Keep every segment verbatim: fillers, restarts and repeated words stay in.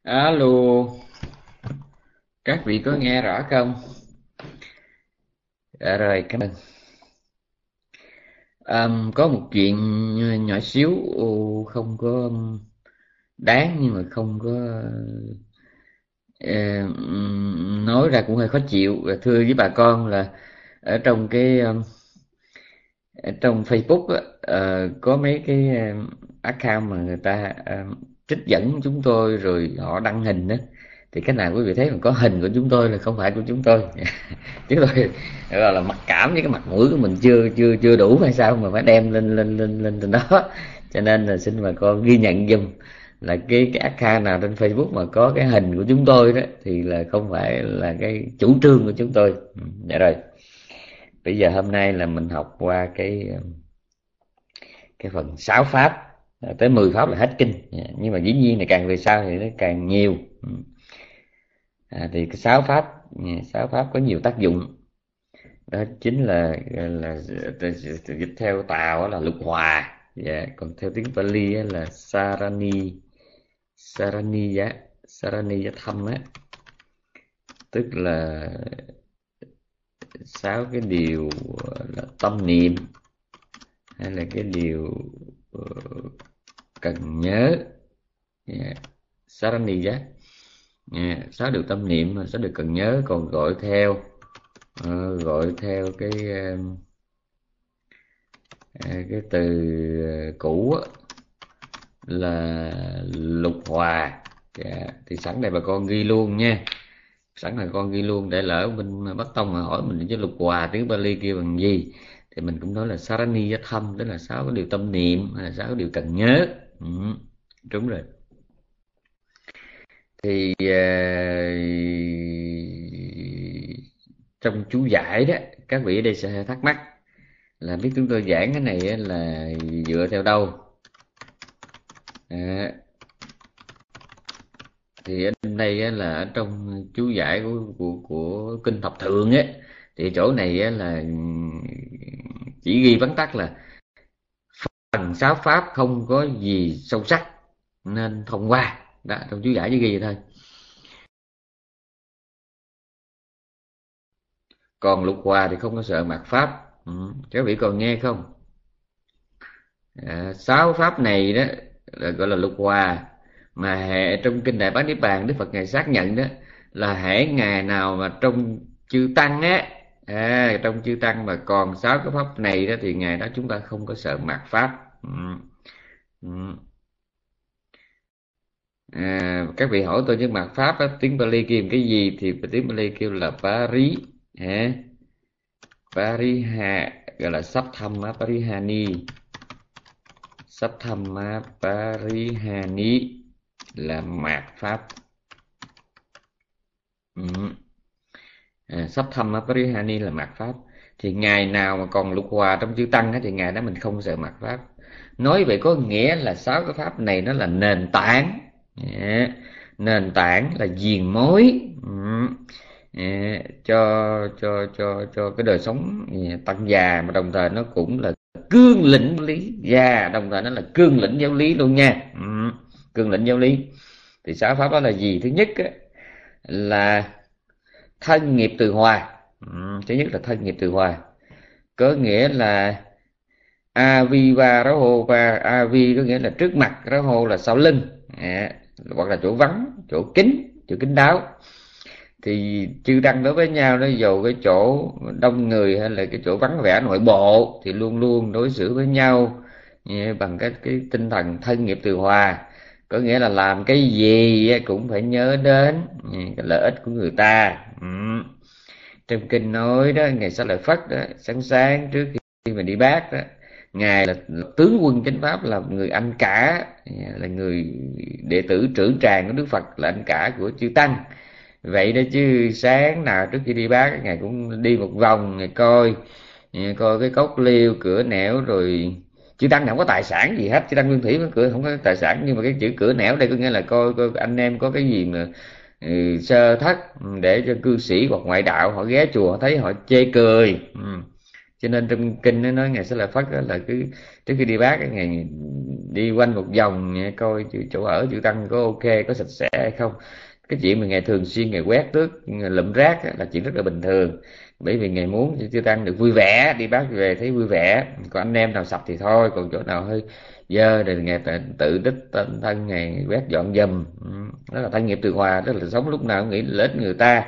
Alo, các vị có nghe rõ không? Dạ rồi, cảm ơn. Ờm, có một chuyện nhỏ xíu, ồ, không có đáng nhưng mà không có ờ, ừm, nói ra cũng hơi khó chịu. Thưa với bà con là ở trong cái ờm, ở trong Facebook á, ờ, có mấy cái ờm, account mà người ta ờm, trích dẫn chúng tôi rồi họ đăng hình đó. Thì cái nào quý vị thấy mà có hình của chúng tôi là không phải của chúng tôi. Chúng tôi gọi là mặc cảm với cái mặt mũi của mình chưa chưa chưa đủ hay sao mà phải đem lên lên lên lên trên đó. Cho nên là xin bà con ghi nhận giùm là cái cái account nào trên Facebook mà có cái hình của chúng tôi đó thì là không phải là cái chủ trương của chúng tôi. Ừ, dạ rồi. Bây giờ hôm nay là mình học qua cái cái phần sáu pháp. À, tới mười pháp là hết kinh. Dạ, nhưng mà dĩ nhiên là càng về sau thì nó càng nhiều. Ừ. À, thì cái sáu pháp, sáu pháp có nhiều tác dụng. Đó chính là là dịch theo Tàu là lục hòa, dạ. Còn theo tiếng Pali là Sarani, Sarani giá Sarani giá thâm á, tức là sáu cái điều là tâm niệm hay là cái điều ờ, cần nhớ, yeah. Sarani giá, yeah. Sáu điều tâm niệm, sáu điều cần nhớ, còn gọi theo ờ, gọi theo cái ờ, cái từ cũ á, là lục hòa, dạ. Thì sẵn đây bà con ghi luôn nha, sẵn là con ghi luôn để lỡ bên Bắc Tông mà hỏi mình chứ lục hòa tiếng Bali kêu bằng gì thì mình cũng nói là Sarani giá thâm, tức là sáu cái điều tâm niệm hay là sáu cái điều cần nhớ. Ừ, đúng rồi. Thì uh, trong chú giải đó, các vị ở đây sẽ thắc mắc là biết chúng tôi giảng cái này là dựa theo đâu. À, thì ở đây là ở trong chú giải của của, của kinh thập thường ấy, thì chỗ này là chỉ ghi vắn tắt là phần sáu pháp không có gì sâu sắc nên thông qua đó, trong chú giải chỉ ghi vậy thôi. Còn lục hòa thì không có sợ mạt pháp. Ừ. Các vị còn nghe không? À, sáu pháp này đó là gọi là lục hòa, mà hệ trong kinh Đại Bát Niết Bàn Đức Phật ngài xác nhận đó là hễ ngày nào mà trong chư tăng á, à, trong chư tăng mà còn sáu cái pháp này đó thì ngày đó chúng ta không có sợ mạt pháp. Ừ. Ừ. À, các vị hỏi tôi những mạt pháp á, tiếng Pali kêu cái gì thì tiếng Pali kêu là pari, hả? Pariha, gọi là sắp thăm parihani, sắp thăm parihani là mạt pháp. Ừ. À, sắp thăm parihani là mạt pháp. Thì ngày nào mà còn lục hòa trong chư tăng thì ngày đó mình không sợ mạt pháp. Nói vậy có nghĩa là sáu cái pháp này nó là nền tảng, yeah. Nền tảng là diền mối, ừ. Yeah. cho cho cho cho cái đời sống, yeah, tăng già, mà đồng thời nó cũng là cương lĩnh lý gia, yeah. Đồng thời nó là cương lĩnh giáo lý luôn nha, ừ. Cương lĩnh giáo lý. Thì sáu pháp đó là gì? Thứ nhất á, là thân nghiệp từ hòa. Ừ, thứ nhất là thân nghiệp từ hòa, có nghĩa là aviva raho, và avi có nghĩa là trước mặt, raho là sau lưng, à, hoặc là chỗ vắng, chỗ kín, chỗ kín đáo. Thì chư tăng đối với nhau nó dầu cái chỗ đông người hay là cái chỗ vắng vẻ nội bộ thì luôn luôn đối xử với nhau, yeah, bằng cái cái tinh thần thân nghiệp từ hòa, có nghĩa là làm cái gì cũng phải nhớ đến, yeah, cái lợi ích của người ta. Ừ. Trong kinh nói đó, ngày Xá Lợi Phất đó, sáng sáng trước khi mình đi bác đó, ngài là, là tướng quân chánh pháp, là người anh cả, là người đệ tử trưởng tràng của Đức Phật, là anh cả của chư tăng. Vậy đó chứ sáng nào trước khi đi bác ngài cũng đi một vòng, ngài coi coi cái cốc liêu cửa nẻo, rồi chư tăng không có tài sản gì hết, chư tăng nguyên thủy với cửa không có tài sản, nhưng mà cái chữ cửa nẻo đây có nghĩa là coi, coi anh em có cái gì mà ừ, sơ thất, để cho cư sĩ hoặc ngoại đạo họ ghé chùa họ thấy họ chê cười. Ừ. Cho nên trong kinh nó nói ngày sẽ là Phất đó, là cứ trước khi đi bác ngày đi quanh một vòng coi chỗ ở chữ Tăng có ok, có sạch sẽ hay không. Cái chuyện mà ngày thường xuyên ngày quét tước lụm rác là chuyện rất là bình thường, bởi vì ngày muốn chư Tăng được vui vẻ, đi bác về thấy vui vẻ. Còn anh em nào sạch thì thôi, còn chỗ nào hơi dơ thì ngày tự đích thân, thân ngày quét dọn giùm. Đó là thân nghiệp từ hòa, tức là sống lúc nào cũng nghĩ lợi ích người ta,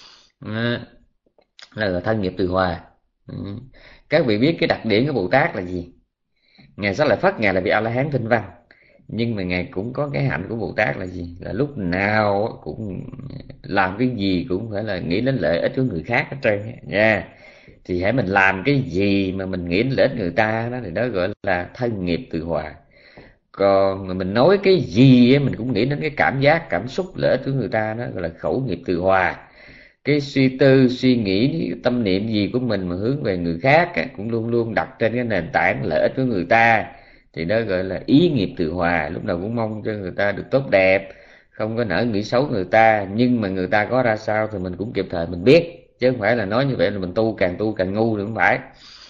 đó là thân nghiệp từ hòa. Các vị biết cái đặc điểm của Bồ Tát là gì? Ngài Xá Lợi Phất, ngài là vị A La Hán tinh văn, nhưng mà ngài cũng có cái hạnh của Bồ Tát là gì? Là lúc nào cũng làm cái gì cũng phải là nghĩ đến lợi ích của người khác hết trơn nha. Thì hãy mình làm cái gì mà mình nghĩ đến lợi ích người ta đó, thì đó gọi là thân nghiệp từ hòa. Còn mà mình nói cái gì ấy, mình cũng nghĩ đến cái cảm giác, cảm xúc, lợi ích của người ta, đó gọi là khẩu nghiệp từ hòa. Cái suy tư, suy nghĩ, tâm niệm gì của mình mà hướng về người khác á, cũng luôn luôn đặt trên cái nền tảng lợi ích của người ta, thì đó gọi là ý nghiệp từ hòa. Lúc nào cũng mong cho người ta được tốt đẹp, không có nỡ nghĩ xấu người ta, nhưng mà người ta có ra sao thì mình cũng kịp thời mình biết, chứ không phải là nói như vậy là mình tu càng tu càng ngu nữa, không phải.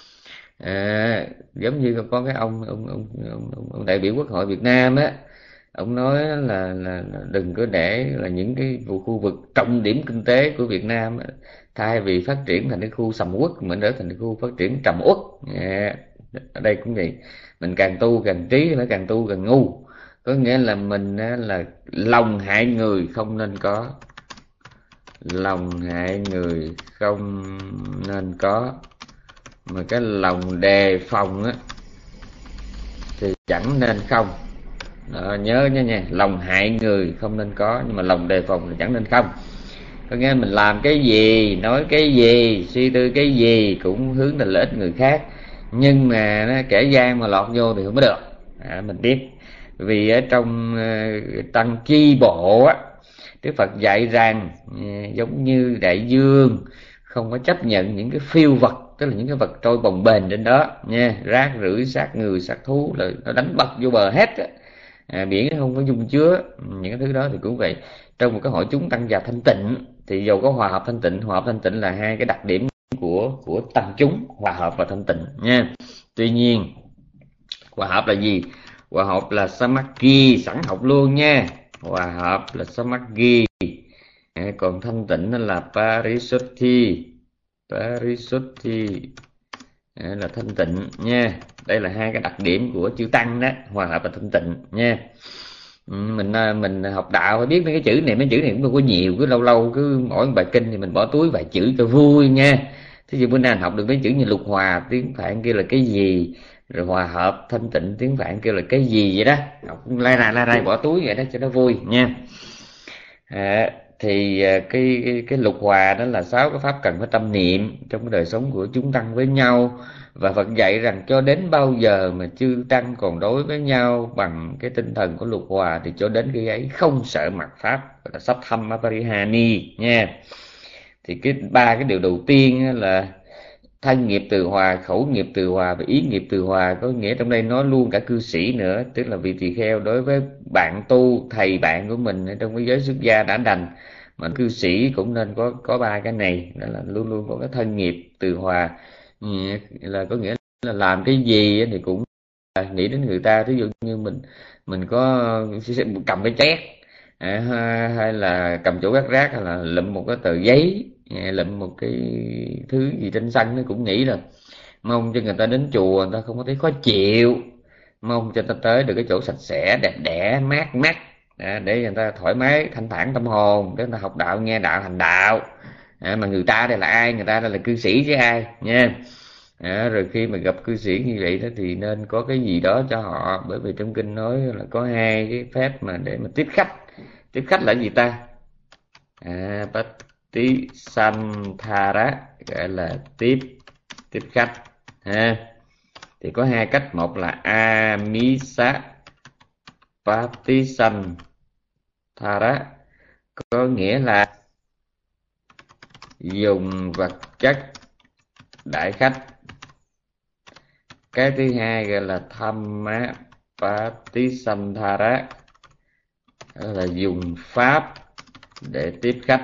À, giống như có cái ông ông, ông, ông, ông đại biểu Quốc hội Việt Nam á, ông nói là, là, là đừng có để là những cái khu vực trọng điểm kinh tế của Việt Nam á, thay vì phát triển thành cái khu sầm uất mình trở thành cái khu phát triển trầm uất. À, ở đây cũng vậy, mình càng tu càng trí, phải càng tu càng ngu. Có nghĩa là mình là lòng hại người không nên có, lòng hại người không nên có, mà cái lòng đề phòng á thì chẳng nên không. Đó, nhớ nhé nha, lòng hại người không nên có, nhưng mà lòng đề phòng thì chẳng nên không. Có nghĩa mình làm cái gì, nói cái gì, suy tư cái gì cũng hướng đến lợi ích người khác, nhưng mà nó kẻ gian mà lọt vô thì không có được. À, mình biết, vì ở trong uh, tăng chi bộ á, Đức Phật dạy rằng uh, giống như đại dương không có chấp nhận những cái phiêu vật, tức là những cái vật trôi bồng bềnh trên đó nha, rác rưởi, xác người, xác thú là nó đánh bật vô bờ hết á. À, biển nó không có dung chứa những cái thứ đó. Thì cũng vậy, trong một cái hội chúng tăng và thanh tịnh thì dầu có hòa hợp thanh tịnh, hòa hợp thanh tịnh là hai cái đặc điểm của của tăng chúng, hòa hợp và thanh tịnh nha. Tuy nhiên hòa hợp là gì? Hòa hợp là samadhi, sẵn học luôn nha. Hòa hợp là samadhi, à, còn thanh tịnh là parisuddhi, parisuddhi à, là thanh tịnh nha. Đây là hai cái đặc điểm của chữ tăng đó, hòa hợp và thanh tịnh nha. Mình mình học đạo phải biết mấy cái chữ này, mấy chữ này cũng không có nhiều, cứ lâu lâu cứ mỗi bài kinh thì mình bỏ túi vài chữ cho vui nha. Thí dụ bữa nay học được mấy chữ như lục hòa, tiếng Phạn kêu là cái gì, rồi hòa hợp thanh tịnh tiếng Phạn kêu là cái gì vậy đó, học lai ra lai ra bỏ túi vậy đó cho nó vui nha. À, thì cái, cái cái lục hòa đó là sáu cái pháp cần phải tâm niệm trong cái đời sống của chúng tăng với nhau. Và Phật dạy rằng cho đến bao giờ mà chư tăng còn đối với nhau bằng cái tinh thần của lục hòa thì cho đến khi ấy không sợ mặt pháp, gọi là Satthamma Parihani nha. Thì cái ba cái điều đầu tiên là thân nghiệp từ hòa, khẩu nghiệp từ hòa và ý nghiệp từ hòa. Có nghĩa trong đây nói luôn cả cư sĩ nữa, tức là vị tỳ kheo đối với bạn tu, thầy bạn của mình trong cái giới xuất gia đã đành, mà cư sĩ cũng nên có có ba cái này, đó là luôn luôn có cái thân nghiệp từ hòa. Là có nghĩa là làm cái gì thì cũng nghĩ đến người ta. Ví dụ như mình mình có cầm cái chét à, hay là cầm chỗ gác rác, hay là lụm một cái tờ giấy, lụm một cái thứ gì trên sân, nó cũng nghĩ là mong cho người ta đến chùa người ta không có thấy khó chịu, mong cho ta tới được cái chỗ sạch sẽ đẹp đẽ mát mắt, à, để người ta thoải mái thanh thản tâm hồn, để người ta học đạo, nghe đạo, hành đạo. À, mà người ta đây là ai? Người ta đây là cư sĩ chứ ai nha. À, rồi khi mà gặp cư sĩ như vậy đó thì nên có cái gì đó cho họ, bởi vì trong kinh nói là có hai cái phép mà để mà tiếp khách. Tiếp khách là gì ta? À, Patissanthara, gọi là tiếp tiếp khách ha. Thì có hai cách, một là Amisa Patissanthara, có nghĩa là dùng vật chất đãi khách. Cái thứ hai gọi là Thamma Patissanthara, là dùng pháp để tiếp khách.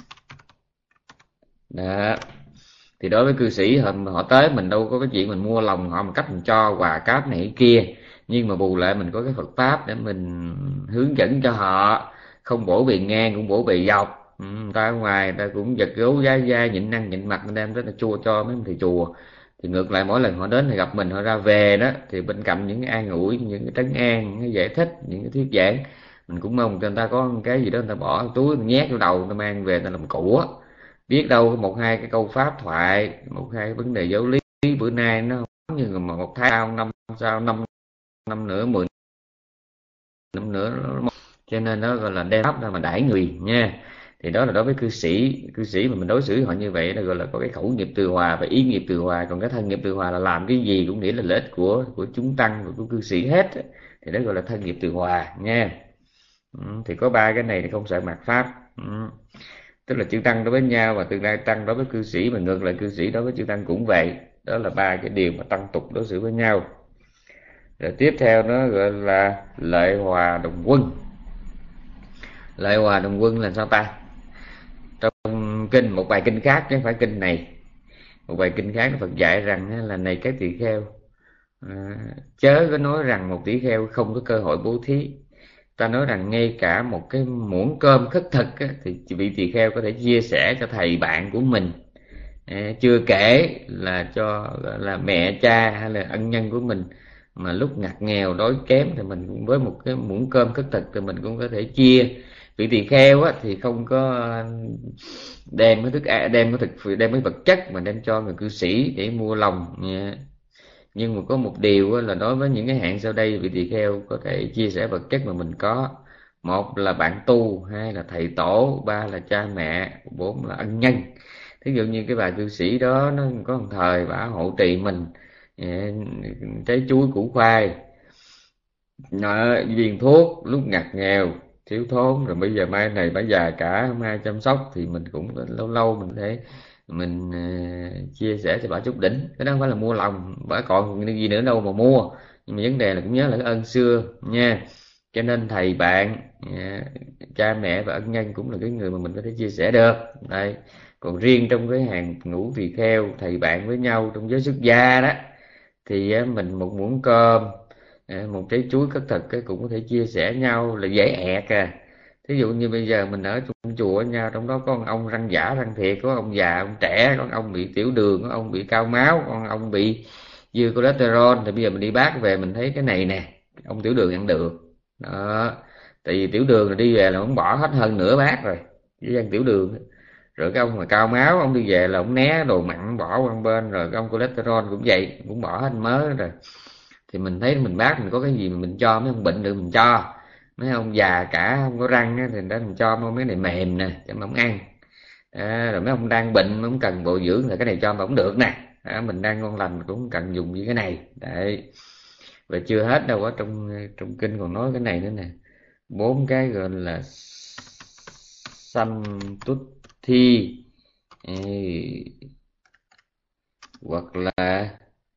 Đó. Thì đối với cư sĩ họ, họ tới mình đâu có cái chuyện mình mua lòng họ một cách mình cho quà cáp này kia, nhưng mà bù lại mình có cái Phật pháp để mình hướng dẫn cho họ, không bổ bề ngang cũng bổ bề dọc. Ừ, người ta ở ngoài người ta cũng giật gấu dai dai nhịn ăn nhịn mặt, đem tới là chua cho mấy thầy chùa. Thì ngược lại mỗi lần họ đến thì gặp mình, họ ra về đó, thì bên cạnh những cái an ủi, những cái trấn an, những cái giải thích, những cái thuyết giảng, mình cũng mong cho người ta có một cái gì đó người ta bỏ túi nhét vào đầu, người ta mang về người ta làm của. Biết đâu một hai cái câu pháp thoại, một hai cái vấn đề giáo lý bữa nay nó không như mà một tháng sau, năm sau, năm năm nữa, mười năm nữa, cho nên nó gọi là đem pháp ra mà đãi người nha. Thì đó là đối với cư sĩ. Cư sĩ mà mình đối xử họ như vậy là gọi là có cái khẩu nghiệp từ hòa và ý nghiệp từ hòa. Còn cái thân nghiệp từ hòa là làm cái gì cũng nghĩ là lợi ích của của chúng tăng và của cư sĩ hết, thì đó gọi là thân nghiệp từ hòa nha. Ừ, thì có ba cái này thì không sợ mạt pháp. Ừ, tức là chư tăng đối với nhau và tương lai tăng đối với cư sĩ, mà ngược lại cư sĩ đối với chư tăng cũng vậy. Đó là ba cái điều mà tăng tục đối xử với nhau. Rồi tiếp theo nó gọi là lợi hòa đồng quân. Lợi hòa đồng quân là sao ta? Trong kinh, một bài kinh khác chứ không phải kinh này, một bài kinh khác Phật dạy rằng là này các tỳ kheo, à, chớ có nói rằng một tỷ kheo không có cơ hội bố thí. Ta nói rằng ngay cả một cái muỗng cơm khất thực á, thì vị tỳ kheo có thể chia sẻ cho thầy bạn của mình, à, chưa kể là cho là mẹ cha hay là ân nhân của mình mà lúc ngặt nghèo đói kém thì mình cũng với một cái muỗng cơm khất thực thì mình cũng có thể chia. Vị tỳ kheo á, thì không có đem cái thức đem cái thực đem cái vật chất mà đem cho người cư sĩ để mua lòng nha. Nhưng mà có một điều là đối với những cái hạn sau đây, vị tỳ kheo có thể chia sẻ vật chất mà mình có. Một là bạn tu, hai là thầy tổ, ba là cha mẹ, bốn là ân nhân. Thí dụ như cái bà cư sĩ đó nó có một thời bà hộ trì mình trái chuối củ khoai, viên thuốc lúc ngặt nghèo thiếu thốn, rồi bây giờ mai này bà già cả không ai chăm sóc, thì mình cũng lâu lâu mình thể mình uh, chia sẻ cho bà chút đỉnh. Cái đó không phải là mua lòng, bà còn gì nữa đâu mà mua. Nhưng mà vấn đề là cũng nhớ là cái ơn xưa nha. Cho nên thầy bạn, uh, cha mẹ và ân nhân cũng là cái người mà mình có thể chia sẻ được đây. Còn riêng trong cái hàng ngũ tỳ kheo, thầy bạn với nhau trong giới xuất gia đó, thì uh, mình một muỗng cơm, một trái chuối cất thực cái cũng có thể chia sẻ nhau là dễ ẹt à. Thí dụ như bây giờ mình ở trong chùa với nhau, trong đó có một ông răng giả răng thiệt, có ông già ông trẻ, có ông bị tiểu đường, có ông bị cao máu, có ông bị dư cholesterol, thì bây giờ mình đi bác về mình thấy cái này nè, ông tiểu đường ăn được đó. Tại vì tiểu đường là đi về là ông bỏ hết hơn nửa bát rồi, chỉ ăn tiểu đường. Rồi cái ông mà cao máu, ông đi về là ông né đồ mặn bỏ qua bên. Rồi cái ông cholesterol cũng vậy, cũng bỏ hết mớ rồi. Thì mình thấy mình bác mình có cái gì mà mình cho mấy ông bệnh được mình cho. Mấy ông già cả không có răng á, thì đó mình cho mấy này mềm nè cho mà ông ăn. À, rồi mấy ông đang bệnh, mấy ông cần bổ dưỡng thì cái này cho mà ông được nè. À, mình đang ngon lành cũng cần dùng như cái này đấy. Và chưa hết đâu, ở trong trong kinh còn nói cái này nữa nè. Bốn cái gọi là sanh tút thi, Ê, hoặc là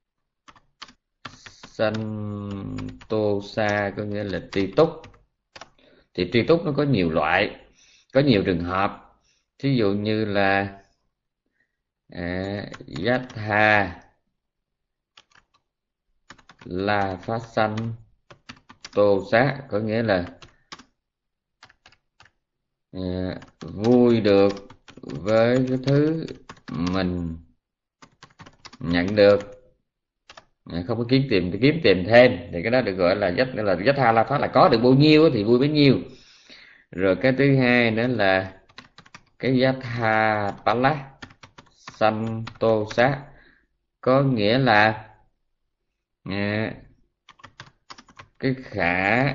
sanh tô sa, có nghĩa là tri túc. Thì tri túc nó có nhiều loại, có nhiều trường hợp. Thí dụ như là à, Yatha là phát sanh tô sát, có nghĩa là à, vui được với cái thứ mình nhận được, à, không có kiếm tìm thì kiếm tìm thêm, thì cái đó được gọi là dắt là dắt tha la phát, là có được bao nhiêu thì vui bấy nhiêu. Rồi cái thứ hai nữa là cái Yatha Pala Santosa, có nghĩa là à, cái khả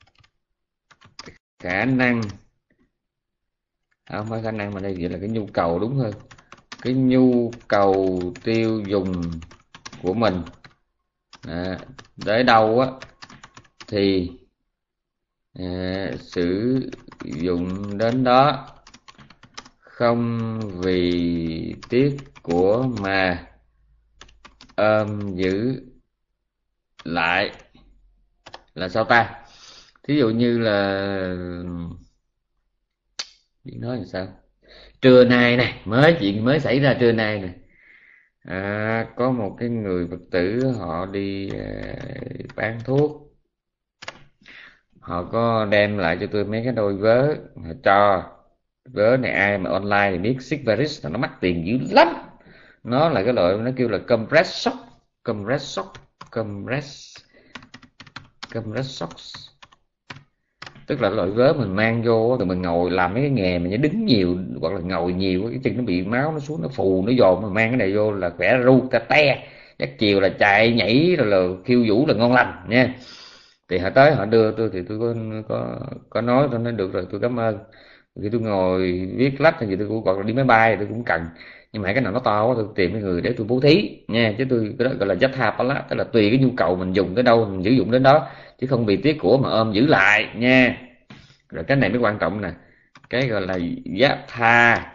khả năng, không phải khả năng mà đây gọi là cái nhu cầu đúng hơn, cái nhu cầu tiêu dùng của mình à, tới đâu á thì à, sử dụng đến đó, không vì tiếc của mà ôm giữ lại. Là sao ta? Thí dụ như là chị nói làm sao, trưa nay này mới chuyện mới xảy ra trưa nay này, à, có một cái người Phật tử họ đi à, bán thuốc, họ có đem lại cho tôi mấy cái đôi vớ, họ cho vớ này, ai mà online thì biết Sigvaris là nó mắc tiền dữ lắm. Nó là cái loại nó kêu là compress shock, compress shock, compress compress socks, tức là loại vớ mình mang vô rồi mình ngồi làm mấy cái nghề mà nó đứng nhiều hoặc là ngồi nhiều cái chân nó bị máu nó xuống nó phù nó dồn, mà mang cái này vô là khỏe ru ta te, chắc chiều là chạy nhảy rồi là khiêu vũ là ngon lành nha. Thì họ tới họ đưa tôi thì tôi có có có nói, tôi nói được rồi, tôi cảm ơn. Khi tôi ngồi viết lách thì tôi cũng hoặc là đi máy bay tôi cũng cần, nhưng mà cái nào nó to quá tôi tìm cái người để tôi bố thí nha, chứ tôi cái đó gọi là yatha pala, tức là tùy cái nhu cầu mình dùng tới đâu mình sử dụng đến đó, chứ không bị tiếc của mà ôm giữ lại nha. Rồi cái này mới quan trọng nè, cái gọi là yatha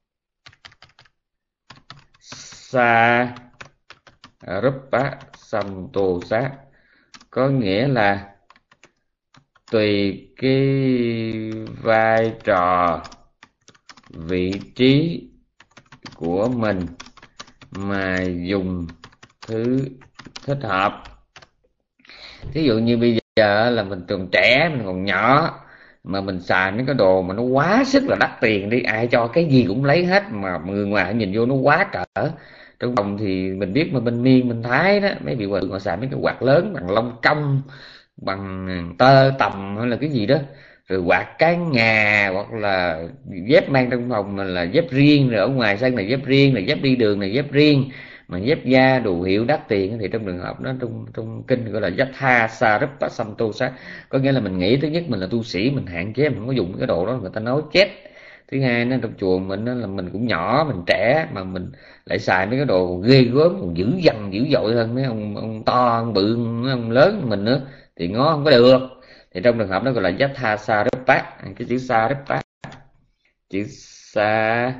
sa rupa santosa, có nghĩa là tùy cái vai trò vị trí của mình mà dùng thứ thích hợp. Thí dụ như bây giờ là mình còn trẻ, mình còn nhỏ mà mình xài mấy cái đồ mà nó quá sức là đắt tiền đi, ai cho cái gì cũng lấy hết mà người ngoài nhìn vô nó quá cỡ. Trong vòng thì mình biết mà bên Miên bên Thái đó, mấy vị họ xài mấy cái quạt lớn bằng lông công, bằng tơ tằm hay là cái gì đó, rồi quạt cán nhà, hoặc là dép mang trong phòng mà là dép riêng, rồi ở ngoài sân là dép riêng, là dép đi đường là dép riêng, mà dép da đồ hiệu đắt tiền thì trong trường hợp đó trong trong kinh gọi là yatha sarupa santosa, có nghĩa là mình nghĩ thứ nhất mình là tu sĩ, mình hạn chế mình không có dùng cái đồ đó, người ta nói chết. Thứ hai nó trong chùa mình là mình cũng nhỏ, mình trẻ mà mình lại xài mấy cái đồ ghê gớm, còn dữ dằn dữ dội hơn mấy ông ông to ông bự mấy ông lớn mình nữa thì ngó không có được. Thì trong trường hợp đó gọi là yatha sarupa, cái chữ sarupa, chữ sa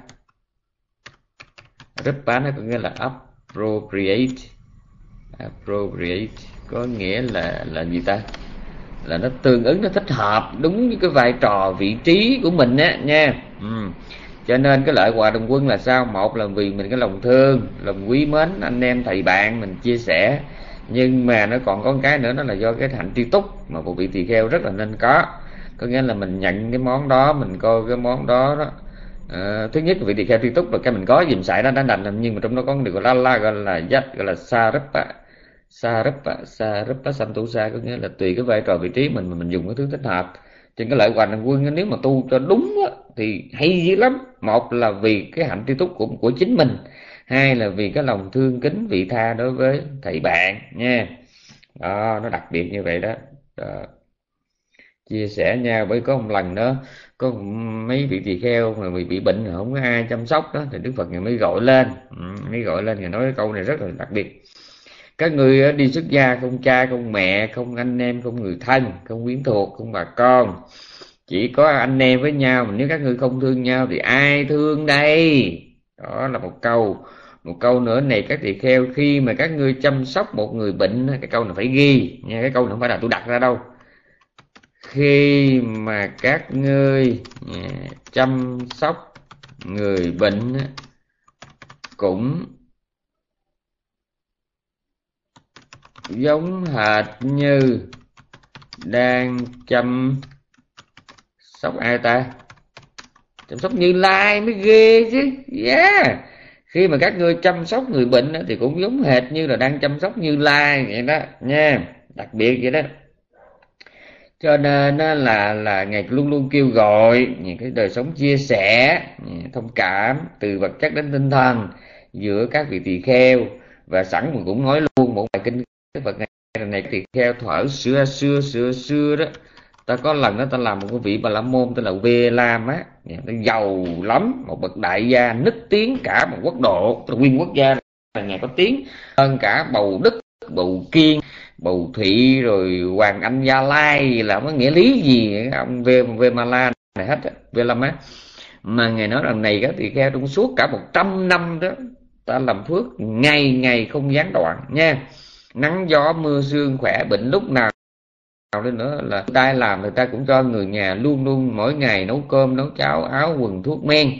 rupa nó có nghĩa là appropriate, appropriate có nghĩa là là gì ta, là nó tương ứng, nó thích hợp đúng với cái vai trò vị trí của mình á nha. Ừ. Cho nên cái lợi quà đồng quân là sao? Một là vì mình cái lòng thương, lòng quý mến anh em thầy bạn mình chia sẻ, nhưng mà nó còn có một cái nữa, đó là do cái hạnh tri túc mà một vị tỳ kheo rất là nên có. Có nghĩa là mình nhận cái món đó, mình coi cái món đó đó. À, thứ nhất là vị tỳ kheo tri túc là cái mình có dùm xài đó đã đành, nhưng mà trong đó có được gọi là la gọi là dắt gọi là sarupa, sarupa sarupa santosa, có nghĩa là tùy cái vai trò vị trí mình mà mình dùng cái thứ thích hợp. Trên cái lợi hoành quân nếu mà tu cho đúng á, thì hay dữ lắm. Một là vì cái hạnh tri túc của của chính mình, hai là vì cái lòng thương kính vị tha đối với thầy bạn nha. Đó, nó đặc biệt như vậy đó. Đó. Chia sẻ nhau, bởi có một lần đó có mấy vị tỳ kheo mà bị, bị bệnh không có ai chăm sóc đó, thì Đức Phật ngài mới gọi lên, mới gọi lên ngài nói cái câu này rất là đặc biệt: các người đi xuất gia không cha không mẹ, không anh em, không người thân, không quyến thuộc, không bà con, chỉ có anh em với nhau, mà nếu các ngươi không thương nhau thì ai thương đây? Đó là một câu. Một câu nữa này các tỳ kheo, khi mà các ngươi chăm sóc một người bệnh, cái câu này phải ghi nha, cái câu này không phải là tôi đặt ra đâu. Khi mà các ngươi chăm sóc người bệnh cũng giống hệt như đang chăm sóc ai ta? Chăm sóc Như Lai mới ghê chứ. Yeah. Khi mà các ngươi chăm sóc người bệnh thì cũng giống hệt như là đang chăm sóc Như Lai vậy đó nha, đặc biệt vậy đó. Cho nên là là ngài luôn luôn kêu gọi những cái đời sống chia sẻ, thông cảm từ vật chất đến tinh thần giữa các vị tỳ kheo. Và sẵn mình cũng nói luôn một bài kinh cái Phật này này tỳ kheo thở xưa xưa xưa xưa đó, ta có lần đó ta làm một cái vị Bà La Môn tên là Vê Lam á, nó giàu lắm, một bậc đại gia nức tiếng cả một quốc độ, nguyên quốc gia là ngài có tiếng hơn cả Bầu Đức, Bầu Kiên, Bầu Thụy rồi Hoàng Anh Gia Lai, là có nghĩa lý gì ông Vê Vê Ma La này hết Vê Lam á. Mà ngài nói rằng này các tỳ kheo, trong suốt cả một trăm năm đó ta làm phước ngày ngày không gián đoạn nha, nắng gió mưa sương khỏe bệnh lúc nào lên nữa là ta làm, người ta cũng cho người nhà luôn luôn mỗi ngày nấu cơm nấu cháo áo quần thuốc men,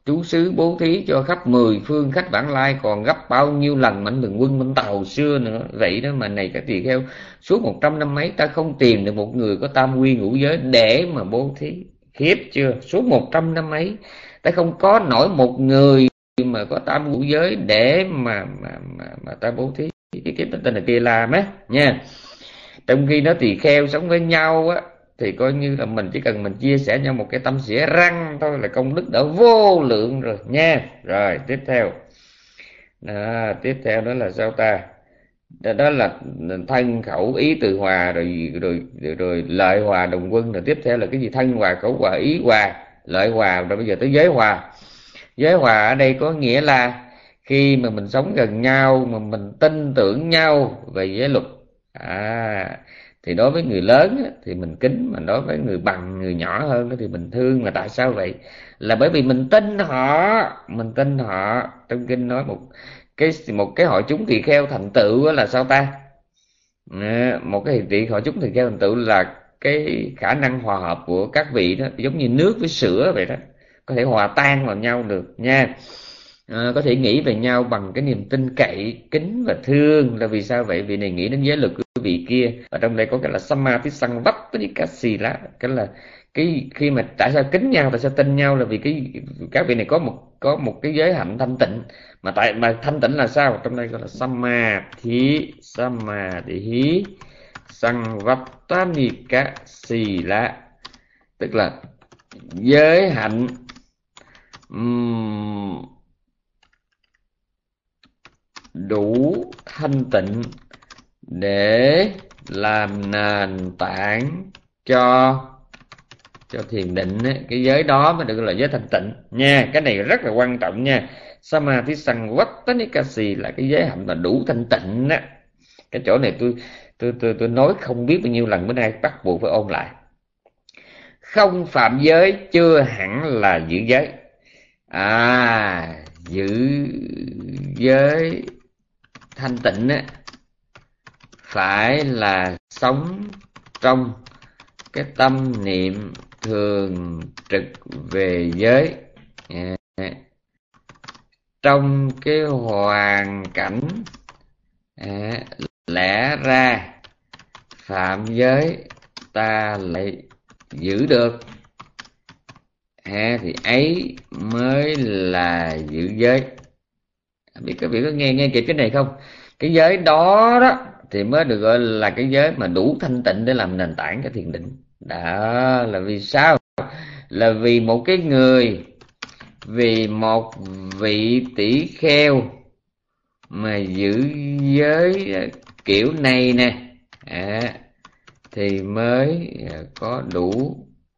trú xứ bố thí cho khắp mười phương khách vãng lai, còn gấp bao nhiêu lần mạnh thường quân mạnh tàu xưa nữa. Vậy đó mà này các tỳ kheo, suốt một trăm năm mấy ta không tìm được một người có tam quy ngũ giới để mà bố thí. Khiếp chưa? Suốt một trăm năm ấy ta không có nổi một người mà có tam ngũ giới để mà mà mà, mà ta bố thí. Cái cái tên là Kia La á nha. Trong khi đó tỳ kheo sống với nhau á, thì coi như là mình chỉ cần mình chia sẻ nhau một cái tâm xỉa răng thôi là công đức đã vô lượng rồi nha. Rồi tiếp theo đó, tiếp theo đó là sao ta? Đó, đó là thân khẩu ý từ hòa, rồi rồi rồi, rồi lợi hòa đồng quân. Rồi tiếp theo là cái gì? Thân hòa, khẩu hòa, ý hòa, lợi hòa. Rồi bây giờ tới giới hòa. Giới hòa ở đây có nghĩa là khi mà mình sống gần nhau mà mình tin tưởng nhau về giới luật, à, thì đối với người lớn thì mình kính, mà đối với người bằng, người nhỏ hơn thì mình thương. Mà tại sao vậy? Là bởi vì mình tin họ, mình tin họ. Trong kinh nói một cái một cái hội chúng tỳ kheo thành tựu là sao ta? À, một cái hiện tượng hội chúng tỳ kheo thành tựu là cái khả năng hòa hợp của các vị đó giống như nước với sữa vậy đó, có thể hòa tan vào nhau được nha. À, có thể nghĩ về nhau bằng cái niềm tin cậy, kính và thương. Là vì sao vậy? Vì này nghĩ đến giới luật của vị kia. Và trong đây có cái là Samadhisang Vattarikasila, cái là cái khi mà tại sao kính nhau, tại sao tin nhau, là vì cái các vị này có một có một cái giới hạnh thanh tịnh. Mà tại mà thanh tịnh là sao? Trong đây gọi là Samadhi Samadhi Sang Vattarikasila, tức là giới hạnh um, đủ thanh tịnh để làm nền tảng cho cho thiền định ấy. Cái giới đó mới được gọi là giới thanh tịnh nha. Cái này rất là quan trọng nha. Samadhi Sang Vattarikasi là cái giới hạnh mà đủ thanh tịnh á. Cái chỗ này tôi tôi tôi tôi nói không biết bao nhiêu lần, bữa nay bắt buộc phải ôn lại. Không phạm giới chưa hẳn là giữ giới. À, giữ giới thanh tịnh á, phải là sống trong cái tâm niệm thường trực về giới. À, trong cái hoàn cảnh à, lẽ ra phạm giới ta lại giữ được, à, thì ấy mới là giữ giới. Biết các vị có nghe nghe kịp cái này không? Cái giới đó đó thì mới được gọi là cái giới mà đủ thanh tịnh để làm nền tảng cho thiền định. Đó là vì sao? Là vì một cái người, vì một vị tỷ kheo mà giữ giới kiểu này nè, à, thì mới có đủ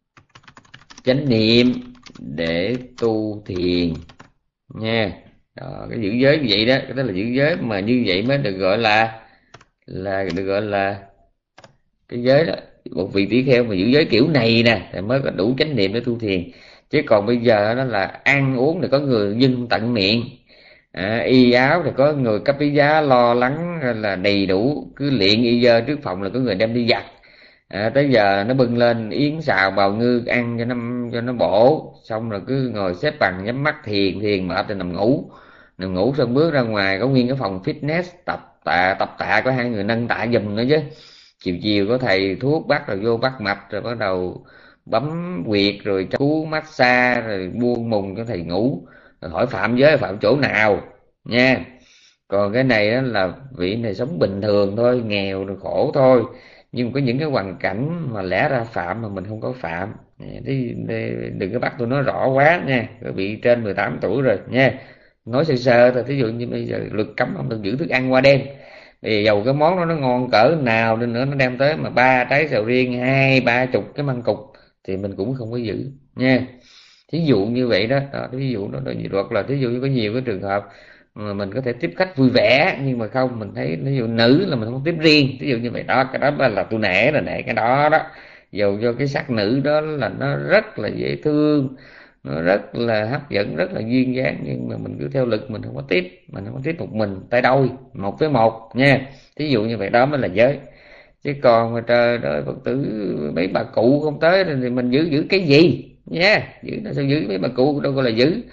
chánh niệm để tu thiền nha. Đó, cái giữ giới như vậy đó, cái đó là giữ giới mà như vậy mới được gọi là là được gọi là cái giới đó. Một vị tỷ kheo mà giữ giới kiểu này nè thì mới có đủ chánh niệm để tu thiền. Chứ còn bây giờ đó là ăn uống thì có người dâng tận miệng, à, y áo thì có người cấp ý giá lo lắng là đầy đủ, cứ liệng y dơ trước phòng là có người đem đi giặt. À, tới giờ nó bưng lên yến xào bào ngư ăn cho nó cho nó bổ, xong rồi cứ ngồi xếp bằng nhắm mắt thiền thiền mệt rồi nằm ngủ. Nằm ngủ xong bước ra ngoài có nguyên cái phòng fitness tập tạ tập tạ, có hai người nâng tạ giùm nữa chứ. Chiều chiều có thầy thuốc bắt rồi vô bắt mạch, rồi bắt đầu bấm huyệt rồi chú massage rồi buông mùng cho thầy ngủ. Rồi hỏi phạm giới phạm chỗ nào nha. Còn cái này đó là vị này sống bình thường thôi, nghèo rồi khổ thôi, nhưng có những cái hoàn cảnh mà lẽ ra phạm mà mình không có phạm. Thì đừng có bắt tôi nói rõ quá nha, bị trên mười tám tuổi rồi nha. Nói sơ sơ thôi, thí dụ như bây giờ luật cấm không được giữ thức ăn qua đêm. Bây giờ dầu cái món đó nó ngon cỡ nào đi nữa, nó đem tới mà ba trái sầu riêng, hai ba chục cái măng cục thì mình cũng không có giữ nha. Thí dụ như vậy đó, đó thí dụ nó hoặc là thí dụ như có nhiều cái trường hợp mà mình có thể tiếp khách vui vẻ, nhưng mà không, mình thấy ví dụ nữ là mình không tiếp riêng, ví dụ như vậy đó. Cái đó là tôi nể, là nể cái đó đó. Dù cho cái sắc nữ đó là nó rất là dễ thương, nó rất là hấp dẫn, rất là duyên dáng, nhưng mà mình cứ theo lực, mình không có tiếp, mình không có tiếp một mình tay đôi, một với một nha. Thí dụ như vậy đó mới là giới. Chứ còn mà trời ơi Phật tử mấy bà cụ không tới thì mình giữ giữ cái gì nha. Giữ nó sao giữ mấy bà cụ đâu gọi là giữ.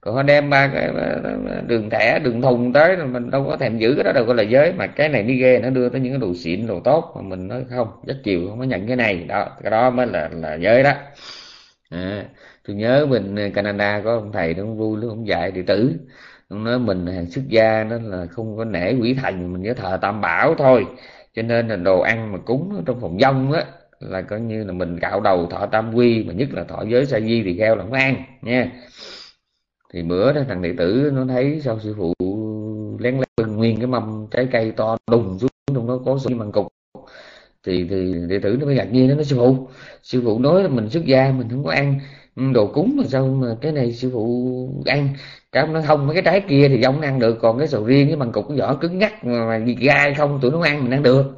Còn họ đem ba cái đường thẻ đường thùng tới, mình đâu có thèm giữ cái đó đâu gọi là giới. Mà cái này mới ghê, nó đưa tới những cái đồ xịn đồ tốt mà mình nói không, rất chiều không có nhận cái này đó, cái đó mới là là giới đó. À, tôi nhớ bên Canada có ông thầy nó vui lắm, ông dạy đệ tử, ông nói mình hàng xuất gia đó là không có nể quỷ thần, mình nhớ thờ Tam Bảo thôi, cho nên là đồ ăn mà cúng trong phòng dông á là coi như là mình cạo đầu thọ tam quy, mà nhất là thọ giới sa di thì kheo là không ăn nha. Thì bữa đó thằng đệ tử nó thấy sao sư phụ lén lén bưng nguyên cái mâm trái cây to đùng xuống, trong đó có sữa măng cục. thì thì đệ tử nó mới ngạc nhiên, nó nói sư phụ sư phụ nói là mình xuất gia mình không có ăn đồ cúng, mà sao mà cái này sư phụ ăn? Cái nó không, mấy cái trái kia thì ông ăn được, còn cái sầu riêng cái măng cục cái vỏ cứng ngắc mà, mà gai không tụi nó ăn mình ăn được.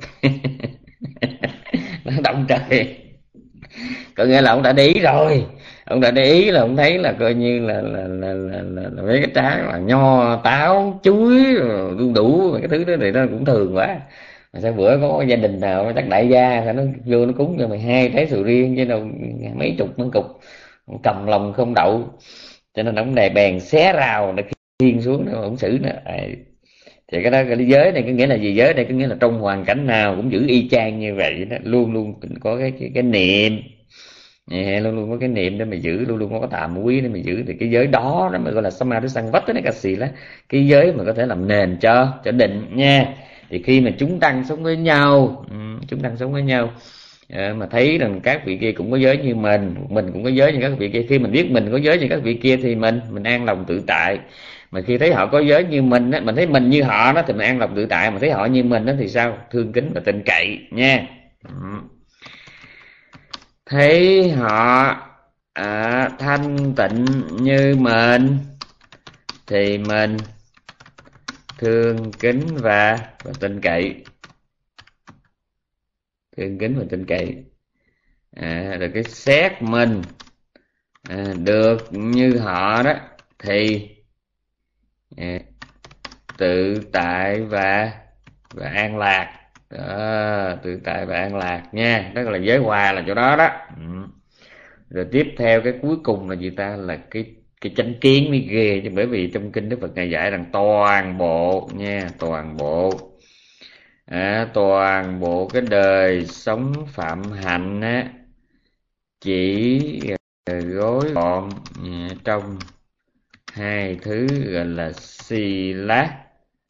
Nó động trời, có nghĩa là ông đã để ý rồi, ông đã để ý là ông thấy là coi như là là là, là, là, là mấy cái trái là nho táo chuối rồi đu đủ mấy cái thứ đó thì nó cũng thường quá. Mà sao bữa có gia đình nào chắc đại gia phải nó vô nó cúng cho mày hai trái sầu riêng với đâu mấy chục măng cục, cầm lòng không đậu, cho nên ông này bèn xé rào nó khiêng xuống nó ông xử nữa. À, thì cái đó cái giới này có nghĩa là gì? Giới này có nghĩa là trong hoàn cảnh nào cũng giữ y chang như vậy đó, luôn luôn có cái cái, cái niệm. Nè, luôn luôn có cái niệm để mà giữ, luôn luôn có cái tàm quý để mà giữ, thì cái giới đó nó mới gọi là samadhi sang vắt này, ca xì lá, cái giới mà có thể làm nền cho cho định nha. Thì khi mà chúng tăng sống với nhau, ừ, chúng tăng sống với nhau à, mà thấy rằng các vị kia cũng có giới như mình, mình cũng có giới như các vị kia, khi mình biết mình có giới như các vị kia thì mình mình an lòng tự tại. Mà khi thấy họ có giới như mình á, mình thấy mình như họ đó thì mình an lòng tự tại, mà thấy họ như mình đó thì sao? Thương kính và tin cậy nha. Ừ. Thấy họ à, thanh tịnh như mình thì mình thương kính và, và tin cậy, thương kính và tin cậy. À, rồi cái xét mình à, được như họ đó thì à, tự tại và và an lạc đó, tự tại và an lạc nha. Đó là giới hòa là chỗ đó đó. Ừ. Rồi tiếp theo cái cuối cùng là gì ta? Là cái cái chánh kiến mới ghê chứ, bởi vì trong kinh Đức Phật ngài dạy rằng toàn bộ nha, toàn bộ à, toàn bộ cái đời sống phạm hạnh á chỉ gói gọn à, trong hai thứ gọi là sila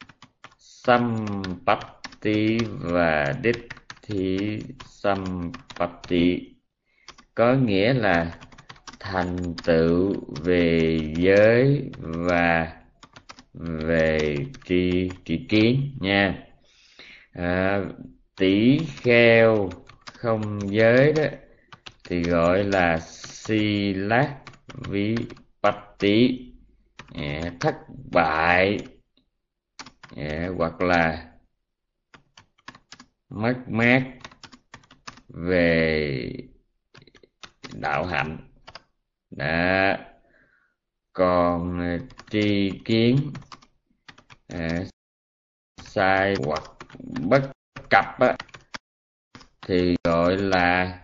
sampatti và ditti sampatti, có nghĩa là thành tựu về giới và về tri tri kiến nha. À, tỷ kheo không giới đó thì gọi là sila vipatti, à, thất bại à, hoặc là mất mát về đạo hạnh đó. Còn tri kiến à, sai hoặc bất cập á, thì gọi là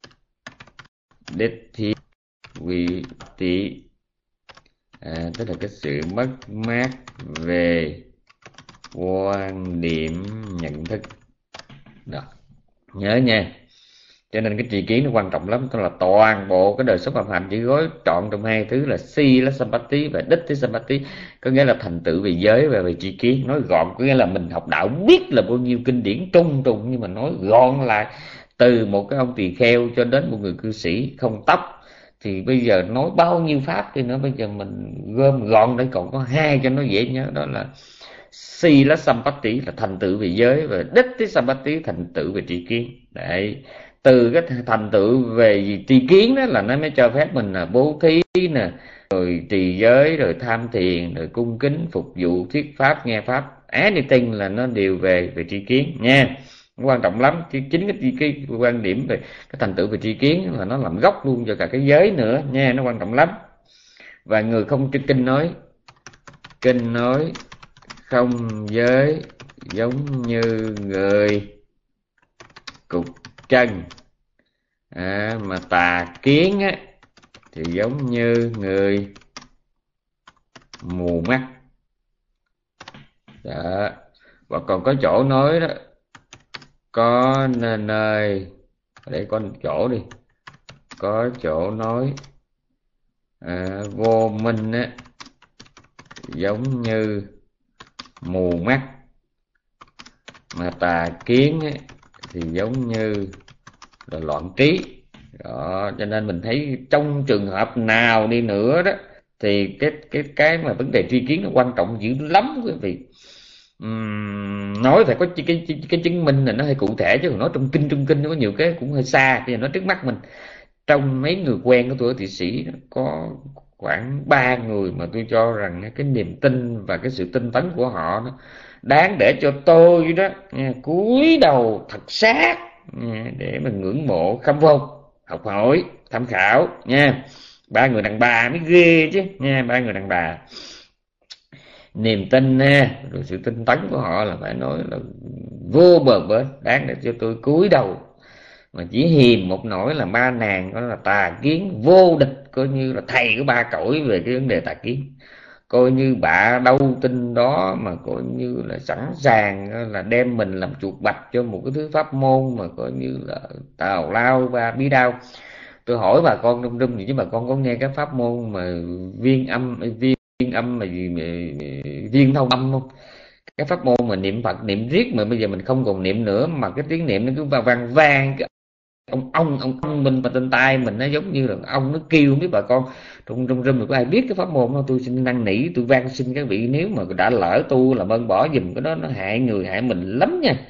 đích thi vị tỷ, à, tức là cái sự mất mát về quan điểm nhận thức đó, nhớ nha. Cho nên cái tri kiến nó quan trọng lắm, tức là toàn bộ cái đời sống phạm hạnh chỉ gói trọn trong hai thứ là si là sampatti và đích thích sampatti, có nghĩa là thành tựu về giới và về tri kiến. Nói gọn có nghĩa là mình học đạo biết là bao nhiêu kinh điển trung trùng, nhưng mà nói gọn lại từ một cái ông tỳ kheo cho đến một người cư sĩ không tóc, thì bây giờ nói bao nhiêu pháp thì nữa, bây giờ mình gom gọn để còn có hai cho nó dễ nhớ, đó là Sila Sampatti là thành tựu về giới, và Đích Sampatti thành tựu về tri kiến. Đấy, từ cái thành tựu về tri kiến đó là nó mới cho phép mình là bố thí nè, rồi trì giới, rồi tham thiền, rồi cung kính phục vụ thuyết pháp nghe pháp, anything là nó đều về về tri kiến nha. Quan trọng lắm, chứ chính cái, cái quan điểm về cái thành tựu về tri kiến là nó làm gốc luôn cho cả cái giới nữa nha, nó quan trọng lắm. Và người không kinh nói, kinh nói không giới giống như người cục chân à, mà tà kiến á thì giống như người mù mắt. Đó. Và còn có chỗ nói đó, có nơi, để con chỗ đi, có chỗ nói à, vô minh á giống như mù mắt, mà tà kiến á, thì giống như là loạn trí. Đó, cho nên mình thấy trong trường hợp nào đi nữa đó thì cái cái cái mà vấn đề tri kiến nó quan trọng dữ lắm quý vị. Ừm, nói phải có cái, cái cái chứng minh là nó hơi cụ thể, chứ còn nói trong kinh trong kinh nó có nhiều cái cũng hơi xa. Bây giờ nói trước mắt mình, trong mấy người quen của tôi ở Thụy Sĩ có khoảng ba người mà tôi cho rằng cái niềm tin và cái sự tinh tấn của họ đó đáng để cho tôi đó nha, cúi đầu thật sát nha, để mà ngưỡng mộ, khâm phục, học hỏi, tham khảo nha. Ba người đàn bà mới ghê chứ nha, ba người đàn bà. Niềm tin nha, rồi sự tinh tấn của họ là phải nói là vô bờ bến, đáng để cho tôi cúi đầu. Mà chỉ hiềm một nỗi là ba nàng đó là tà kiến vô địch, coi như là thầy của ba cõi về cái vấn đề tà kiến. Coi như bạ đâu tin đó mà coi như là sẵn sàng là đem mình làm chuột bạch cho một cái thứ pháp môn mà coi như là tào lao và bí đao. Tôi hỏi bà con rung rung gì chứ bà con có nghe cái pháp môn mà viên âm viên âm mà gì mà, viên thông âm không? Cái pháp môn mà niệm Phật niệm riết mà bây giờ mình không còn niệm nữa, mà cái tiếng niệm nó cứ vang vang vang, cái ông ông ông ông mình mà tên tai mình nó giống như là ông nó kêu. Không biết bà con trong trong râm có ai biết cái pháp môn đó, tôi xin năn nỉ, tôi van xin các vị nếu mà đã lỡ tu là ơn bỏ giùm cái đó, nó hại người hại mình lắm nha.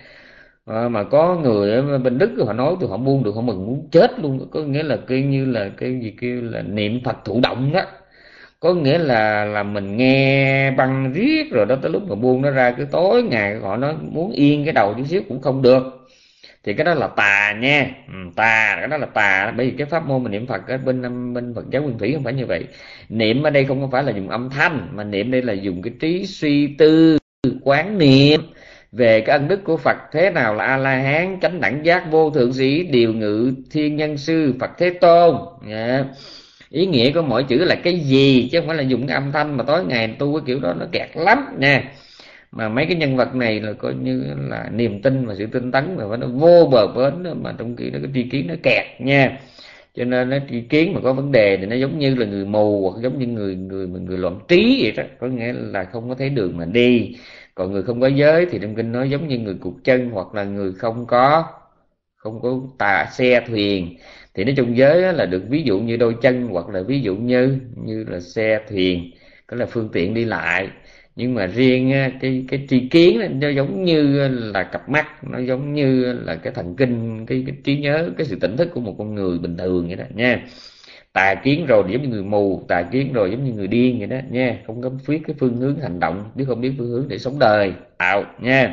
À, mà có người ở bên Đức họ nói tôi họ buông được họ mừng muốn chết luôn. Có nghĩa là cái như là cái gì kêu là niệm Phật thụ động đó, có nghĩa là là mình nghe băng riết rồi đó tới lúc mà buông nó ra, cái tối ngày họ nói muốn yên cái đầu chút xíu cũng không được. Thì cái đó là tà nha. Ừ, tà, cái đó là tà. Bởi vì cái pháp môn mình niệm Phật ở bên bên Phật giáo Nguyên Thủy không phải như vậy. Niệm ở đây không phải là dùng âm thanh, mà niệm đây là dùng cái trí suy tư, quán niệm về cái ân đức của Phật. Thế nào là A La Hán, chánh đẳng giác, vô thượng sĩ, điều ngự, thiên nhân sư, Phật Thế Tôn. Yeah. Ý nghĩa của mỗi chữ là cái gì, chứ không phải là dùng cái âm thanh mà tối ngày tu cái kiểu đó nó kẹt lắm nha. Mà mấy cái nhân vật này là coi như là niềm tin và sự tinh tấn mà nó vô bờ bến đó, mà trong khi đó cái tri kiến nó kẹt nha. Cho nên nó tri kiến mà có vấn đề thì nó giống như là người mù, hoặc giống như người người người loạn trí vậy đó, có nghĩa là không có thấy đường mà đi. Còn người không có giới thì trong kinh nói giống như người cụt chân, hoặc là người không có không có tà xe thuyền. Thì nói chung giới là được ví dụ như đôi chân, hoặc là ví dụ như như là xe thuyền, đó là phương tiện đi lại. Nhưng mà riêng cái cái tri kiến nó giống như là cặp mắt, nó giống như là cái thần kinh, cái, cái trí nhớ, cái sự tỉnh thức của một con người bình thường vậy đó nha. Tà kiến rồi giống như người mù, tà kiến rồi giống như người điên vậy đó nha, không có biết cái phương hướng hành động, biết không biết phương hướng để sống đời tạo nha.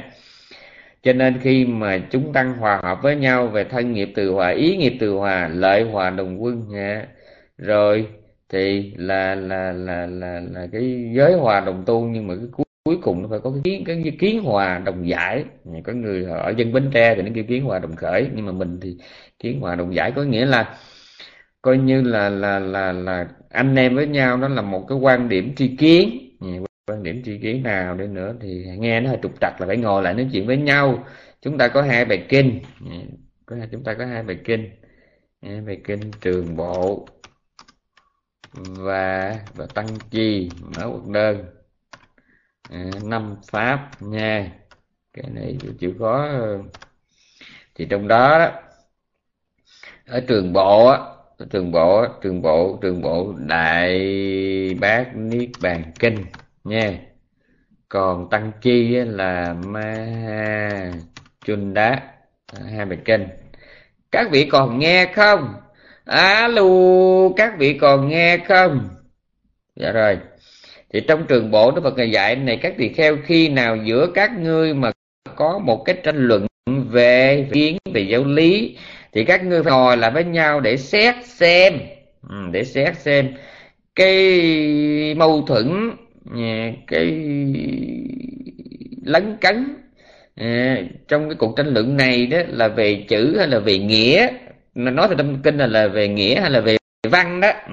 Cho nên khi mà chúng tăng hòa hợp với nhau về thân nghiệp từ hòa, ý nghiệp từ hòa, lợi hòa đồng quân nha, rồi thì là là là là là cái giới hòa đồng tu. Nhưng mà cái cuối cuối cùng nó phải có cái kiến cái kiến hòa đồng giải. Có người ở dân Bến Tre thì nó kêu kiến hòa đồng khởi, nhưng mà mình thì kiến hòa đồng giải, có nghĩa là coi như là là là là anh em với nhau, đó là một cái quan điểm tri kiến. Quan điểm tri kiến nào đi nữa thì nghe nó hơi trục trặc, là phải ngồi lại nói chuyện với nhau. Chúng ta có hai bài kinh, có chúng ta có hai bài kinh, bài kinh Trường Bộ và và Tăng Chi Mã Quốc Đơn, à, năm pháp nha. Cái này chịu khó. Thì trong đó ở Trường Bộ á, Trường Bộ Trường Bộ Trường Bộ Đại Bát Niết Bàn Kinh nha. Còn Tăng Chi là Ma Chun Đá, hai bài kinh. Các vị còn nghe không? Alo, các vị còn nghe không? Dạ rồi. Thì trong Trường Bộ Đức Phật Ngài dạy này, các tỳ kheo, khi nào giữa các ngươi mà có một cái tranh luận về kiến, về giáo lý, thì các ngươi phải ngồi lại với nhau để xét xem, để xét xem cái mâu thuẫn, cái lấn cấn à, trong cái cuộc tranh luận này đó là về chữ hay là về nghĩa. Nói theo trong kinh là, là về nghĩa hay là về văn đó.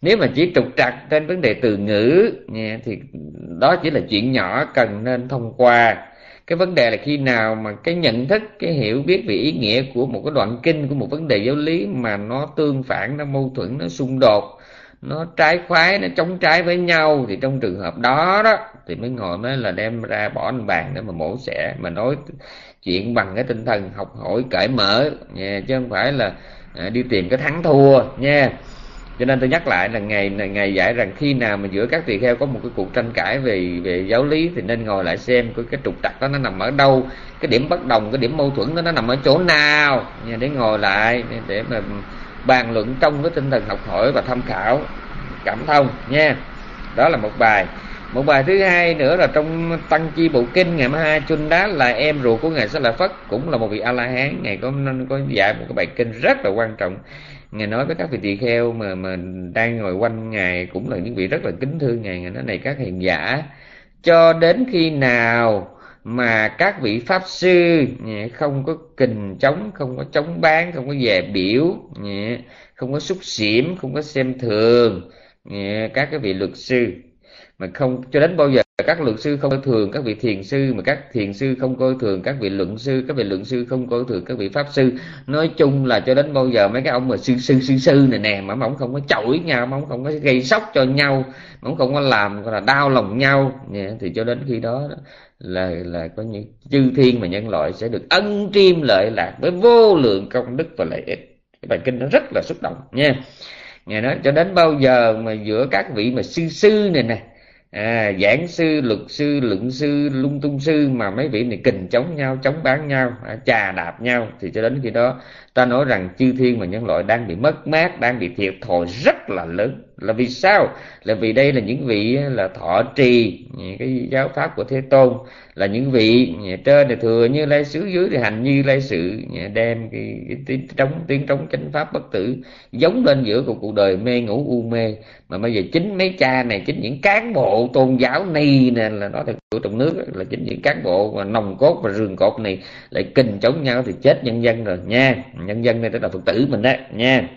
Nếu mà chỉ trục trặc trên vấn đề từ ngữ nha, thì đó chỉ là chuyện nhỏ cần nên thông qua. Cái vấn đề là khi nào mà cái nhận thức, cái hiểu biết về ý nghĩa của một cái đoạn kinh, của một vấn đề giáo lý mà nó tương phản, nó mâu thuẫn, nó xung đột, nó trái khoái, nó chống trái với nhau, thì trong trường hợp đó đó thì mới ngồi mới là đem ra bỏ lên bàn để mà mổ xẻ, mà nói chuyện bằng cái tinh thần học hỏi cởi mở nha, chứ không phải là à, đi tìm cái thắng thua nha. Cho nên tôi nhắc lại là ngày ngày dạy rằng khi nào mà giữa các tỳ kheo có một cái cuộc tranh cãi về về giáo lý thì nên ngồi lại xem cái, cái trục trặc đó nó nằm ở đâu, cái điểm bất đồng, cái điểm mâu thuẫn đó nó nằm ở chỗ nào nha, để ngồi lại để mà bàn luận trong cái tinh thần học hỏi và tham khảo cảm thông nha. Đó là một bài. Một bài thứ hai nữa là trong Tăng Chi Bộ Kinh, ngày hai Chun Đá là em ruột của ngài Xá Lợi Phất, cũng là một vị A La Hán, ngài có có dạy một cái bài kinh rất là quan trọng. Ngài nói với các vị tỳ kheo mà mà đang ngồi quanh ngài, cũng là những vị rất là kính thương ngài, ngài nói này các hiền giả, cho đến khi nào mà các vị pháp sư không có kình chống, không có chống bán, không có dè biểu, không có xúc xỉm, không có xem thường các cái vị luật sư, mà không cho đến bao giờ các luật sư không coi thường các vị thiền sư, mà các thiền sư không coi thường các vị luận sư, các vị luận sư không coi thường các vị pháp sư. Nói chung là cho đến bao giờ mấy cái ông mà sư sư sư sư này nè, mà ông không có chổi nhau, mà ông không có gây sốc cho nhau, mà ông không có làm gọi là đau lòng nhau, thì cho đến khi đó là là có những chư thiên mà nhân loại sẽ được ân triêm lợi lạc với vô lượng công đức và lợi ích. Cái bài kinh nó rất là xúc động nha. Ngài nói cho đến bao giờ mà giữa các vị mà sư sư này nè, à, giảng sư, luật sư, luận sư, lung tung sư, mà mấy vị này kình chống nhau, chống bán nhau, à, chà đạp nhau, thì cho đến khi đó ta nói rằng chư thiên và nhân loại đang bị mất mát, đang bị thiệt thòi rất là lớn. Là vì sao? Là vì đây là những vị là thọ trì cái giáo pháp của Thế Tôn, là những vị trên thì thừa Như Lai xứ, dưới thì hành Như Lai sự, đem cái, cái tiếng trống tiếng trống chánh pháp bất tử giống lên giữa của cuộc đời mê ngủ u mê. Mà bây giờ chính mấy cha này, chính những cán bộ tôn giáo này nè, là nói thật của trong nước là chính những cán bộ mà nòng cốt và rường cột này lại kình chống nhau thì chết nhân dân rồi nha. Nhân dân đây tức là Phật tử mình đó nha.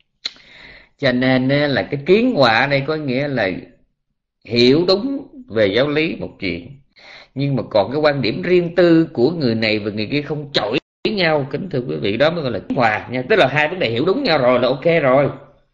Cho nên là cái kiến họa đây có nghĩa là hiểu đúng về giáo lý một chuyện, nhưng mà còn cái quan điểm riêng tư của người này và người kia không chổi nhau, kính thưa quý vị, đó mới gọi là kiến hòa nha. Tức là hai vấn đề hiểu đúng nhau rồi là ok rồi,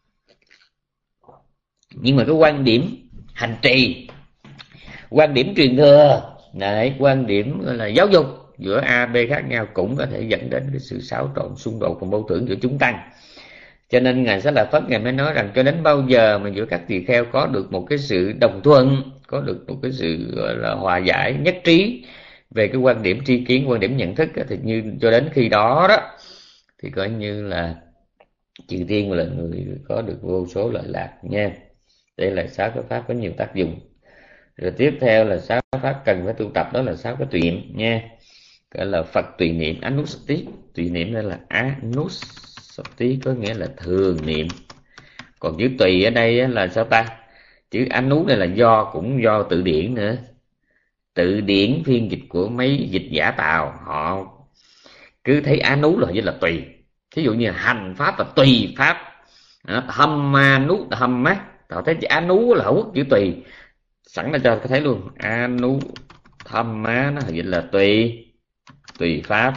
nhưng mà cái quan điểm hành trì, quan điểm truyền thừa, đấy, quan điểm gọi là giáo dục giữa A, B khác nhau cũng có thể dẫn đến cái sự xáo trộn, xung đột và mâu thuẫn giữa chúng tăng. Cho nên ngài Xá Lợi Phất ngài mới nói rằng cho đến bao giờ mà giữa các tỳ kheo có được một cái sự đồng thuận, có được một cái sự gọi là hòa giải, nhất trí về cái quan điểm tri kiến, quan điểm nhận thức, thì như cho đến khi đó đó thì coi như là chư thiên là người có được vô số lợi lạc nha. Đây là sáu cái pháp có nhiều tác dụng. Rồi tiếp theo là sáu pháp cần phải tu tập, đó là sáu cái tùy niệm nha. Gọi là Phật tùy niệm, Anusati. Tùy niệm đây là Anusati, có nghĩa là thường niệm. Còn chữ tùy ở đây là sao ta? Chữ Anu này là do, cũng do tự điển nữa. Tự điển phiên dịch của mấy dịch giả Tàu, họ cứ thấy Anu là như là tùy. Thí dụ như hành pháp là tùy pháp, Hamma nú hầm á, họ thấy chữ Anu là quốc chữ tùy, sẵn là cho thấy luôn Anu thâm má nó dịch là tùy, tùy pháp.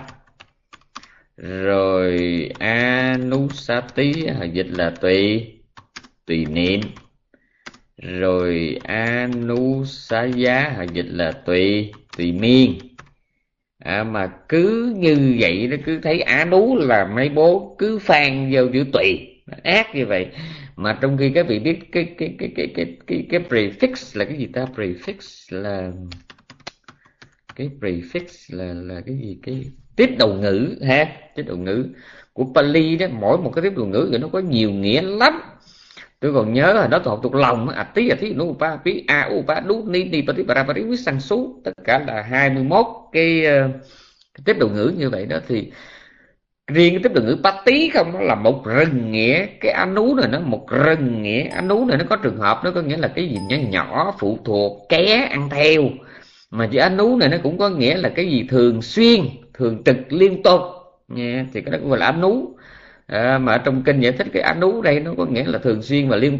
Rồi Anusati dịch là tùy, tùy niệm. Rồi Anusaya dịch là tùy, tùy miên. À, mà cứ như vậy nó cứ thấy Anu là mấy bố cứ phan vô chữ tùy, ác như vậy. Mà trong khi các vị biết cái cái cái cái cái cái cái prefix là cái gì ta? Prefix là cái prefix là là cái gì? Cái tiếp đầu ngữ ha, tiếp đầu ngữ của Pali đó, mỗi một cái tiếp đầu ngữ thì nó có nhiều nghĩa lắm. Tôi còn nhớ là đó tôi học thuộc lòng à tí à tí nu pa pi a u pa đu ni ni pa tí pa ra pa tí với sang số, tất cả là hai mươi mốt cái, cái tiếp đầu ngữ như vậy đó. Thì riêng cái tiếp đầu ngữ pa tí không, nó là một rừng nghĩa. Cái Anu này nó một rừng nghĩa. Anu này nó có trường hợp, nó có nghĩa là cái gì nhỏ nhỏ, phụ thuộc, ké, ăn theo. Mà chữ Anu này nó cũng có nghĩa là cái gì thường xuyên, thường trực, liên tục nha. Thì cái đó cũng gọi là Anu. À, mà trong kinh giải thích cái Anu đây nó có nghĩa là thường xuyên và liên tục.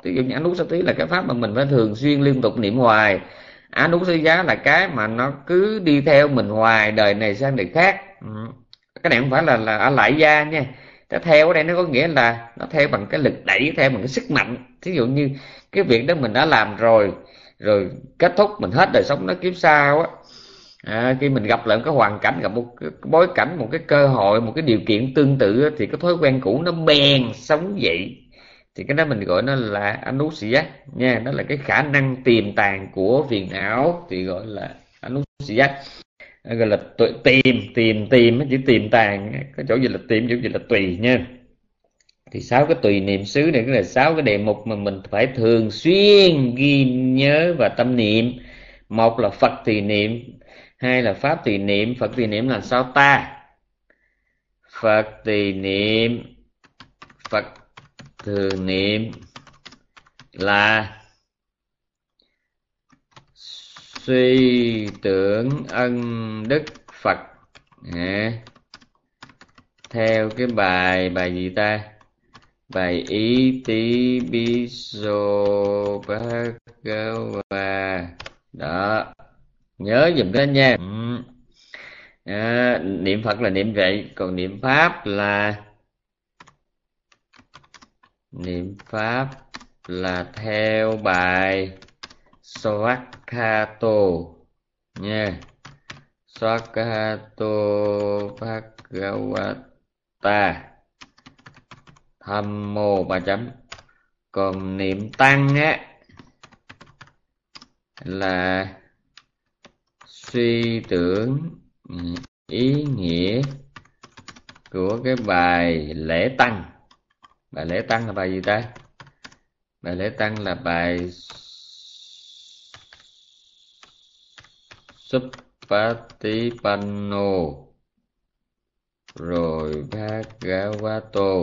ví dụ như Anusati là cái pháp mà mình phải thường xuyên liên tục niệm hoài. Anussaya là cái mà nó cứ đi theo mình hoài, đời này sang đời khác. Ừ. Cái này không phải là là ở lại gia nha. Nó theo ở đây nó có nghĩa là nó theo bằng cái lực đẩy, theo bằng cái sức mạnh. Ví dụ như cái việc đó mình đã làm rồi, rồi kết thúc mình hết đời sống nó kiếp sau á, à, khi mình gặp lại một cái hoàn cảnh, gặp một cái bối cảnh, một cái cơ hội, một cái điều kiện tương tự á, thì cái thói quen cũ nó bèn sống dậy, thì cái đó mình gọi nó là Anussaya nha. Đó là cái khả năng tiềm tàng của phiền não thì gọi là Anussaya, gọi là tìm tìm tìm chỉ tìm tàng, cái chỗ gì là tìm, chỗ gì là tùy nha. Thì sáu cái tùy niệm xứ này cũng là sáu cái đề mục mà mình phải thường xuyên ghi nhớ và tâm niệm. Một là Phật tùy niệm, hai là Pháp tùy niệm. Phật tùy niệm là sao ta? Phật tùy niệm, Phật thường niệm là suy tưởng ân đức Phật, à, theo cái bài bài gì ta, bài ý tí bi sô bhagava đó, nhớ giùm đó nha. Ừ. À, niệm Phật là niệm vậy, còn niệm Pháp là niệm Pháp là theo bài Swakato nha. Swakato Bhagavata Thammo ba chấm. Còn niệm Tăng á là suy tưởng ý nghĩa của cái bài lễ Tăng. Bài lễ Tăng là bài gì ta? Bài lễ Tăng là bài Supatipanno rồi Bhagavato,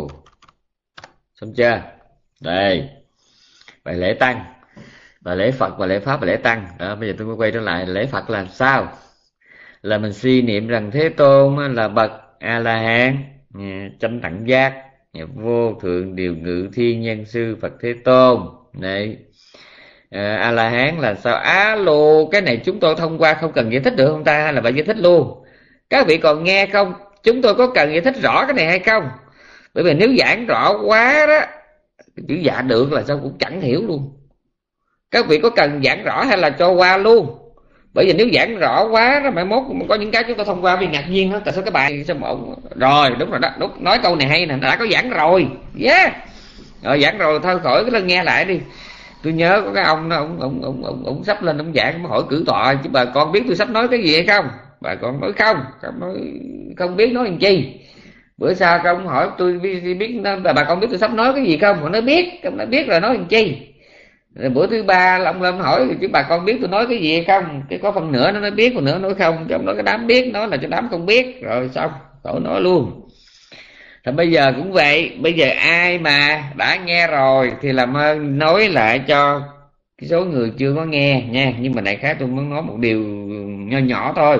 xong chưa? Đây, bài lễ Tăng, bài lễ Phật, bài lễ Pháp, bài lễ Tăng đó. Bây giờ tôi mới quay trở lại lễ Phật là sao? Là mình suy niệm rằng Thế Tôn là bậc A La Hán, chánh đẳng giác, vô thượng điều ngự thiên nhân sư Phật Thế Tôn này. À, A La Hán là sao? Alo, cái này chúng tôi thông qua không cần giải thích được không ta, hay là phải giải thích luôn? Các vị còn nghe không? Chúng tôi có cần giải thích rõ cái này hay không? Bởi vì nếu giảng rõ quá đó, chữ dạ được là sao cũng chẳng hiểu luôn. Các vị có cần giảng rõ hay là cho qua luôn? Bởi vì nếu giảng rõ quá đó, mai mốt có những cái chúng ta thông qua vì ngạc nhiên đó. Tại sao cái bài sao mà ông... Rồi, đúng rồi đó, đúng, nói câu này hay nè, đã có giảng rồi. Yeah. Rồi giảng rồi thôi khỏi cái lần nghe lại đi. Tôi nhớ có cái ông đó, ông ông ông ông, ông sắp lên ông giảng, ông hỏi cử tọa chứ bà con biết tôi sắp nói cái gì hay không? Bà con nói không, không nói không biết nói làm chi. Bữa sau ông hỏi tôi biết, biết bà con biết tôi sắp nói cái gì không? Họ nói biết, ông nói biết rồi nói làm chi. Rồi bữa thứ ba là ông lên hỏi chứ bà con biết tôi nói cái gì hay không? Cái có phần nữa nó nói biết, phần nữa nói không. Chứ ông nói cái đám biết, nói là cho đám không biết. Rồi xong, khỏi nói luôn. Thì bây giờ cũng vậy, bây giờ ai mà đã nghe rồi thì làm ơn nói lại cho cái số người chưa có nghe nha. Nhưng mà đại khái tôi muốn nói một điều nho nhỏ thôi.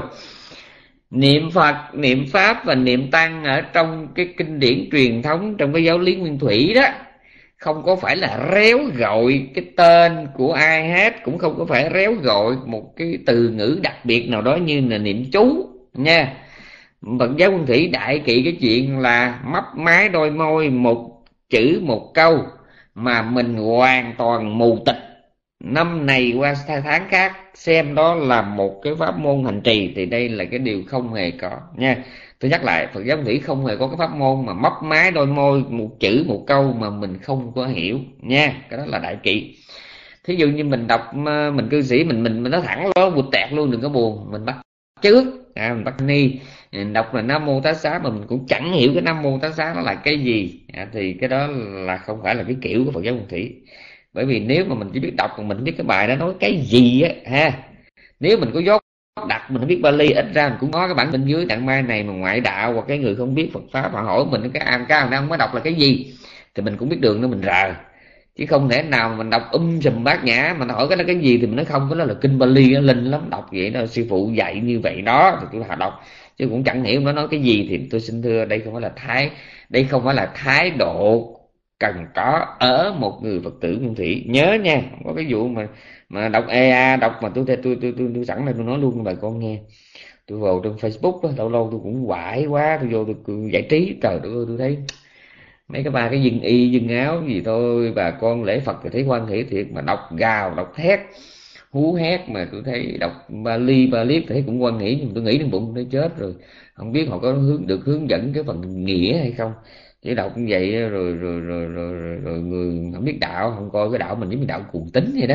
Niệm Phật, niệm Pháp và niệm Tăng ở trong cái kinh điển truyền thống, trong cái giáo lý nguyên thủy đó, không có phải là réo gọi cái tên của ai hết, cũng không có phải réo gọi một cái từ ngữ đặc biệt nào đó như là niệm chú nha. Phật giáo nguyên thủy đại kỵ cái chuyện là mấp mái đôi môi, một chữ một câu mà mình hoàn toàn mù tịch, năm này qua tháng khác xem đó là một cái pháp môn hành trì, thì đây là cái điều không hề có nha. Tôi nhắc lại, Phật giáo nguyên thủy không hề có cái pháp môn mà mấp mái đôi môi, một chữ một câu mà mình không có hiểu nha. Cái đó là đại kỵ. Thí dụ như mình đọc, mình cư sĩ mình mình mình nói thẳng luôn, bụt tẹt luôn, đừng có buồn, mình bắt trước, à, mình bắt ni đọc là Nam Mô Tát Xá mà mình cũng chẳng hiểu cái Nam Mô Tát Xá nó là cái gì, à, thì cái đó là không phải là cái kiểu của Phật giáo nguyên thủy. Bởi vì nếu mà mình chỉ biết đọc, mà mình biết cái bài đó nói cái gì á ha, nếu mình có dốt đặt mình biết Bali, ít ra mình cũng có cái bản bên dưới tặng mai này mà ngoại đạo hoặc cái người không biết Phật pháp họ hỏi mình cái am cao đang mới đọc là cái gì thì mình cũng biết đường nó mình rờ, chứ không thể nào mình đọc um sùm bát nhã mà hỏi cái đó cái gì thì mình nói không, cái đó là kinh Bali nó linh lắm, đọc vậy đó sư phụ dạy như vậy đó thì tôi đọc, chứ cũng chẳng hiểu nó nói cái gì. Thì tôi xin thưa đây không phải là thái đây không phải là thái độ cần có ở một người Phật tử nguyên thủy. Nhớ nha, không có cái vụ mà mà đọc e a đọc mà tôi tôi tôi tôi, tôi, tôi sẵn đây tôi nói luôn cho bà con nghe. Tôi vào trên Facebook đó, lâu lâu tôi cũng quải quá, tôi vô tôi, tôi giải trí. Trời đất ơi, tôi thấy mấy cái ba cái dân y dân áo gì thôi, bà con lễ Phật thì thấy hoan hỷ thiệt, mà đọc gào đọc thét hú hét, mà tôi thấy đọc Bali ba liếp thấy cũng quan nghĩ, nhưng tôi nghĩ trong bụng nó chết rồi, không biết họ có hướng được hướng dẫn cái phần nghĩa hay không. Chỉ đọc như vậy rồi rồi rồi rồi, rồi, rồi người không biết đạo, không coi cái đạo mình giống như đạo cuồng tín vậy đó.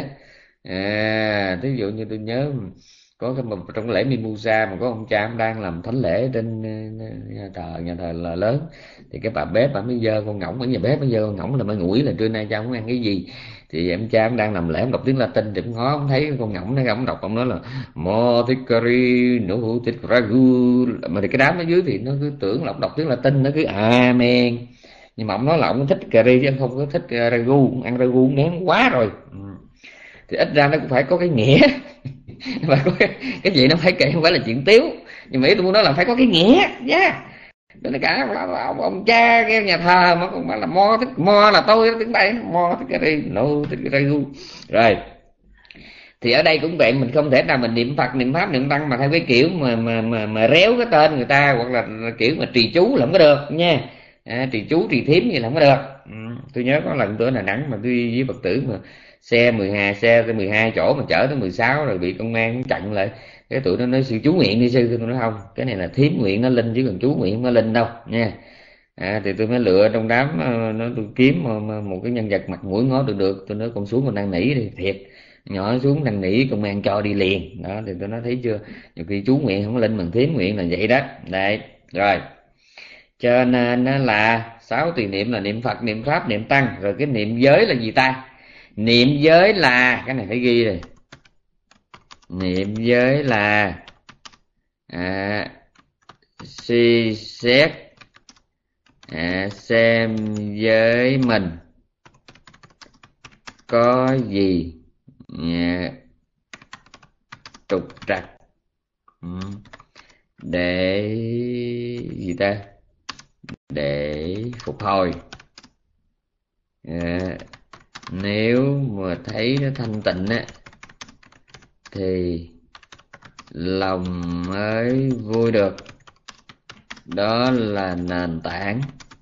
À, ví dụ như tôi nhớ có cái trong cái lễ Mimosa mà có ông cha ông đang làm thánh lễ trên nhà thờ nhà thờ là lớn, thì cái bà bếp bà mới dơ con ngỗng ở nhà bếp, mới dơ con ngỗng là mới ngủi là trưa nay cha ông ăn cái gì. Thì em cha ông đang làm lễ, ông đọc tiếng Latin thì ông ngó ông thấy con ngỗng này, ông đọc ông nói là mo tikari no tikragu, mà thì cái đám ở dưới thì nó cứ tưởng là ông đọc tiếng Latin, nó cứ amen, nhưng mà ông nói là ông thích cà ri chứ ông không có thích ragu, ăn ragu ngán quá rồi. Ừ. Thì ít ra nó cũng phải có cái nghĩa mà có cái, cái gì nó phải kể, không phải là chuyện tiếu, nhưng mà ý tôi muốn nói là phải có cái nghĩa nha. Yeah. Nên cả là, là ông, ông cha cái nhà thờ mà cũng là mo thích mo là tôi tiếng Tây mo thích cái gì no thích cái gì rồi. Thì ở đây cũng vậy, mình không thể nào mình niệm Phật niệm Pháp niệm Tăng mà theo cái kiểu mà mà mà, mà réo cái tên người ta, hoặc là kiểu mà trì chú là không có được nha. À, trì chú trì thiếm gì là không có được. Ừ. Tôi nhớ có lần tôi ở Đà Nẵng mà tôi đi với Phật tử mà xe mười hai xe tới mười hai chỗ mà chở tới mười sáu rồi bị công an chặn lại. Cái tụi nó nói sư chú nguyện đi sư, tôi nói không, cái này là thiếm nguyện nó linh chứ còn chú nguyện không có linh đâu nha. À, thì tôi mới lựa trong đám nó tôi kiếm một cái nhân vật mặt mũi ngó được được, tôi nói con xuống con năn nỉ đi, thiệt nhỏ xuống năn nỉ công an cho đi liền đó. Thì tôi nói thấy chưa, nhiều khi chú nguyện không có linh bằng thiếm nguyện là vậy đó. Đấy rồi, cho nên là sáu tùy niệm là niệm Phật niệm Pháp niệm Tăng. Rồi cái niệm giới là gì ta? Niệm giới là cái này phải ghi rồi. Niệm giới là à, suy xét à, xem với mình có gì à, trục trặc ừ. để gì ta để phục hồi. À, nếu mà thấy nó thanh tịnh á thì lòng mới vui được. Đó là nền tảng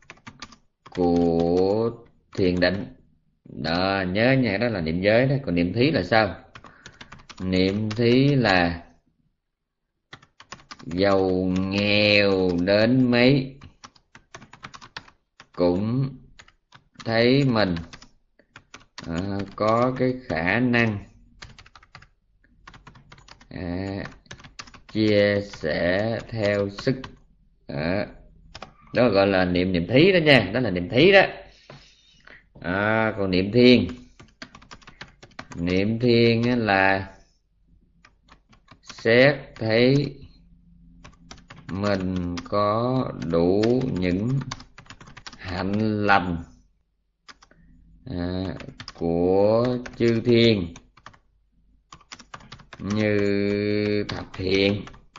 của thiền định đó, nhớ nha, đó là niệm giới đó. Còn niệm thí là sao? Niệm thí là giàu nghèo đến mấy cũng thấy mình à, có cái khả năng à, chia sẻ theo sức à, đó gọi là niệm niệm thí đó nha, đó là niệm thí đó. À, còn niệm thiên, niệm thiên là xét thấy mình có đủ những hạnh lành à, của chư thiên như thập thiện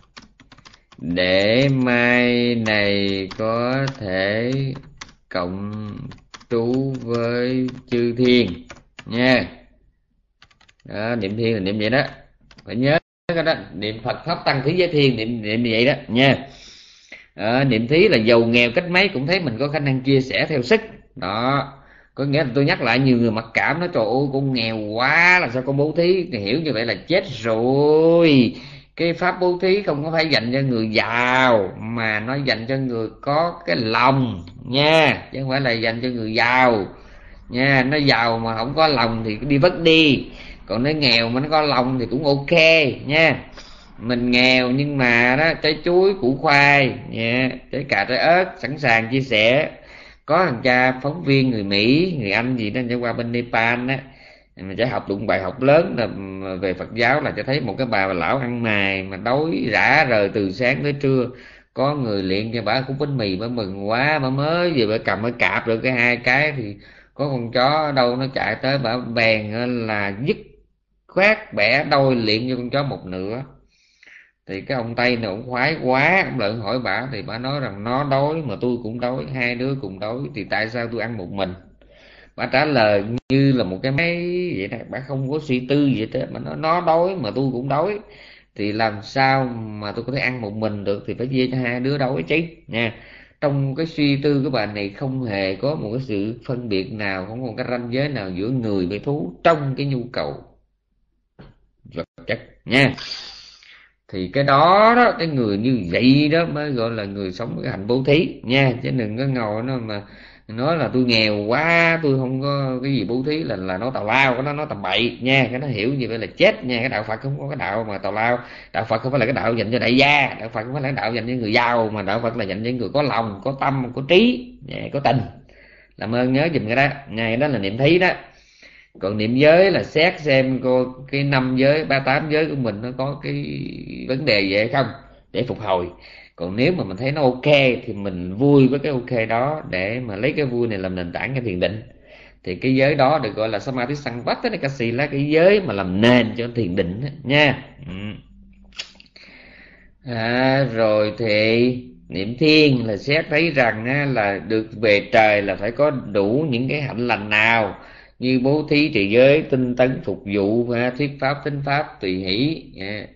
để mai này có thể cộng trú với chư thiên nha. Đó, niệm thiên là niệm vậy đó, phải nhớ cái đó. Niệm Phật Pháp Tăng Thí Giới Thiên niệm niệm vậy đó nha. À, niệm thí là giàu nghèo cách mấy cũng thấy mình có khả năng chia sẻ theo sức đó. Có nghĩa là tôi nhắc lại, nhiều người mặc cảm nói trời ơi con nghèo quá làm sao con bố thí, thì hiểu như vậy là chết rồi. Cái pháp bố thí không có phải dành cho người giàu, mà nó dành cho người có cái lòng nha, chứ không phải là dành cho người giàu nha. Nó giàu mà không có lòng thì đi vất đi, còn nó nghèo mà nó có lòng thì cũng ok nha. Mình nghèo nhưng mà đó, trái chuối củ khoai nha, trái cà trái ớt sẵn sàng chia sẻ. Có thằng cha phóng viên người Mỹ người Anh gì đó cho qua bên Nepal á, mình sẽ học đụng bài học lớn là về Phật giáo, là cho thấy một cái bà, bà lão ăn mày mà đói rã rời từ sáng tới trưa, có người luyện cho bà khúc bánh mì, bà mừng quá, bà mới về bà cầm cái cạp được cái hai cái thì có con chó ở đâu nó chạy tới, bà bèn là dứt khoát bẻ đôi luyện cho con chó một nửa. Thì cái ông Tây này ông khoái quá, ông lại hỏi bà, thì bà nói rằng nó đói mà tôi cũng đói, hai đứa cùng đói, thì tại sao tôi ăn một mình? Bà trả lời như là một cái máy vậy này, bà không có suy tư gì hết, mà nó nó đói mà tôi cũng đói, thì làm sao mà tôi có thể ăn một mình được, thì phải chia cho hai đứa đói chứ nha. Trong cái suy tư của bà này không hề có một cái sự phân biệt nào, không có một cái ranh giới nào giữa người với thú trong cái nhu cầu vật chất nha. Thì cái đó đó, cái người như vậy đó mới gọi là người sống cái hạnh bố thí nha. Chứ đừng có ngồi nó mà nói là tôi nghèo quá, tôi không có cái gì bố thí, là là nói tào lao, cái nó nói tầm bậy nha. Cái nó hiểu như vậy là chết nha. Cái đạo Phật không có cái đạo mà tào lao. Đạo Phật không phải là cái đạo dành cho đại gia, đạo Phật không phải là cái đạo dành cho người giàu, mà đạo Phật là dành cho người có lòng, có tâm, có trí, có tình. Làm ơn nhớ giùm cái đó nha. Cái đó là niệm thí đó. Còn niệm giới là xét xem cô cái năm giới, ba tám giới của mình nó có cái vấn đề gì hay không để phục hồi. Còn nếu mà mình thấy nó ok thì mình vui với cái ok đó, để mà lấy cái vui này làm nền tảng cho thiền định. Thì cái giới đó được gọi là Samadhi Sampatti, là cái giới mà làm nền cho thiền định đó, nha. Ừ. À, rồi thì niệm thiên là xét thấy rằng á, là được về trời là phải có đủ những cái hạnh lành nào, như bố thí, trì giới, tinh tấn, phục vụ, thuyết pháp, thính pháp, tùy hỷ.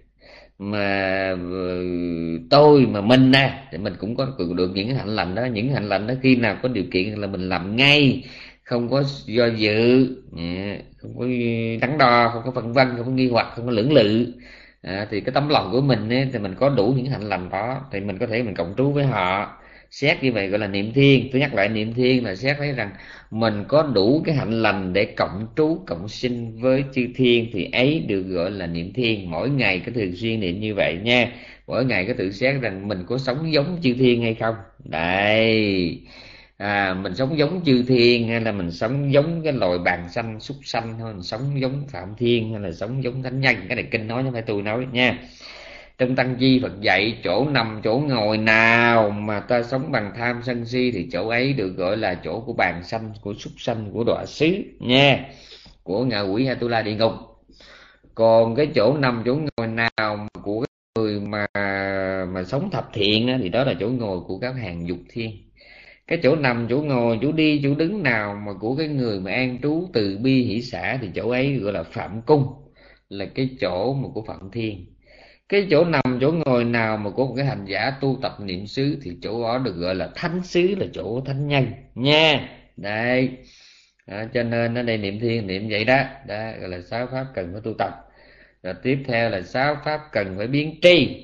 Mà tôi mà mình nè thì mình cũng có được những hạnh lành đó. Những hạnh lành đó khi nào có điều kiện là mình làm ngay, không có do dự, không có đắn đo, không có phân vân, không có nghi hoặc, không có lưỡng lự. À, thì cái tấm lòng của mình ấy, thì mình có đủ những hạnh lành đó thì mình có thể mình cộng trú với họ. Xét như vậy gọi là niệm thiên. Tôi nhắc lại, niệm thiên là xét thấy rằng mình có đủ cái hạnh lành để cộng trú cộng sinh với chư thiên, thì ấy được gọi là niệm thiên. Mỗi ngày có thường xuyên niệm như vậy nha. Mỗi ngày có tự xét rằng mình có sống giống chư thiên hay không. Đây, à, mình sống giống chư thiên hay là mình sống giống cái loài bàn xanh súc sanh, hay mình sống giống Phạm Thiên, hay là sống giống thánh nhân. Cái này kinh nói chứ không phải tôi nói nha. Trong Tăng Chi Phật dạy, chỗ nằm chỗ ngồi nào mà ta sống bằng tham sân si thì chỗ ấy được gọi là chỗ của bàn sanh, của súc sanh, của đọa xứ nha, của ngạ quỷ Atula địa ngục. Còn cái chỗ nằm chỗ ngồi nào mà của cái người mà mà sống thập thiện á, thì đó là chỗ ngồi của các hàng dục thiên. Cái chỗ nằm, chỗ ngồi, chỗ đi, chỗ đứng nào mà của cái người mà an trú từ bi hỷ xả thì chỗ ấy gọi là Phạm Cung, là cái chỗ mà của Phạm Thiên. Cái chỗ nằm, chỗ ngồi nào mà có một cái hành giả tu tập niệm xứ thì chỗ đó được gọi là thánh xứ, là chỗ thánh nhân nha. Đây, đó, cho nên ở đây niệm thiên niệm vậy đó, đó gọi là sáu pháp cần phải tu tập. Rồi tiếp theo là sáu pháp cần phải biến tri.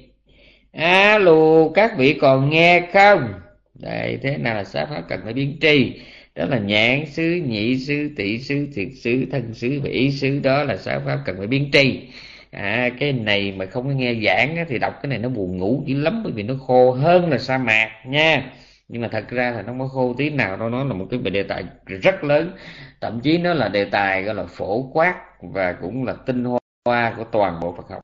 Alo, các vị còn nghe không? Đây, thế nào là sáu pháp cần phải biến tri? Đó là nhãn xứ, nhị xứ, tỷ xứ, thiệt xứ, thân xứ và ý xứ. Đó là sáu pháp cần phải biến tri. À, cái này mà không có nghe giảng á, thì đọc cái này nó buồn ngủ dữ lắm, bởi vì nó khô hơn là sa mạc nha. Nhưng mà thật ra là nó không có khô tí nào đâu. Nó là một cái đề tài rất lớn, thậm chí nó là đề tài gọi là phổ quát, và cũng là tinh hoa của toàn bộ Phật học.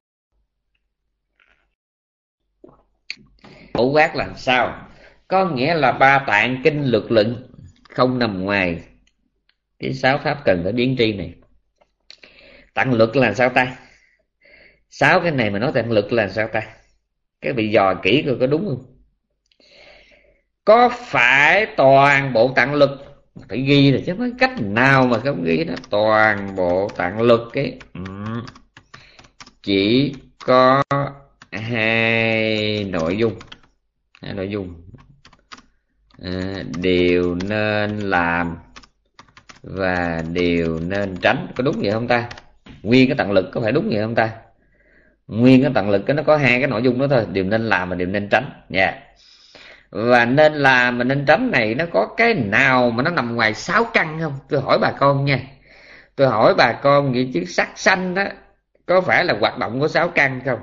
Phổ quát là sao? Có nghĩa là ba tạng kinh luật luận không nằm ngoài cái sáu pháp cần phải biến tri này. Tạng luật là sao ta? Sáu cái này mà nói tạng luật là sao ta? Cái bị dò kỹ coi có đúng không? Có phải toàn bộ tạng luật phải ghi rồi chứ, có cách nào mà không ghi đó. Toàn bộ tạng luật cái ừ. chỉ có hai nội dung, hai nội dung à, điều nên làm và điều nên tránh. Có đúng vậy không ta? Nguyên cái tạng luật có phải đúng vậy không ta? Nguyên cái tạng luật cái nó có hai cái nội dung đó thôi, điều nên làm và điều nên tránh nha. Yeah. Và nên làm và nên tránh này nó có cái nào mà nó nằm ngoài sáu căn không? Tôi hỏi bà con nha. Tôi hỏi bà con vậy chứ sắc sanh đó có phải là hoạt động của sáu căn không?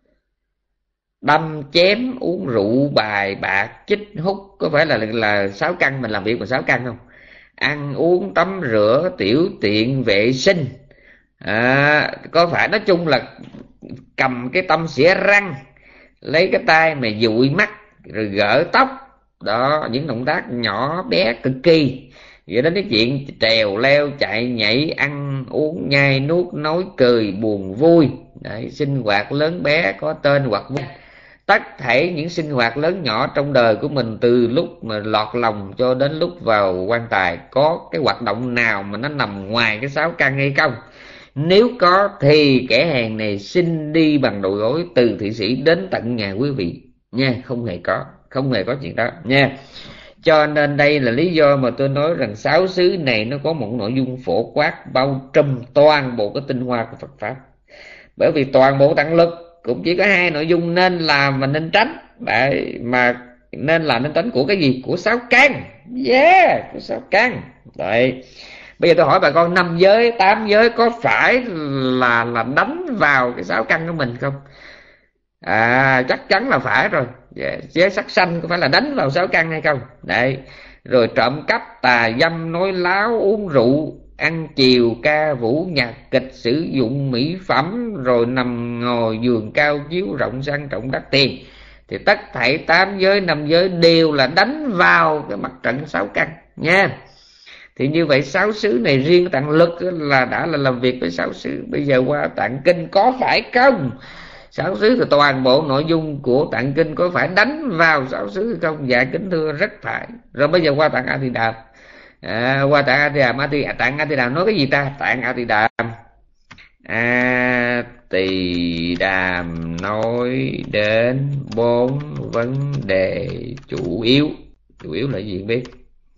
Đâm chém, uống rượu, bài bạc, chích hút có phải là là sáu căn, mình làm việc bằng sáu căn không? Ăn uống, tắm rửa, tiểu tiện, vệ sinh, à, có phải nói chung là cầm cái tăm xỉa răng, lấy cái tay mà dụi mắt, rồi gỡ tóc, đó, những động tác nhỏ bé cực kỳ. Vậy đến cái chuyện trèo leo, chạy nhảy, ăn uống, nhai nuốt, nói cười, buồn vui, đấy, sinh hoạt lớn bé có tên hoặc vô, tất thảy những sinh hoạt lớn nhỏ trong đời của mình, từ lúc mà lọt lòng cho đến lúc vào quan tài, có cái hoạt động nào mà nó nằm ngoài cái sáu căn hay không? Nếu có thì kẻ hèn này xin đi bằng đầu gối từ Thụy Sĩ đến tận nhà quý vị nha. Không hề có, không hề có chuyện đó nha. Cho nên đây là lý do mà tôi nói rằng sáu xứ này nó có một nội dung phổ quát bao trùm toàn bộ cái tinh hoa của Phật Pháp. Bởi vì toàn bộ tạng lực cũng chỉ có hai nội dung nên làm và nên tránh. Đấy, mà nên làm nên tránh của cái gì? Của sáu căn. Yeah, của sáu căn. Đấy. Bây giờ tôi hỏi bà con, năm giới, tám giới có phải là là đánh vào cái sáu căn của mình không? À, chắc chắn là phải rồi. Giới sắc sanh có phải là đánh vào sáu căn hay không? Đấy. Rồi trộm cắp, tà dâm, nói láo, uống rượu, ăn chiều, ca vũ, nhạc kịch, sử dụng mỹ phẩm, rồi nằm ngồi giường cao chiếu rộng sang trọng đắt tiền, thì tất thảy tám giới, năm giới đều là đánh vào cái mặt trận sáu căn nha. Thì như vậy sáu xứ này riêng tạng lực là đã là làm việc với sáu xứ. Bây giờ qua tạng kinh có phải không? Sáu xứ thì toàn bộ nội dung của tạng kinh có phải đánh vào sáu xứ không? Dạ kính thưa rất phải. Rồi bây giờ qua tạng A Di Đàm. À, qua tạng A Di Đàm, tạng A Di Đàm nói cái gì ta? Tạng A Di Đàm A Tỳ Đàm nói đến bốn vấn đề chủ yếu. Chủ yếu là gì không biết?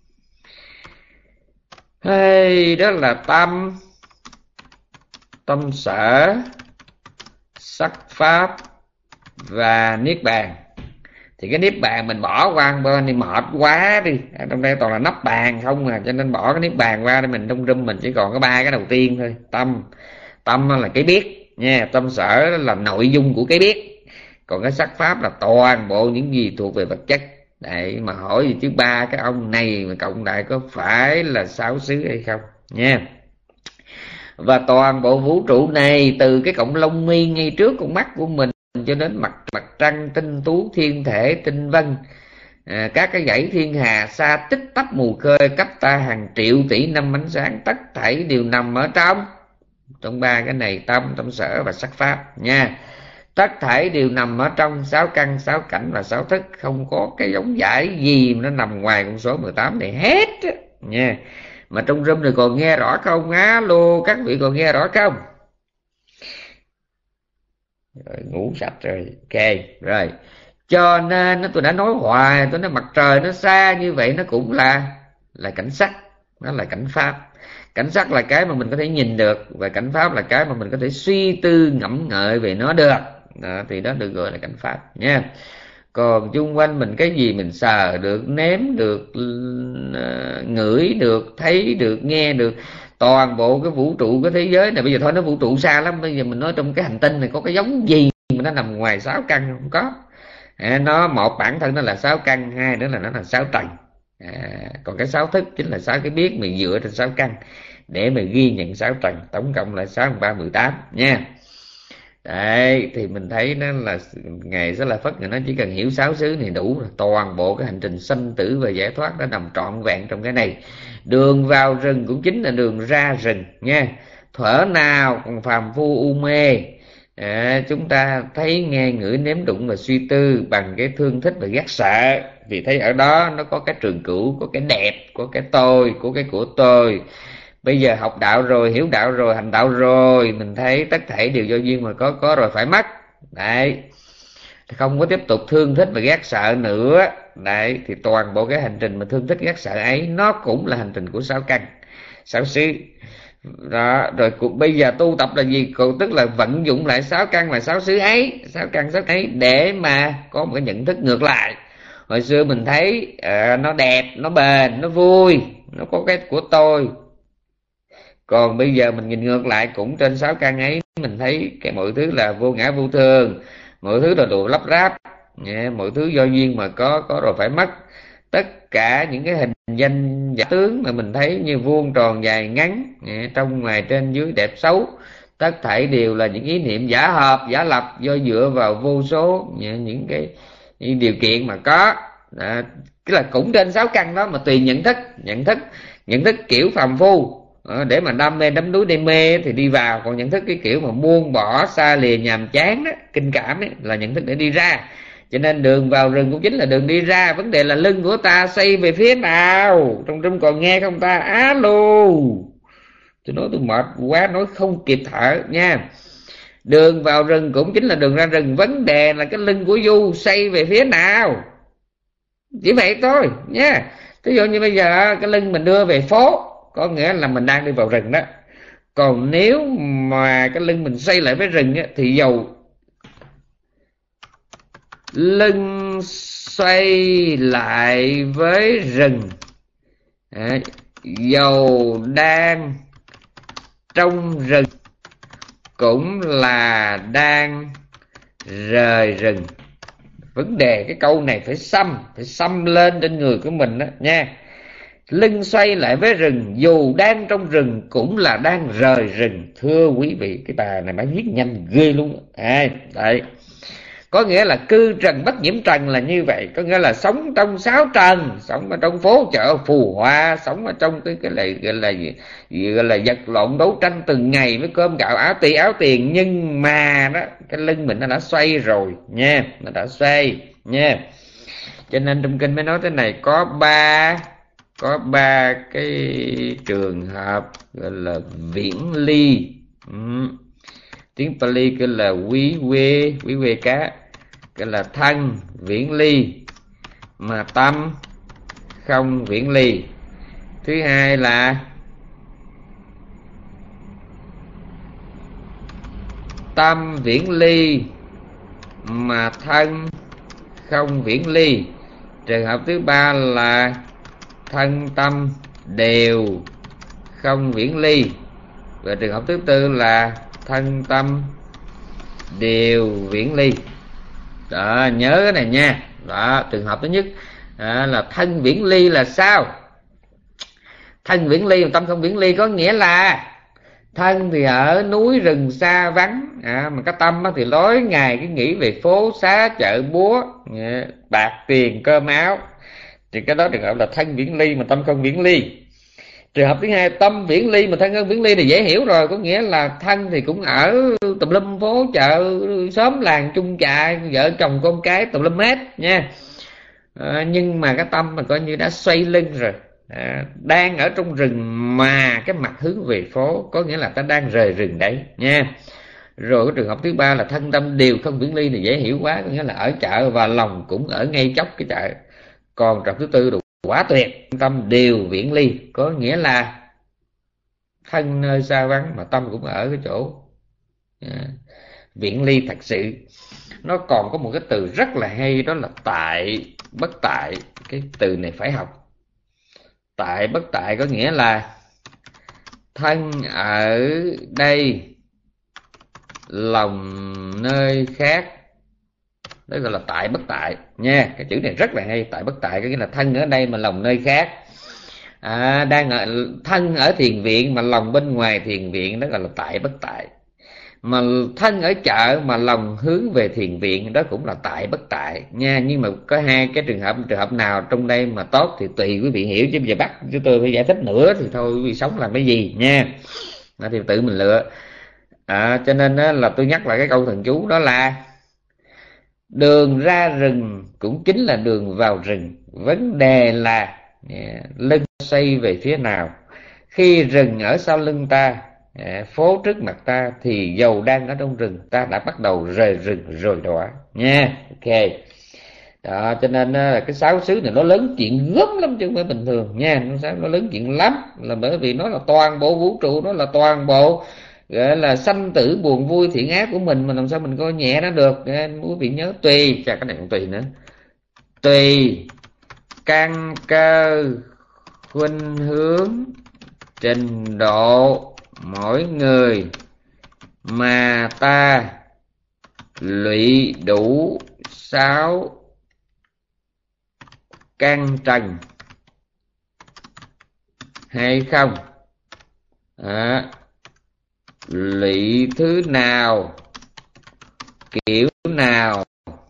Hey, đó là tâm, tâm sở, sắc pháp và niết bàn. Thì cái niết bàn mình bỏ qua bên đi, mệt quá đi. Trong đây toàn là nắp bàn không à, cho nên bỏ cái niết bàn qua để mình trong room mình chỉ còn có ba cái đầu tiên thôi. Tâm, tâm là cái biết nha, tâm sở là nội dung của cái biết, còn cái sắc pháp là toàn bộ những gì thuộc về vật chất. Đấy, mà hỏi gì chứ ba cái ông này mà cộng lại có phải là sáu xứ hay không nha. Và toàn bộ vũ trụ này, từ cái cọng lông mi ngay trước con mắt của mình cho đến mặt mặt trăng, tinh tú, thiên thể, tinh vân, à, các cái dãy thiên hà xa tích tắp mù khơi cách ta hàng triệu tỷ năm ánh sáng, tất thảy đều nằm ở trong trong ba cái này: tâm, tâm sở và sắc pháp nha. Tất thảy đều nằm ở trong sáu căn, sáu cảnh và sáu thức, không có cái giống giải gì mà nó nằm ngoài con số mười tám này hết nha. Mà trong room này còn nghe rõ không? Alo, các vị còn nghe rõ không? Rồi, ngủ sạch rồi. Ok, rồi. Cho nên tôi đã nói hoài, tôi nói mặt trời nó xa như vậy nó cũng là là cảnh sắc, nó là cảnh pháp. Cảnh sắc là cái mà mình có thể nhìn được, và cảnh pháp là cái mà mình có thể suy tư ngẫm ngợi về nó được. Đó, thì đó được gọi là cảnh pháp nha. Còn chung quanh mình cái gì mình sờ được, nếm được, uh, ngửi được, thấy được, nghe được, toàn bộ cái vũ trụ, cái thế giới này, bây giờ thôi nó vũ trụ xa lắm, bây giờ mình nói trong cái hành tinh này có cái giống gì mà nó nằm ngoài sáu căn không có. À, nó một bản thân nó là sáu căn, hai nữa là nó là sáu trần. À, còn cái sáu thức chính là sáu cái biết mình dựa trên sáu căn để mà ghi nhận sáu trần, tổng cộng là sáu ba mười tám nha. Đấy, thì mình thấy nó là Ngài Xá Lợi Phất người nói chỉ cần hiểu sáu xứ này đủ là toàn bộ cái hành trình sanh tử và giải thoát nó nằm trọn vẹn trong cái này. Đường vào rừng cũng chính là đường ra rừng nha. Thuở nào còn phàm phu u mê, à, chúng ta thấy, nghe, ngửi, nếm, đụng và suy tư bằng cái thương thích và ghét sợ, vì thấy ở đó nó có cái trường cửu, có cái đẹp, có cái tôi, có cái của tôi. Bây giờ học đạo rồi, hiểu đạo rồi, hành đạo rồi, mình thấy tất thảy đều do duyên mà có, có rồi phải mất. Đấy, không có tiếp tục thương thích và ghét sợ nữa. Đấy, thì toàn bộ cái hành trình mà thương thích ghét sợ ấy nó cũng là hành trình của sáu căn, sáu xứ. Đó, rồi bây giờ tu tập là gì? Cũng tức là vận dụng lại sáu căn và sáu xứ ấy, sáu căn sáu ấy để mà có một cái nhận thức ngược lại. Hồi xưa mình thấy uh, nó đẹp, nó bền, nó vui, nó có cái của tôi. Còn bây giờ mình nhìn ngược lại cũng trên sáu căn ấy, mình thấy cái mọi thứ là vô ngã vô thường, mọi thứ là đồ lắp ráp, mọi thứ do duyên mà có, có rồi phải mất. Tất cả những cái hình danh giả tướng mà mình thấy như vuông tròn dài ngắn, trong ngoài trên dưới đẹp xấu, tất thảy đều là những ý niệm giả hợp, giả lập, do dựa vào vô số những cái những điều kiện mà có. Đó, tức là cũng trên sáu căn đó mà tùy nhận thức, nhận thức, nhận thức kiểu phàm phu để mà đam mê đắm đuối đê mê thì đi vào, còn nhận thức cái kiểu mà buông bỏ xa lìa nhàm chán đó, kinh cảm ấy, là nhận thức để đi ra. Cho nên đường vào rừng cũng chính là đường đi ra. Vấn đề là lưng của ta xoay về phía nào. Trong Trung còn nghe không ta? Alo, tôi nói tôi mệt quá, nói không kịp thở nha. Đường vào rừng cũng chính là đường ra rừng. Vấn đề là cái lưng của Du xoay về phía nào. Chỉ vậy thôi nha. Ví dụ như bây giờ cái lưng mình đưa về phố, có nghĩa là mình đang đi vào rừng đó. Còn nếu mà cái lưng mình xoay lại với rừng á, thì dầu lưng xoay lại với rừng, à, dầu đang trong rừng cũng là đang rời rừng. Vấn đề cái câu này phải xăm, phải xăm lên trên người của mình đó nha. Lưng xoay lại với rừng, dù đang trong rừng cũng là đang rời rừng. Thưa quý vị, cái bài này bà viết nhanh ghê luôn. À, đấy. Có nghĩa là cư trần bất nhiễm trần là như vậy. Có nghĩa là sống trong sáu trần, sống ở trong phố chợ phù hoa, sống ở trong cái cái này gọi là gì, gọi là vật lộn đấu tranh từng ngày với cơm gạo áo tì áo tiền. Nhưng mà đó, cái lưng mình nó đã xoay rồi nha, nó đã xoay nha. Cho nên trong kinh mới nói thế này, có ba có ba cái trường hợp gọi là viễn ly. Ừ. Tiếng Pali kêu là quý quê, quý quê cá, kêu là thân viễn ly mà tâm không viễn ly. Thứ hai là tâm viễn ly mà thân không viễn ly. Trường hợp thứ ba là thân tâm đều không viễn ly. Và trường hợp thứ tư là thân tâm đều viễn ly. Đó, nhớ cái này nha. Đó, trường hợp thứ nhất à, là thân viễn ly là sao? Thân viễn ly mà tâm không viễn ly có nghĩa là thân thì ở núi rừng xa vắng, à, mà cái tâm thì lối ngày cứ nghĩ về phố xá chợ búa, bạc tiền cơm áo. Thì cái đó trường hợp là thân viễn ly mà tâm không viễn ly. Trường hợp thứ hai, tâm viễn ly mà thân không viễn ly thì dễ hiểu rồi. Có nghĩa là thân thì cũng ở tùm lum phố chợ xóm làng chung trại, vợ chồng con cái tùm lum hết nha. À, nhưng mà cái tâm mà coi như đã xoay lưng rồi, à, đang ở trong rừng mà cái mặt hướng về phố, có nghĩa là ta đang rời rừng đấy nha. Rồi cái trường hợp thứ ba là thân tâm đều không viễn ly thì dễ hiểu quá, có nghĩa là ở chợ và lòng cũng ở ngay chốc cái chợ. Còn trường hợp thứ tư là quá tuyệt, tâm đều viễn ly, có nghĩa là thân nơi xa vắng mà tâm cũng ở cái chỗ à, viễn ly thật sự. Nó còn có một cái từ rất là hay, đó là tại bất tại. Cái từ này phải học. Tại bất tại có nghĩa là thân ở đây, lòng nơi khác. Đó gọi là tại bất tại nha. Cái chữ này rất là hay. Tại bất tại có nghĩa là thân ở đây mà lòng nơi khác. À, đang ở, thân ở thiền viện mà lòng bên ngoài thiền viện, đó gọi là tại bất tại. Mà thân ở chợ mà lòng hướng về thiền viện, đó cũng là tại bất tại nha. Nhưng mà có hai cái trường hợp, trường hợp nào trong đây mà tốt thì tùy quý vị hiểu, chứ bây giờ bắt chúng tôi phải giải thích nữa thì thôi quý vị sống làm cái gì nha. Đó thì tự mình lựa. À, cho nên là tôi nhắc lại cái câu thần chú, đó là đường ra rừng cũng chính là đường vào rừng. Vấn đề là lưng xoay về phía nào. Khi rừng ở sau lưng ta, phố trước mặt ta, thì dầu đang ở trong rừng, ta đã bắt đầu rời rừng rồi đó nha. Ok. Đó, cho nên là cái sáu xứ này nó lớn chuyện gớm lắm chứ không phải bình thường nha. Nó nó lớn chuyện lắm, là bởi vì nó là toàn bộ vũ trụ, nó là toàn bộ gọi là sanh tử buồn vui thiện ác của mình, mà làm sao mình coi nhẹ nó được. Nên quý vị nhớ tùy, chà cái này cũng tùy nữa, tùy căn cơ khuynh hướng trình độ mỗi người mà ta lụy đủ sáu căn trần hay không. À, lụy thứ nào, kiểu nào,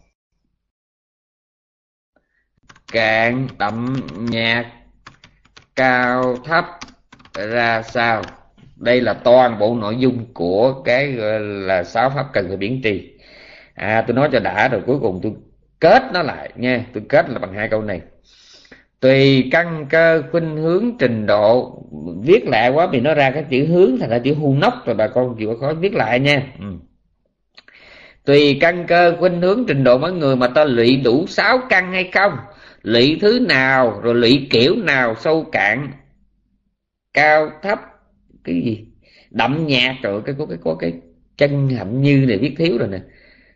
cạn đậm nhạt, cao thấp ra sao. Đây là toàn bộ nội dung của cái gọi là sáu pháp cần phải biến tri. À, tôi nói cho đã rồi cuối cùng tôi kết nó lại nha, tôi kết là bằng hai câu này. Tùy căn cơ khuynh hướng trình độ, viết lại quá vì nó ra cái chữ hướng thành ra chữ hu nóc rồi, bà con chịu khó viết lại nha. Ừ. Tùy căn cơ khuynh hướng trình độ mỗi người mà ta lụy đủ sáu căn hay không, lụy thứ nào, rồi lụy kiểu nào, sâu cạn, cao thấp, cái gì, đậm nhạt, rồi cái có cái có cái chân hạnh như này viết thiếu rồi nè.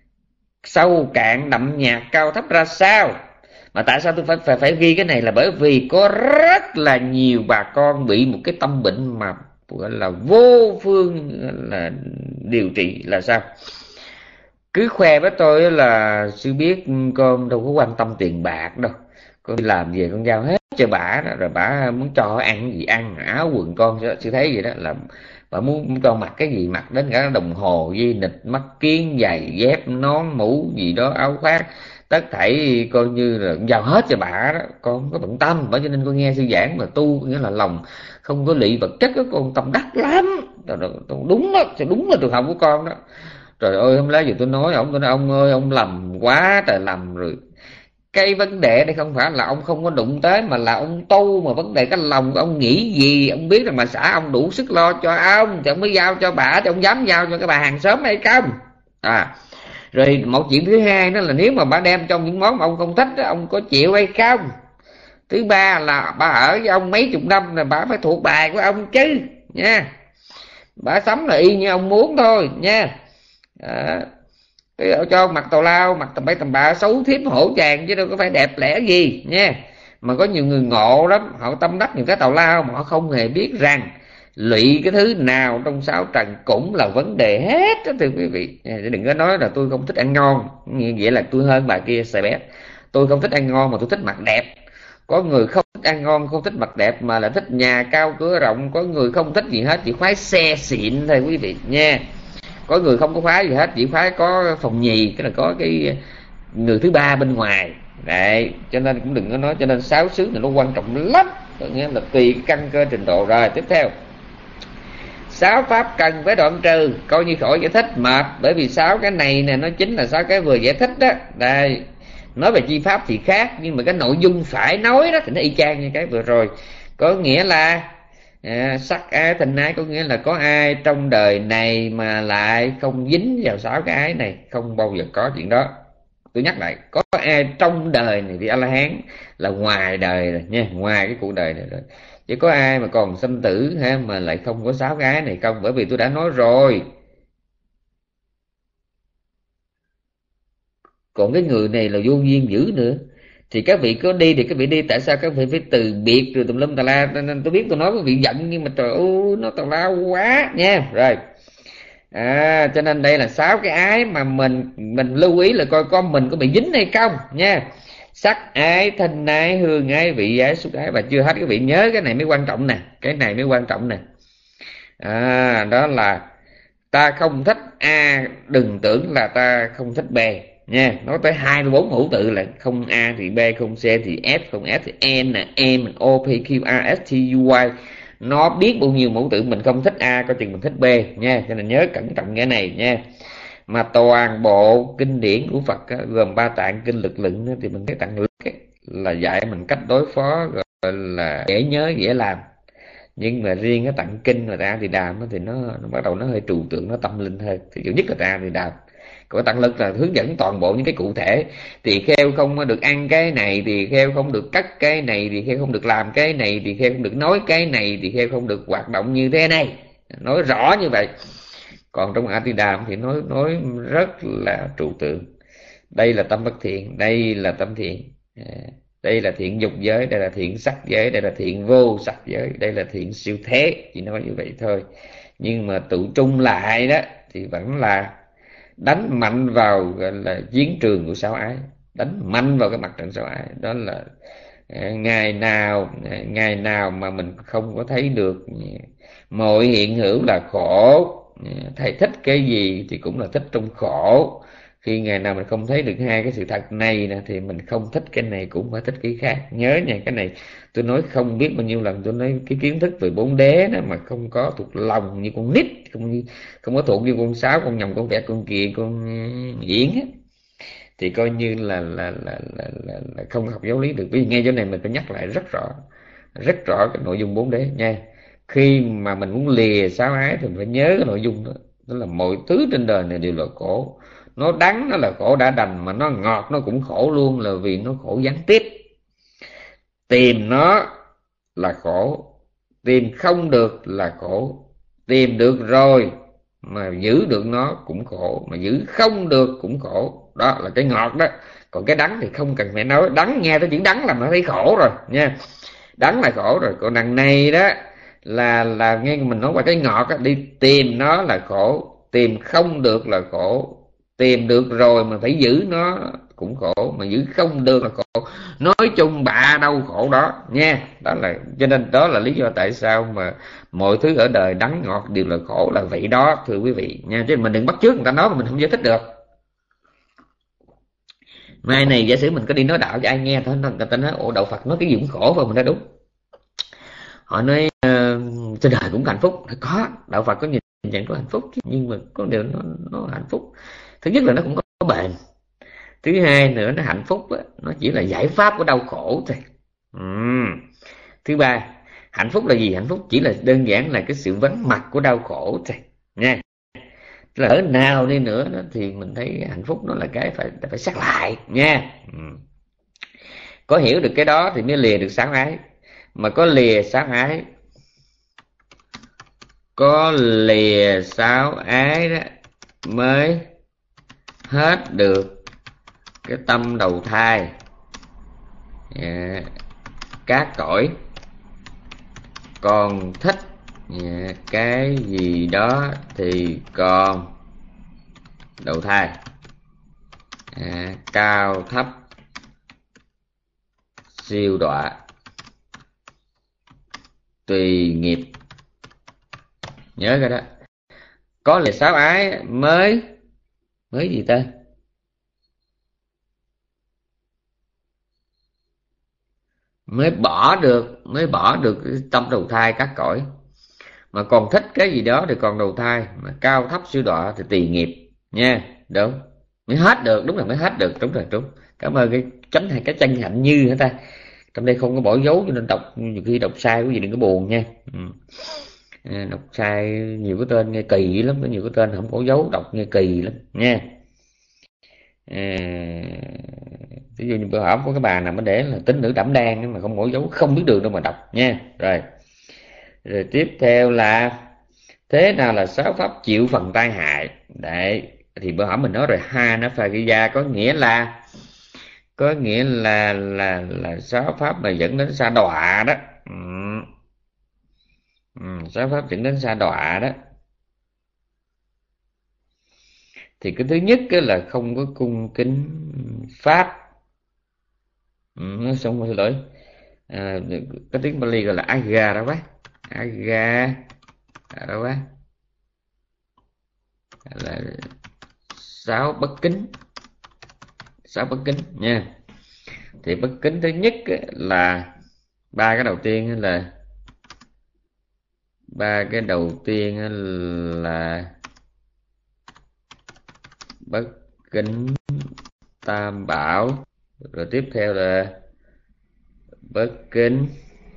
Sâu cạn, đậm nhạt, cao thấp ra sao? Mà tại sao tôi phải phải phải ghi cái này là bởi vì có rất là nhiều bà con bị một cái tâm bệnh mà gọi là vô phương là điều trị. Là sao? Cứ khoe với tôi là sư biết con đâu có quan tâm tiền bạc đâu, con đi làm về con giao hết cho bả đó, rồi bả muốn cho ăn gì ăn, áo quần con sư thấy vậy đó, là bà muốn, muốn con mặc cái gì mặc, đến cả đồng hồ, dây nịt, mắt kiếng, giày dép, nón mũ gì đó, áo khoác, tất thảy coi như là giao hết cho bà đó. Con không có bận tâm, bởi cho nên con nghe sư giảng mà tu, nghĩa là lòng không có lụy vật chất đó, con tâm đắc lắm. Đúng đó, đúng là trường hợp của con đó. Trời ơi, hôm nay giờ tôi nói ông, tôi nói ông ơi, ông lầm quá trời lầm rồi. Cái vấn đề đây không phải là ông không có đụng tới, mà là ông tu, mà vấn đề cái lòng của ông nghĩ gì. Ông biết rằng mà xã ông đủ sức lo cho ông thì ông mới giao cho bà, thì ông dám giao cho cái bà hàng xóm hay không? À, rồi một chuyện thứ hai đó là nếu mà bà đem trong những món mà ông không thích đó, ông có chịu hay không? Thứ ba là bà ở với ông mấy chục năm là bà phải thuộc bài của ông chứ nha. Bà sống là y như ông muốn thôi nha. À, cho ông mặc tào lao, mặc tầm bậy tầm bạ, xấu thiếp hổ chàng chứ đâu có phải đẹp lẽ gì nha. Mà có nhiều người ngộ lắm, họ tâm đắc những cái tào lao mà họ không hề biết rằng lụy cái thứ nào trong sáu trần cũng là vấn đề hết đó, thưa quý vị. Đừng có nói là tôi không thích ăn ngon, vậy là tôi hơn bà kia xài bét. Tôi không thích ăn ngon mà tôi thích mặc đẹp. Có người không thích ăn ngon, không thích mặc đẹp mà là thích nhà cao cửa rộng. Có người không thích gì hết, chỉ khoái xe xịn thôi quý vị nha. Có người không có khoái gì hết, chỉ khoái có phòng nhì, cái là có cái người thứ ba bên ngoài đấy. Cho nên cũng đừng có nói, cho nên sáu xứ này nó quan trọng lắm, nghĩa là tùy cái căn cơ trình độ. Rồi tiếp theo, sáu pháp cần với đoạn trừ, coi như khỏi giải thích mệt, bởi vì sáu cái này nè nó chính là sáu cái vừa giải thích đó. Đây, nói về chi pháp thì khác, nhưng mà cái nội dung phải nói đó thì nó y chang như cái vừa rồi. Có nghĩa là à, sắc ái tình ái, có nghĩa là có ai trong đời này mà lại không dính vào sáu cái ái này, không bao giờ có chuyện đó. Tôi nhắc lại, có ai trong đời này thì A-la-hán là ngoài đời rồi nha, ngoài cái cuộc đời này rồi. Chứ có ai mà còn sanh tử ha mà lại không có sáu cái này không? Bởi vì tôi đã nói rồi. Còn cái người này là vô duyên dữ nữa thì các vị có đi thì các vị đi, tại sao các vị phải từ biệt rồi tùm lum tà la? Nên tôi biết tôi nói các vị giận, nhưng mà trời ơi nó tào lao quá nha. Rồi à, cho nên đây là sáu cái ái mà mình mình lưu ý là coi con mình có bị dính hay không nha. Sắc ái, thanh ái, hương ái, vị ái, xúc ái. Và chưa hết, các vị nhớ cái này mới quan trọng nè, cái này mới quan trọng nè. À, đó là ta không thích A, đừng tưởng là ta không thích B nha. Nói tới hai mươi bốn mẫu tự là không A thì B, không C thì F, không F thì N, M, O, P, Q, R, S, T, U, Y. Nó biết bao nhiêu mẫu tự mình không thích A, coi chừng mình thích B nha. Cho nên nhớ cẩn trọng cái này nha. Mà toàn bộ kinh điển của Phật á, gồm ba tạng kinh lực luận thì mình thấy tạng lực ấy, là dạy mình cách đối phó, gọi là dễ nhớ dễ làm. Nhưng mà riêng cái tạng kinh mà ta thì đàm thì nó, nó bắt đầu nó hơi trừu tượng, nó tâm linh hơn. Thì nhất là ta thì đàm. Còn tạng lực là hướng dẫn toàn bộ những cái cụ thể. Tỳ kheo không được ăn cái này, tỳ kheo không được cắt cái này, tỳ kheo không được làm cái này, tỳ kheo không được nói cái này, tỳ kheo không được hoạt động như thế này, nói rõ như vậy. Còn trong A Di Đàm thì nói nói rất là trừu tượng. Đây là tâm bất thiện, đây là tâm thiện, đây là thiện dục giới, đây là thiện sắc giới, đây là thiện vô sắc giới, đây là thiện siêu thế. Chỉ nói như vậy thôi, nhưng mà tụ trung lại đó thì vẫn là đánh mạnh vào, gọi là chiến trường của sáu ái, đánh mạnh vào cái mặt trận sáu ái. Đó là ngày nào ngày nào mà mình không có thấy được mọi hiện hữu là khổ, thầy thích cái gì thì cũng là thích trong khổ. Khi ngày nào mình không thấy được hai cái sự thật này nè thì mình không thích cái này cũng phải thích cái khác. Nhớ nha, cái này tôi nói không biết bao nhiêu lần. Tôi nói cái kiến thức về bốn đế đó mà không có thuộc lòng như con nít, không không có thuộc như con sáo, con nhồng, con vẹt, con kia, con diễn á, thì coi như là là là là, là, là không học giáo lý được. Vì ngay chỗ này mình phải nhắc lại rất rõ, rất rõ cái nội dung bốn đế nha. Khi mà mình muốn lìa sáu ái thì mình phải nhớ cái nội dung đó, đó là mọi thứ trên đời này đều là khổ. Nó đắng nó là khổ đã đành, mà nó ngọt nó cũng khổ luôn, là vì nó khổ gián tiếp. Tìm nó là khổ, tìm không được là khổ, tìm được rồi mà giữ được nó cũng khổ, mà giữ không được cũng khổ. Đó là cái ngọt đó. Còn cái đắng thì không cần phải nói, đắng nghe tới chữ đắng là nó thấy khổ rồi nha. Đắng là khổ rồi. Còn đằng này đó là là nghe mình nói qua cái ngọt đó, đi tìm nó là khổ, tìm không được là khổ, tìm được rồi mà phải giữ nó cũng khổ, mà giữ không được là khổ. Nói chung bạ đau khổ đó nha. Đó là cho nên đó là lý do tại sao mà mọi thứ ở đời đắng ngọt đều là khổ là vậy đó, thưa quý vị nha. Chứ mình đừng bắt chước người ta nói mà mình không giải thích được. Mai này giả sử mình có đi nói đạo cho ai nghe thôi, người ta nói ồ đạo Phật nói cái gì cũng khổ, phải mình nói đúng. Họ nói uh, trên đời cũng có hạnh phúc. Có, đạo Phật có nhìn nhận có hạnh phúc, nhưng mà có điều nó, nó hạnh phúc thứ nhất là nó cũng có, có bền. Thứ hai nữa nó hạnh phúc đó, nó chỉ là giải pháp của đau khổ thôi. uhm. Thứ ba, hạnh phúc là gì? Hạnh phúc chỉ là đơn giản là cái sự vắng mặt của đau khổ thôi nha. Là ở nào đi nữa đó, thì mình thấy hạnh phúc nó là cái phải phải sát lại nha. uhm. Có hiểu được cái đó thì mới lìa được sáu ái. Mà có lìa sáu ái, có lìa sáu ái đó mới hết được cái tâm đầu thai, yeah, các cõi còn thích, yeah, cái gì đó thì còn đầu thai, à, cao thấp siêu đọa tùy nghiệp. Nhớ cái đó. Có lìa sáu ái mới mới gì ta? Mới bỏ được mới bỏ được cái tâm đầu thai các cõi. Mà còn thích cái gì đó thì còn đầu thai, mà cao thấp siêu đọa thì tùy nghiệp nha. Đúng, mới hết được. Đúng là mới hết được. Đúng rồi, đúng. Cảm ơn cái chánh hay cái chân hạnh như hả ta. Trong đây không có bỏ dấu cho nên đọc nhiều khi đọc sai quý vị đừng có buồn nha. ừ. Đọc sai nhiều cái tên nghe kỳ lắm, có nhiều cái tên không có dấu đọc nghe kỳ lắm nha. à, ví dụ như bữa hổm có cái bà nào mới để là tín nữ đảm đang mà không có dấu, không biết đường đâu mà đọc nha. Rồi rồi tiếp theo là thế nào là sáu pháp chịu phần tai hại. Đấy, thì bữa hổm mình nói rồi, Hanaphagya có nghĩa là có nghĩa là là là sáu pháp mà dẫn đến sa đọa đó. ừ. Ừ, sáu pháp dẫn đến sa đọa đó thì cái thứ nhất là không có cung kính pháp. ừ, xong rồi lỗi à, cái tiếng Bali gọi là aga đó quá. Aga đó quá là sáu bất kính. Sáu bất kính nha. Thì bất kính thứ nhất là ba cái đầu tiên là ba cái đầu tiên là bất kính tam bảo. Rồi tiếp theo là bất kính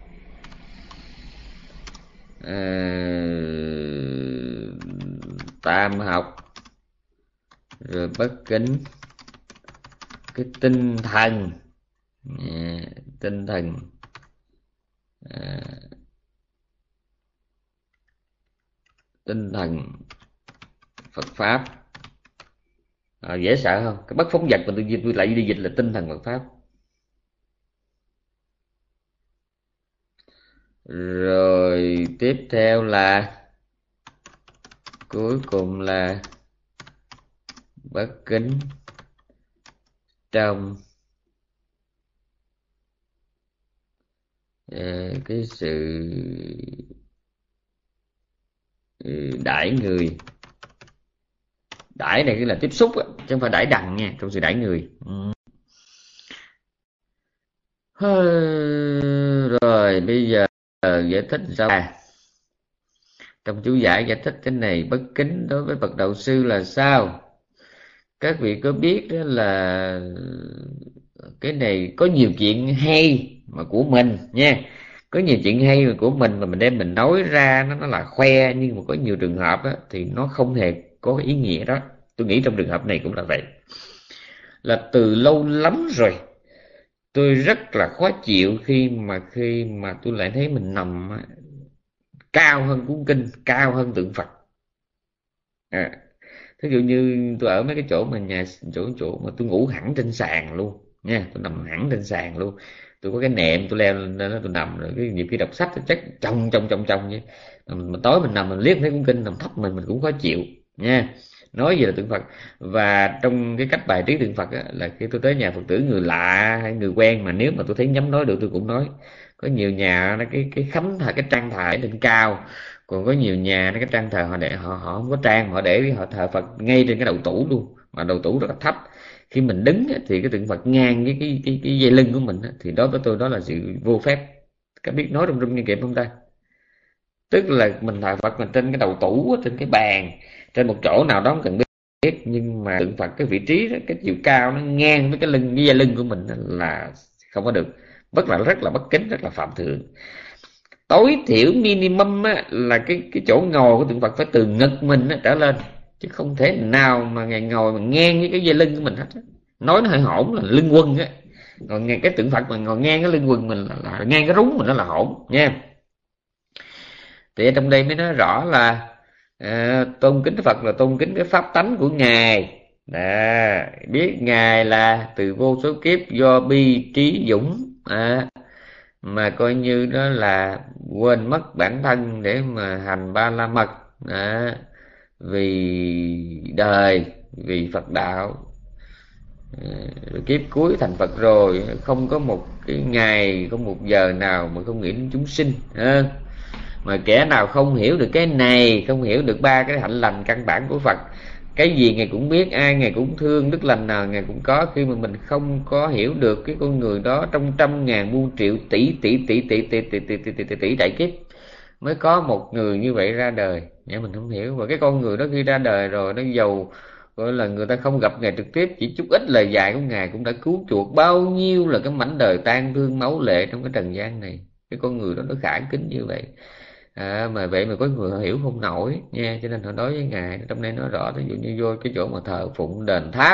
uh, tam học. Rồi bất kính cái tinh thần, yeah, tinh thần à, tinh thần Phật pháp. À, dễ sợ không? Cái bất phóng vật mà tôi, tôi lại đi dịch là tinh thần Phật pháp. Rồi tiếp theo là cuối cùng là bất kính trong uh, cái sự uh, đãi người. Đãi này cái là tiếp xúc á, chứ không phải đãi đằng nha, trong sự đãi người. ừ. Rồi bây giờ giải thích sao? À, trong chú giải giải thích cái này bất kính đối với bậc đạo sư là sao? Các vị có biết đó là cái này có nhiều chuyện hay mà của mình nha, có nhiều chuyện hay mà của mình mà mình đem mình nói ra nó nó là khoe, nhưng mà có nhiều trường hợp á, thì nó không hề có cái ý nghĩa đó. Tôi nghĩ trong trường hợp này cũng là vậy, là từ lâu lắm rồi tôi rất là khó chịu khi mà khi mà tôi lại thấy mình nằm cao hơn cuốn kinh, cao hơn tượng Phật. à, Thí dụ như tôi ở mấy cái chỗ mà nhà chỗ chỗ mà tôi ngủ hẳn trên sàn luôn nha, tôi nằm hẳn trên sàn luôn, tôi có cái nệm tôi leo lên đó, tôi nằm rồi cái nhiều khi đọc sách tôi chắc trong trong trong trong vậy. Mà tối mình nằm mình liếc thấy cuốn kinh nằm thấp mình mình cũng khó chịu nha, nói gì là tượng Phật. Và trong cái cách bài trí tượng Phật á, là khi tôi tới nhà Phật tử người lạ hay người quen mà nếu mà tôi thấy nhắm nói được tôi cũng nói. Có nhiều nhà nó cái cái khánh thờ cái trang thờ ở trên cao, còn có nhiều nhà nó cái trang thờ họ để họ họ không có trang, họ để họ thờ Phật ngay trên cái đầu tủ luôn, mà đầu tủ rất là thấp. Khi mình đứng á, thì cái tượng Phật ngang cái cái cái, cái dây lưng của mình á, thì đó với tôi đó là sự vô phép. Các biết nói trong rung nghe kịp không ta? Tức là mình thờ Phật mình trên cái đầu tủ, trên cái bàn, trên một chỗ nào đó không cần biết, nhưng mà tượng Phật cái vị trí đó, cái chiều cao nó ngang với cái lưng cái dây lưng của mình là không có được, rất là rất là bất kính, rất là phạm thượng. Tối thiểu minimum á, là cái cái chỗ ngồi của tượng Phật phải từ ngực mình á, trở lên, chứ không thể nào mà ngày ngồi mà ngang với cái dây lưng của mình hết á. Nói nó hơi hỗn là lưng quần á, còn ngay cái tượng Phật mà ngồi ngang cái lưng quần mình là, là ngang cái rúng mình nó là hỗn nha. Thì ở trong đây mới nói rõ là à, tôn kính Phật là tôn kính cái pháp tánh của ngài. Đã biết ngài là từ vô số kiếp do bi trí dũng à, mà coi như đó là quên mất bản thân để mà hành ba la mật à, vì đời, vì Phật đạo. À, kiếp cuối thành Phật rồi, không có một cái ngày, không một giờ nào mà không nghĩ đến chúng sinh à. Mà kẻ nào không hiểu được cái này, không hiểu được ba cái hạnh lành căn bản của Phật, cái gì ngài cũng biết, ai ngài cũng thương, đức lành nào ngài cũng có. Khi mà mình không có hiểu được cái con người đó, trong trăm ngàn muôn triệu tỷ tỷ tỷ tỷ tỷ tỷ tỷ tỷ tỷ tỷ đại kiếp mới có một người như vậy ra đời, nhưng mình không hiểu. Và cái con người đó khi ra đời rồi, nó giàu gọi là người ta không gặp ngài trực tiếp, chỉ chút ít lời dạy của ngài cũng đã cứu chuộc bao nhiêu là cái mảnh đời tan thương máu lệ trong cái trần gian này. Cái con người đó nó khả kính như vậy à, mà vậy mà có người họ hiểu không nổi nha, cho nên họ nói với ngài. Trong đây nói rõ, ví dụ như vô cái chỗ mà thờ phụng đền tháp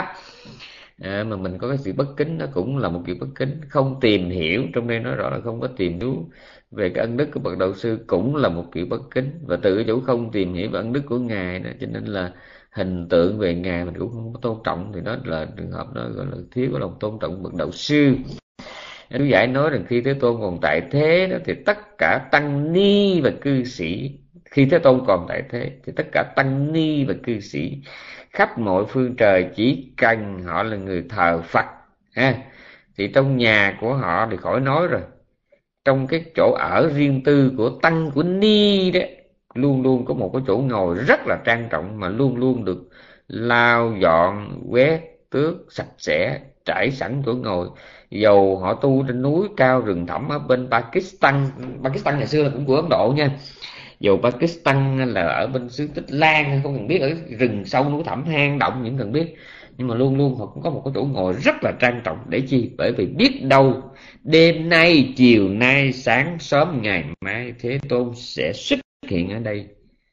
à, mà mình có cái sự bất kính, nó cũng là một kiểu bất kính. Không tìm hiểu, trong đây nói rõ là không có tìm hiểu về cái ân đức của bậc đạo sư, cũng là một kiểu bất kính. Và từ cái chỗ không tìm hiểu về ân đức của ngài đó, cho nên là hình tượng về ngài mình cũng không có tôn trọng, thì đó là trường hợp đó gọi là thiếu cái lòng tôn trọng bậc đạo sư. Chú giải nói rằng khi Thế Tôn còn tại thế đó, thì tất cả tăng ni và cư sĩ, khi Thế Tôn còn tại thế thì tất cả tăng ni và cư sĩ khắp mọi phương trời, chỉ cần họ là người thờ Phật ha, thì trong nhà của họ thì khỏi nói rồi. Trong cái chỗ ở riêng tư của tăng của ni đó, luôn luôn có một cái chỗ ngồi rất là trang trọng, mà luôn luôn được lau dọn quét tước sạch sẽ, trải sẵn chỗ ngồi. Dầu họ tu trên núi cao rừng thẳm ở bên Pakistan, Pakistan ngày xưa là cũng của Ấn Độ nha, dầu Pakistan là ở bên xứ Tích Lan, không cần biết ở rừng sâu núi thẳm hang động những cần biết, nhưng mà luôn luôn họ cũng có một cái chỗ ngồi rất là trang trọng. Để chi? Bởi vì biết đâu đêm nay, chiều nay, sáng sớm ngày mai Thế Tôn sẽ xuất hiện ở đây.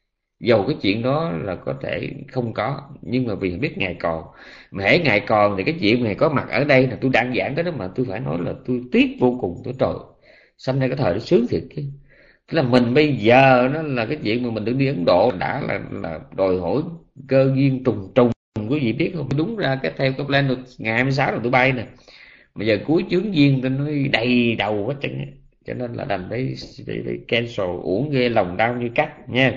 Dầu cái chuyện đó là có thể không có, nhưng mà vì biết ngài còn, mà hễ ngài còn thì cái chuyện ngài có mặt ở đây là tôi đang giảng tới đó mà tôi phải nói là tôi tiếc vô cùng. Tôi trời, sanh ra cái thời đó sướng thiệt chứ. Tức là mình bây giờ nó là cái chuyện mà mình được đi Ấn Độ đã là là đòi hỏi cơ duyên trùng trùng. Quý vị biết không? Đúng ra cái theo cái plan được ngày hai mươi sáu là tôi bay nè, bây giờ cuối chướng duyên tôi nói đầy đầu hết trơn, cho nên là đành phải, phải, phải cancel, uổng ghê, lòng đau như cắt nha.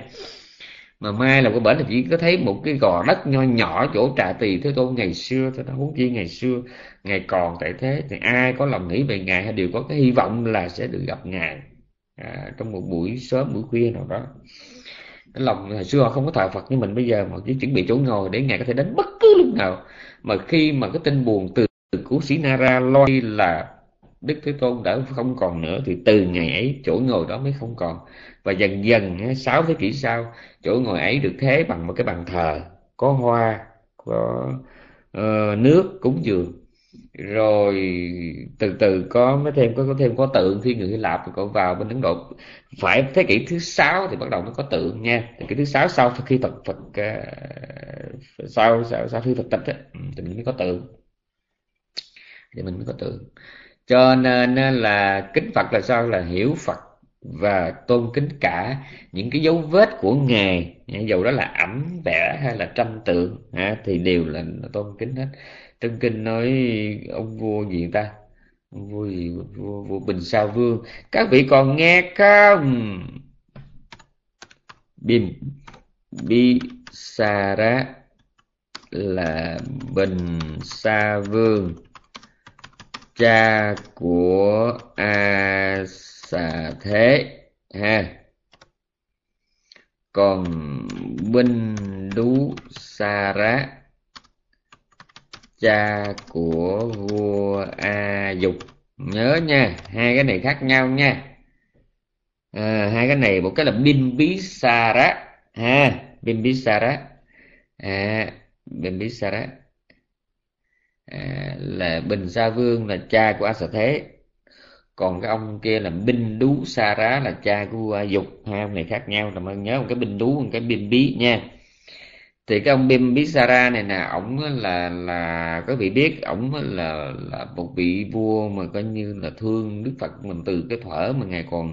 Mà mai là cái bển là chỉ có thấy một cái gò đất nho nhỏ chỗ Trà Tỳ Thế Tôn ngày xưa thôi, nó huống chi ngày xưa ngài còn tại thế, thì ai có lòng nghĩ về ngài đều có cái hy vọng là sẽ được gặp ngài à, trong một buổi sớm buổi khuya nào đó. Cái lòng hồi xưa họ không có thờ Phật như mình bây giờ, mà chỉ chuẩn bị chỗ ngồi để ngài có thể đến bất cứ lúc nào. Mà khi mà cái tin buồn từ của Sĩ Nara loi là Đức Thế Tôn đã không còn nữa, thì từ ngày ấy chỗ ngồi đó mới không còn. Và dần dần sáu thế kỷ sau, chỗ ngồi ấy được thế bằng một cái bàn thờ có hoa, có uh, nước cúng dường. Rồi từ từ có mới thêm có, có thêm có tượng Thiên Người Hy Lạp, rồi có vào bên Ấn Độ phải thế kỷ thứ sáu thì bắt đầu mới có tượng nha. Thế kỷ thứ sáu sau khi Phật Phật uh, sau, sau sau khi Phật tịch á, ừ, thì mình mới có tượng, thì mình mới có tượng. Cho nên là kính Phật là sao? Là hiểu Phật và tôn kính cả những cái dấu vết của Ngài, dầu đó là ảnh vẽ hay là tranh tượng, ha, thì đều là tôn kính hết. Trong kinh nói ông vua gì ta, ông vua gì, vua, vua Bình Sa Vương, các vị còn nghe không? Bim Bi Sa Rá là Bình Sa Vương, cha của A Xà Thế, ha. Còn Binh Đú Sa Rá, cha của vua A Dục. Nhớ nha, hai cái này khác nhau nha. À, hai cái này một cái là Binh Bí Sa Rá, ha, Binh Bí Sa Rá, à, Binh Bí Sa Rá, à, là Bình Sa Vương là cha của A Xà Thế. Còn cái ông kia là Binh Đú Sa Rá là cha của vua A Dục. Hai ông này khác nhau, làm ơn nhớ một cái Binh Đú, một cái Binh Bí nha. Thì cái ông Bim Bisara này nè, ổng là là có vị biết ổng là là một vị vua mà coi như là thương Đức Phật mình từ cái thuở mà ngài còn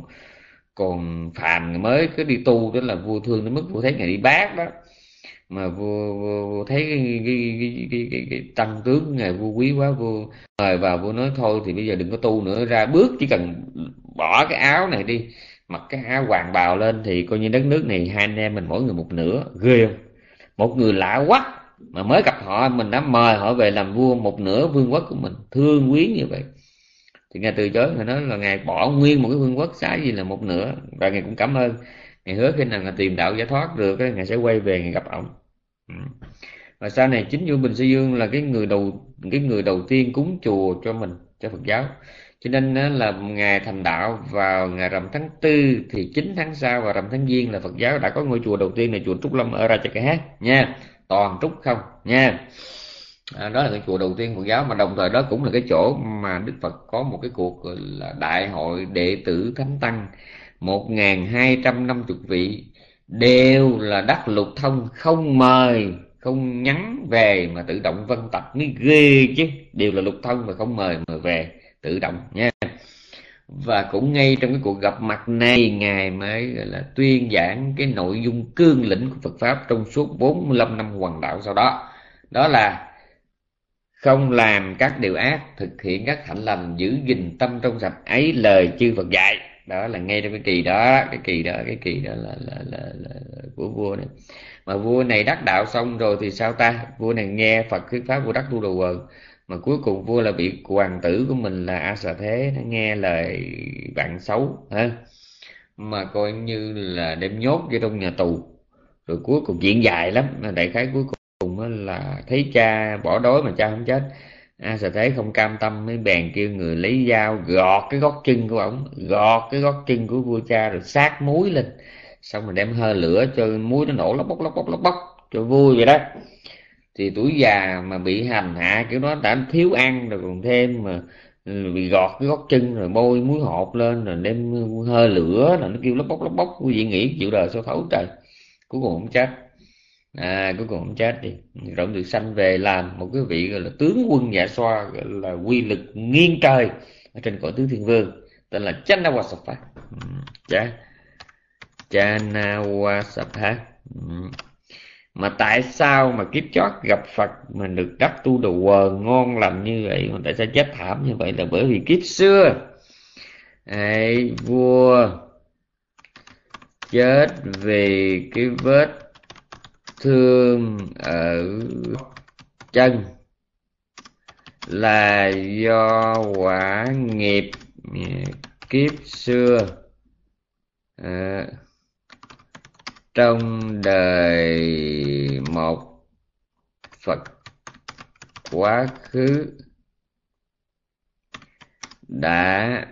còn phàm mới cứ đi tu, đó là vua thương đến mức vua thấy ngài đi bác đó, mà vua, vua, vua thấy cái, cái, cái, cái, cái, cái tăng tướng của ngài vua quý quá, vua mời vào, vua nói thôi thì bây giờ đừng có tu nữa, ra bước chỉ cần bỏ cái áo này đi, mặc cái áo hoàng bào lên thì coi như đất nước này hai anh em mình mỗi người một nửa. Ghê không? Một người lạ quá mà mới gặp họ mình đã mời họ về làm vua một nửa vương quốc của mình, thương quý như vậy. Thì ngài từ chối, ngài nói là ngài bỏ nguyên một cái vương quốc xá gì là một nửa, và ngài cũng cảm ơn, ngài hứa khi nào ngài tìm đạo giải thoát được ngài sẽ quay về ngài gặp ổng. Ừ. Và sau này chính vua Bình Sư Dương là cái người đầu cái người đầu tiên cúng chùa cho mình, cho Phật giáo. Cho nên là ngài thành đạo vào ngày rằm tháng tư, thì chín tháng sau và rằm tháng Giêng là Phật giáo đã có ngôi chùa đầu tiên là chùa Trúc Lâm ở Ratchakhát nha, toàn trúc không nha. À, đó là cái chùa đầu tiên Phật giáo, mà đồng thời đó cũng là cái chỗ mà Đức Phật có một cái cuộc gọi là đại hội đệ tử thánh tăng một nghìn hai trăm năm mươi vị, đều là đắc lục thông, không mời không nhắn về mà tự động vân tập, mới ghê chứ, đều là lục thông mà không mời mà về tự động nha. Và cũng ngay trong cái cuộc gặp mặt này, ngài mới gọi là tuyên giảng cái nội dung cương lĩnh của Phật pháp trong suốt bốn mươi lăm năm hoàng đạo sau đó, đó là không làm các điều ác, thực hiện các hạnh lành, giữ gìn tâm trong sạch ấy lời chư Phật dạy. Đó là ngay trong cái kỳ đó, cái kỳ đó cái kỳ đó là là, là, là, là của vua này. Mà vua này đắc đạo xong rồi thì sao ta? Vua này nghe Phật thuyết pháp, vua đắc tu đầu quần, mà cuối cùng vua là bị hoàng tử của mình là A Xà Thế nó nghe lời bạn xấu, ha, mà coi như là đem nhốt vô trong nhà tù. Rồi cuối cùng chuyện dài lắm, đại khái cuối cùng là thấy cha bỏ đói mà cha không chết, A Xà Thế không cam tâm, mới bèn kêu người lấy dao gọt cái gót chân của ổng, gọt cái gót chân của vua cha rồi sát muối lên, xong rồi đem hơi lửa cho muối nó nổ lóc bóc lóc bóc lóc bóc cho vui vậy đó. Thì tuổi già mà bị hành hạ kiểu đó đã thiếu ăn rồi, còn thêm mà bị gọt cái gót chân rồi bôi muối hột lên rồi đem hơi lửa rồi nó kêu lóc bóc lóc bóc, quý vị nghĩ chịu đời sao thấu trời. Cuối cùng không chết, à cuối cùng không chết đi, rồi được sanh về làm một cái vị gọi là tướng quân dạ xoa, gọi là quy lực nghiêng trời ở trên cõi tứ thiên vương, tên là Chanawasapha. Cha Chanawasapha. Mà tại sao mà kiếp chót gặp Phật mà được đắc tu đồ quần ngon lành như vậy, mà tại sao chết thảm như vậy? Là bởi vì kiếp xưa ấy, vua chết vì cái vết thương ở chân, là do quả nghiệp kiếp xưa à, trong đời một Phật quá khứ đã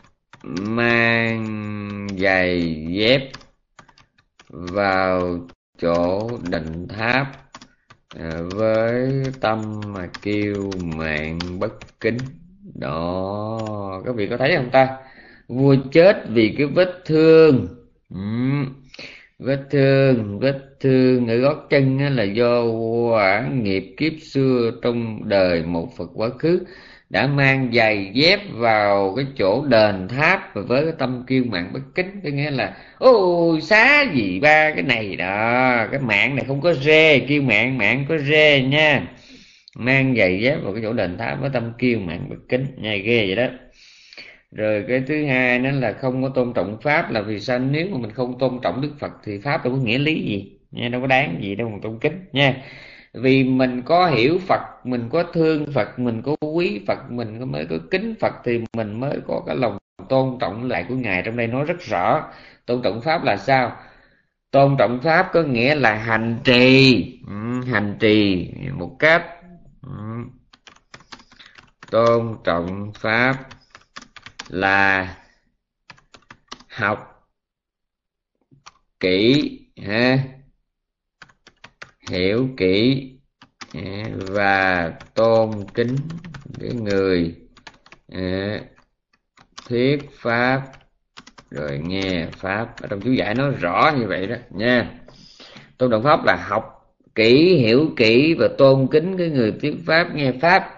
mang giày dép vào chỗ định tháp à, với tâm mà kiêu mạn bất kính. Đó, các vị có thấy không ta? Vua chết vì cái vết thương. Ừm, vết thương vết thương ở gót chân á, là do quả nghiệp kiếp xưa trong đời một Phật quá khứ đã mang giày dép vào cái chỗ đền tháp, và với cái tâm kiêu mạn bất kính, có nghĩa là ôi xá gì ba cái này đó, cái mạng này không có rê, kiêu mạn mạng có rê nha. Mang giày dép vào cái chỗ đền tháp với tâm kiêu mạn bất kính nha, ghê vậy đó. Rồi cái thứ hai nó là không có tôn trọng pháp, là vì sao? Nếu mà mình không tôn trọng Đức Phật thì pháp đâu có nghĩa lý gì nha, đâu có đáng gì đâu mà tôn kính nha. Vì mình có hiểu Phật, mình có thương Phật, mình có quý Phật, mình mới có kính Phật, thì mình mới có cái lòng tôn trọng lại của Ngài. Trong đây nói rất rõ, tôn trọng pháp là sao? Tôn trọng pháp có nghĩa là hành trì, ừ, hành trì một cách, ừ, tôn trọng pháp là học kỹ ha, hiểu kỹ và tôn kính cái người à, thuyết pháp, rồi nghe pháp. Ở trong chú giải nói rõ như vậy đó nha. Tôn trọng pháp là học kỹ, hiểu kỹ và tôn kính cái người thuyết pháp, nghe pháp.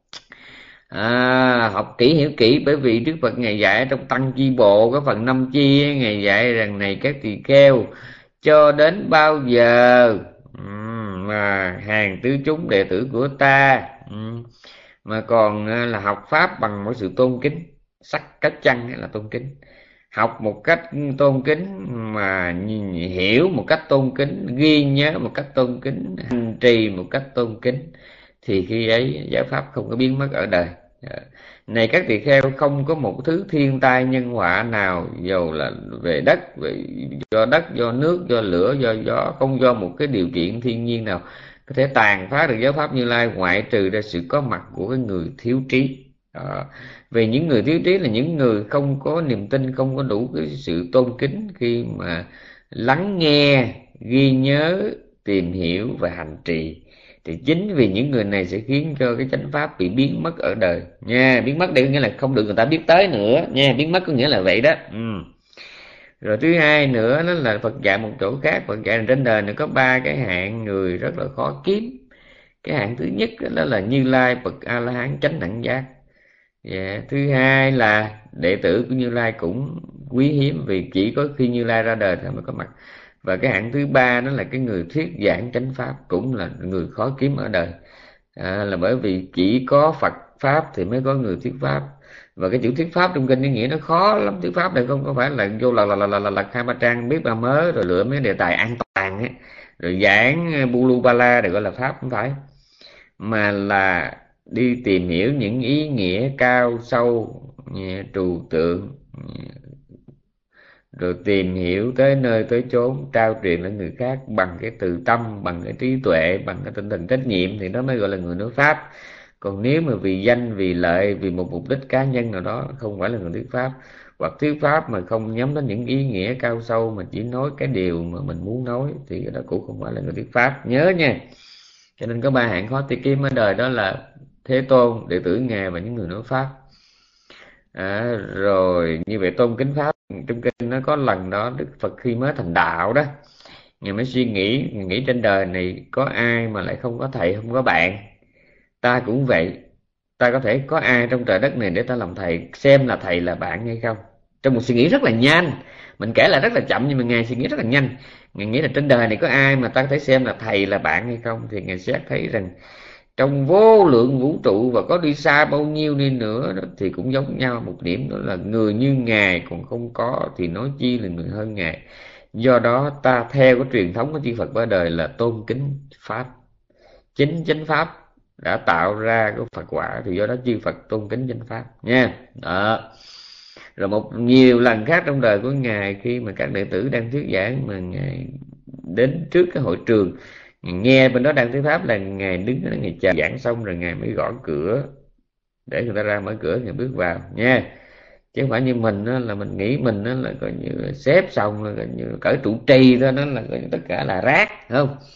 À, học kỹ hiểu kỹ, bởi vì Đức Phật Ngài dạy trong Tăng Chi Bộ cái phần năm chi, Ngài dạy rằng này các tỳ kheo, cho đến bao giờ mà hàng tứ chúng đệ tử của ta mà còn là học pháp bằng một sự tôn kính, sắc cách chăng là tôn kính, học một cách tôn kính, mà hiểu một cách tôn kính, ghi nhớ một cách tôn kính, hành trì một cách tôn kính, thì khi ấy giải pháp không có biến mất ở đời. Này các tỳ kheo, không có một thứ thiên tai nhân họa nào, dầu là về đất, về do đất, do nước, do lửa, do gió, không do một cái điều kiện thiên nhiên nào có thể tàn phá được giáo pháp Như Lai, ngoại trừ ra sự có mặt của cái người thiếu trí. Đó. Vì những người thiếu trí là những người không có niềm tin, không có đủ cái sự tôn kính khi mà lắng nghe, ghi nhớ, tìm hiểu và hành trì. Thì chính vì những người này sẽ khiến cho cái chánh pháp bị biến mất ở đời nha. Biến mất đây có nghĩa là không được người ta biết tới nữa nha, biến mất có nghĩa là vậy đó. Ừ. Rồi thứ hai nữa đó là Phật dạy một chỗ khác, Phật dạy trên đời này có ba cái hạng người rất là khó kiếm. Cái hạng thứ nhất đó là Như Lai, bậc A La Hán chánh đẳng giác. Yeah. Thứ hai là đệ tử của Như Lai cũng quý hiếm, vì chỉ có khi Như Lai ra đời thì mới có mặt. Và cái hạng thứ ba đó là cái người thuyết giảng chánh pháp, cũng là người khó kiếm ở đời. À, là bởi vì chỉ có Phật pháp thì mới có người thuyết pháp. Và cái chữ thuyết pháp trong kinh ý nghĩa nó khó lắm. Thuyết pháp này không có phải là vô là là là là, là, là hai ba trang biết ba mớ rồi lựa mấy đề tài an toàn ấy, rồi giảng bulu bala để gọi là pháp, không phải, mà là đi tìm hiểu những ý nghĩa cao sâu, trừu tượng, rồi tìm hiểu tới nơi tới chốn, trao truyền lên người khác bằng cái từ tâm, bằng cái trí tuệ, bằng cái tinh thần trách nhiệm, thì đó mới gọi là người nói pháp. Còn nếu mà vì danh, vì lợi, vì một mục đích cá nhân nào đó, không phải là người thuyết pháp. Hoặc thuyết pháp mà không nhắm đến những ý nghĩa cao sâu, mà chỉ nói cái điều mà mình muốn nói, thì đó cũng không phải là người thuyết pháp, nhớ nha. Cho nên có ba hạng khó tìm kiếm ở đời, đó là Thế Tôn, đệ tử Ngài và những người nói pháp. À, rồi như vậy tôn kính pháp, trong kinh nó có lần đó Đức Phật khi mới thành đạo đó, Ngài mới suy nghĩ, nghĩ trên đời này có ai mà lại không có thầy, không có bạn. Ta cũng vậy, ta có thể có ai trong trời đất này để ta làm thầy, xem là thầy là bạn hay không. Trong một suy nghĩ rất là nhanh, mình kể là rất là chậm, nhưng mà Ngài suy nghĩ rất là nhanh. Ngài nghĩ là trên đời này có ai mà ta có thể xem là thầy là bạn hay không. Thì Ngài xét thấy rằng trong vô lượng vũ trụ, và có đi xa bao nhiêu đi nữa đó, thì cũng giống nhau một điểm, đó là người như Ngài còn không có, thì nói chi là người hơn Ngài. Do đó ta theo cái truyền thống của chư Phật qua đời là tôn kính pháp. Chính chánh pháp đã tạo ra cái Phật quả, thì do đó chư Phật tôn kính chánh pháp nha. Đó. Rồi một nhiều lần khác trong đời của Ngài, khi mà các đệ tử đang thuyết giảng, mà Ngài đến trước cái hội trường, nghe bên đó đang thuyết pháp, là Ngài đứng đó, Ngài chờ giảng xong rồi Ngài mới gõ cửa để người ta ra, mở cửa Ngài bước vào nha. Chứ không phải như mình đó, là mình nghĩ mình đó là coi như là xếp xong là coi như cởi trụ trì thôi, đó là coi như tất cả là rác, không?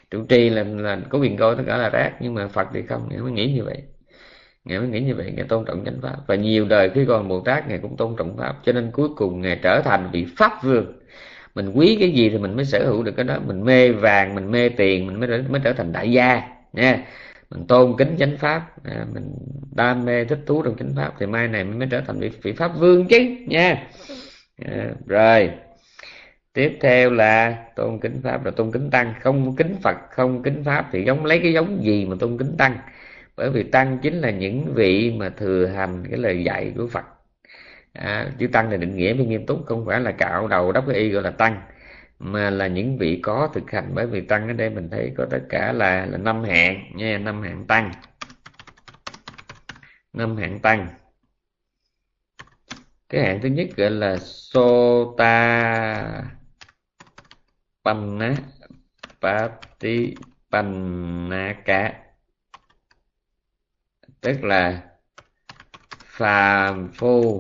trụ trì là là có quyền coi tất cả là rác, nhưng mà Phật thì không, Ngài mới nghĩ như vậy. Ngài mới nghĩ như vậy, Ngài tôn trọng chánh pháp. Và nhiều đời khi còn Bồ Tát, Ngài cũng tôn trọng pháp, cho nên cuối cùng Ngài trở thành vị Pháp Vương. Mình quý cái gì thì mình mới sở hữu được cái đó. Mình mê vàng, mình mê tiền, mình mới mới trở thành đại gia nha. Mình tôn kính chánh pháp, à, mình đam mê thích thú trong chánh pháp, thì mai này mới trở thành vị, vị Pháp Vương chứ nha. À, rồi tiếp theo là tôn kính pháp, là tôn kính tăng. Không kính Phật, không kính pháp thì giống lấy cái giống gì mà tôn kính tăng? Bởi vì tăng chính là những vị mà thừa hành cái lời dạy của Phật. À, chữ tăng là định nghĩa với nghiêm túc, không phải là cạo đầu đắp cái y gọi là tăng, mà là những vị có thực hành. Bởi vì tăng ở đây mình thấy có tất cả là là năm hạng nha, năm hạng tăng, năm hạng tăng. Cái hạng thứ nhất gọi là Sota Panna Patipannaka, tức là phàm phu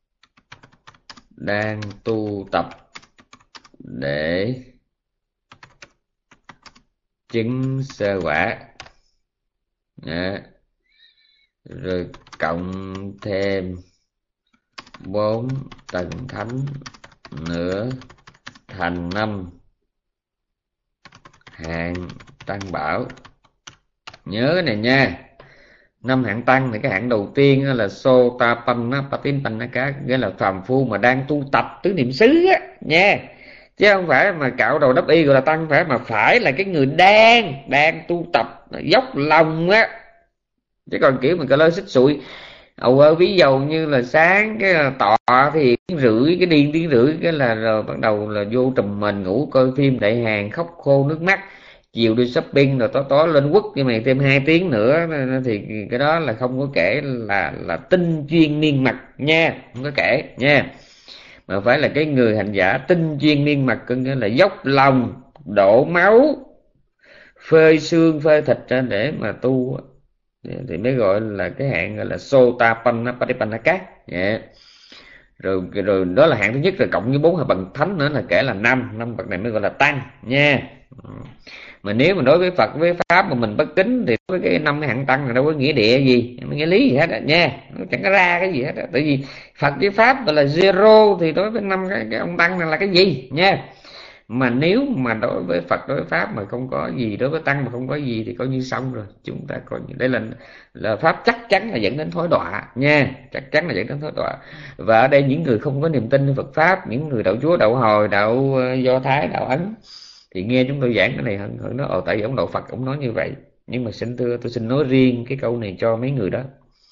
đang tu tập để chứng sơ quả. Đó. Rồi cộng thêm bốn tầng thánh nữa thành năm hạng tăng bảo. Nhớ cái này nha, năm hạng tăng thì cái hạng đầu tiên là Sotapanna Patipannaka, nghĩa là phàm phu mà đang tu tập tứ niệm xứ á nha, chứ không phải mà cạo đầu đắp y gọi là tăng, phải mà phải là cái người đang đang tu tập dốc lòng á. Chứ còn kiểu mình cà lơ xích sụi ầu ơ ví dầu như là sáng cái tọa thì tiếng rưỡi, cái điên tiếng rưỡi cái là rồi bắt đầu là vô trùm mình ngủ coi phim đại hàng khóc khô nước mắt, chiều đi shopping rồi tối tối lên quất cho mày thêm hai tiếng nữa, thì cái đó là không có kể là là tinh chuyên niên mật nha, không có kể nha, mà phải là cái người hành giả tinh chuyên niên mật, có nghĩa là dốc lòng đổ máu phơi xương phơi thịt ra để mà tu, thì mới gọi là cái hạng gọi là Sotapanna Patipannaka. Yeah. Rồi rồi đó là hạng thứ nhất, rồi cộng với bốn hợp bằng thánh nữa là kể là năm năm bậc này mới gọi là tăng nha. Mà nếu mà đối với Phật với pháp mà mình bất kính thì với cái năm cái hạng tăng là đâu có nghĩa địa gì, không có nghĩa lý gì hết á nha, nó chẳng có ra cái gì hết á. Tại vì Phật với pháp là zero thì đối với năm cái, cái ông tăng này là cái gì nha. Mà nếu mà đối với Phật đối với pháp mà không có gì, đối với tăng mà không có gì thì coi như xong rồi. Chúng ta coi như đây là là pháp chắc chắn là dẫn đến thối đọa nha, chắc chắn là dẫn đến thối đọa. Và ở đây những người không có niềm tinในPhật pháp, những người đạo Chúa, đạo Hồi, đạo Do Thái, đạo Ấn thì nghe chúng tôi giảng cái này hận hận nó ồ tại vì ông đạo Phật ông nói như vậy. Nhưng mà xin thưa, tôi xin nói riêng cái câu này cho mấy người đó.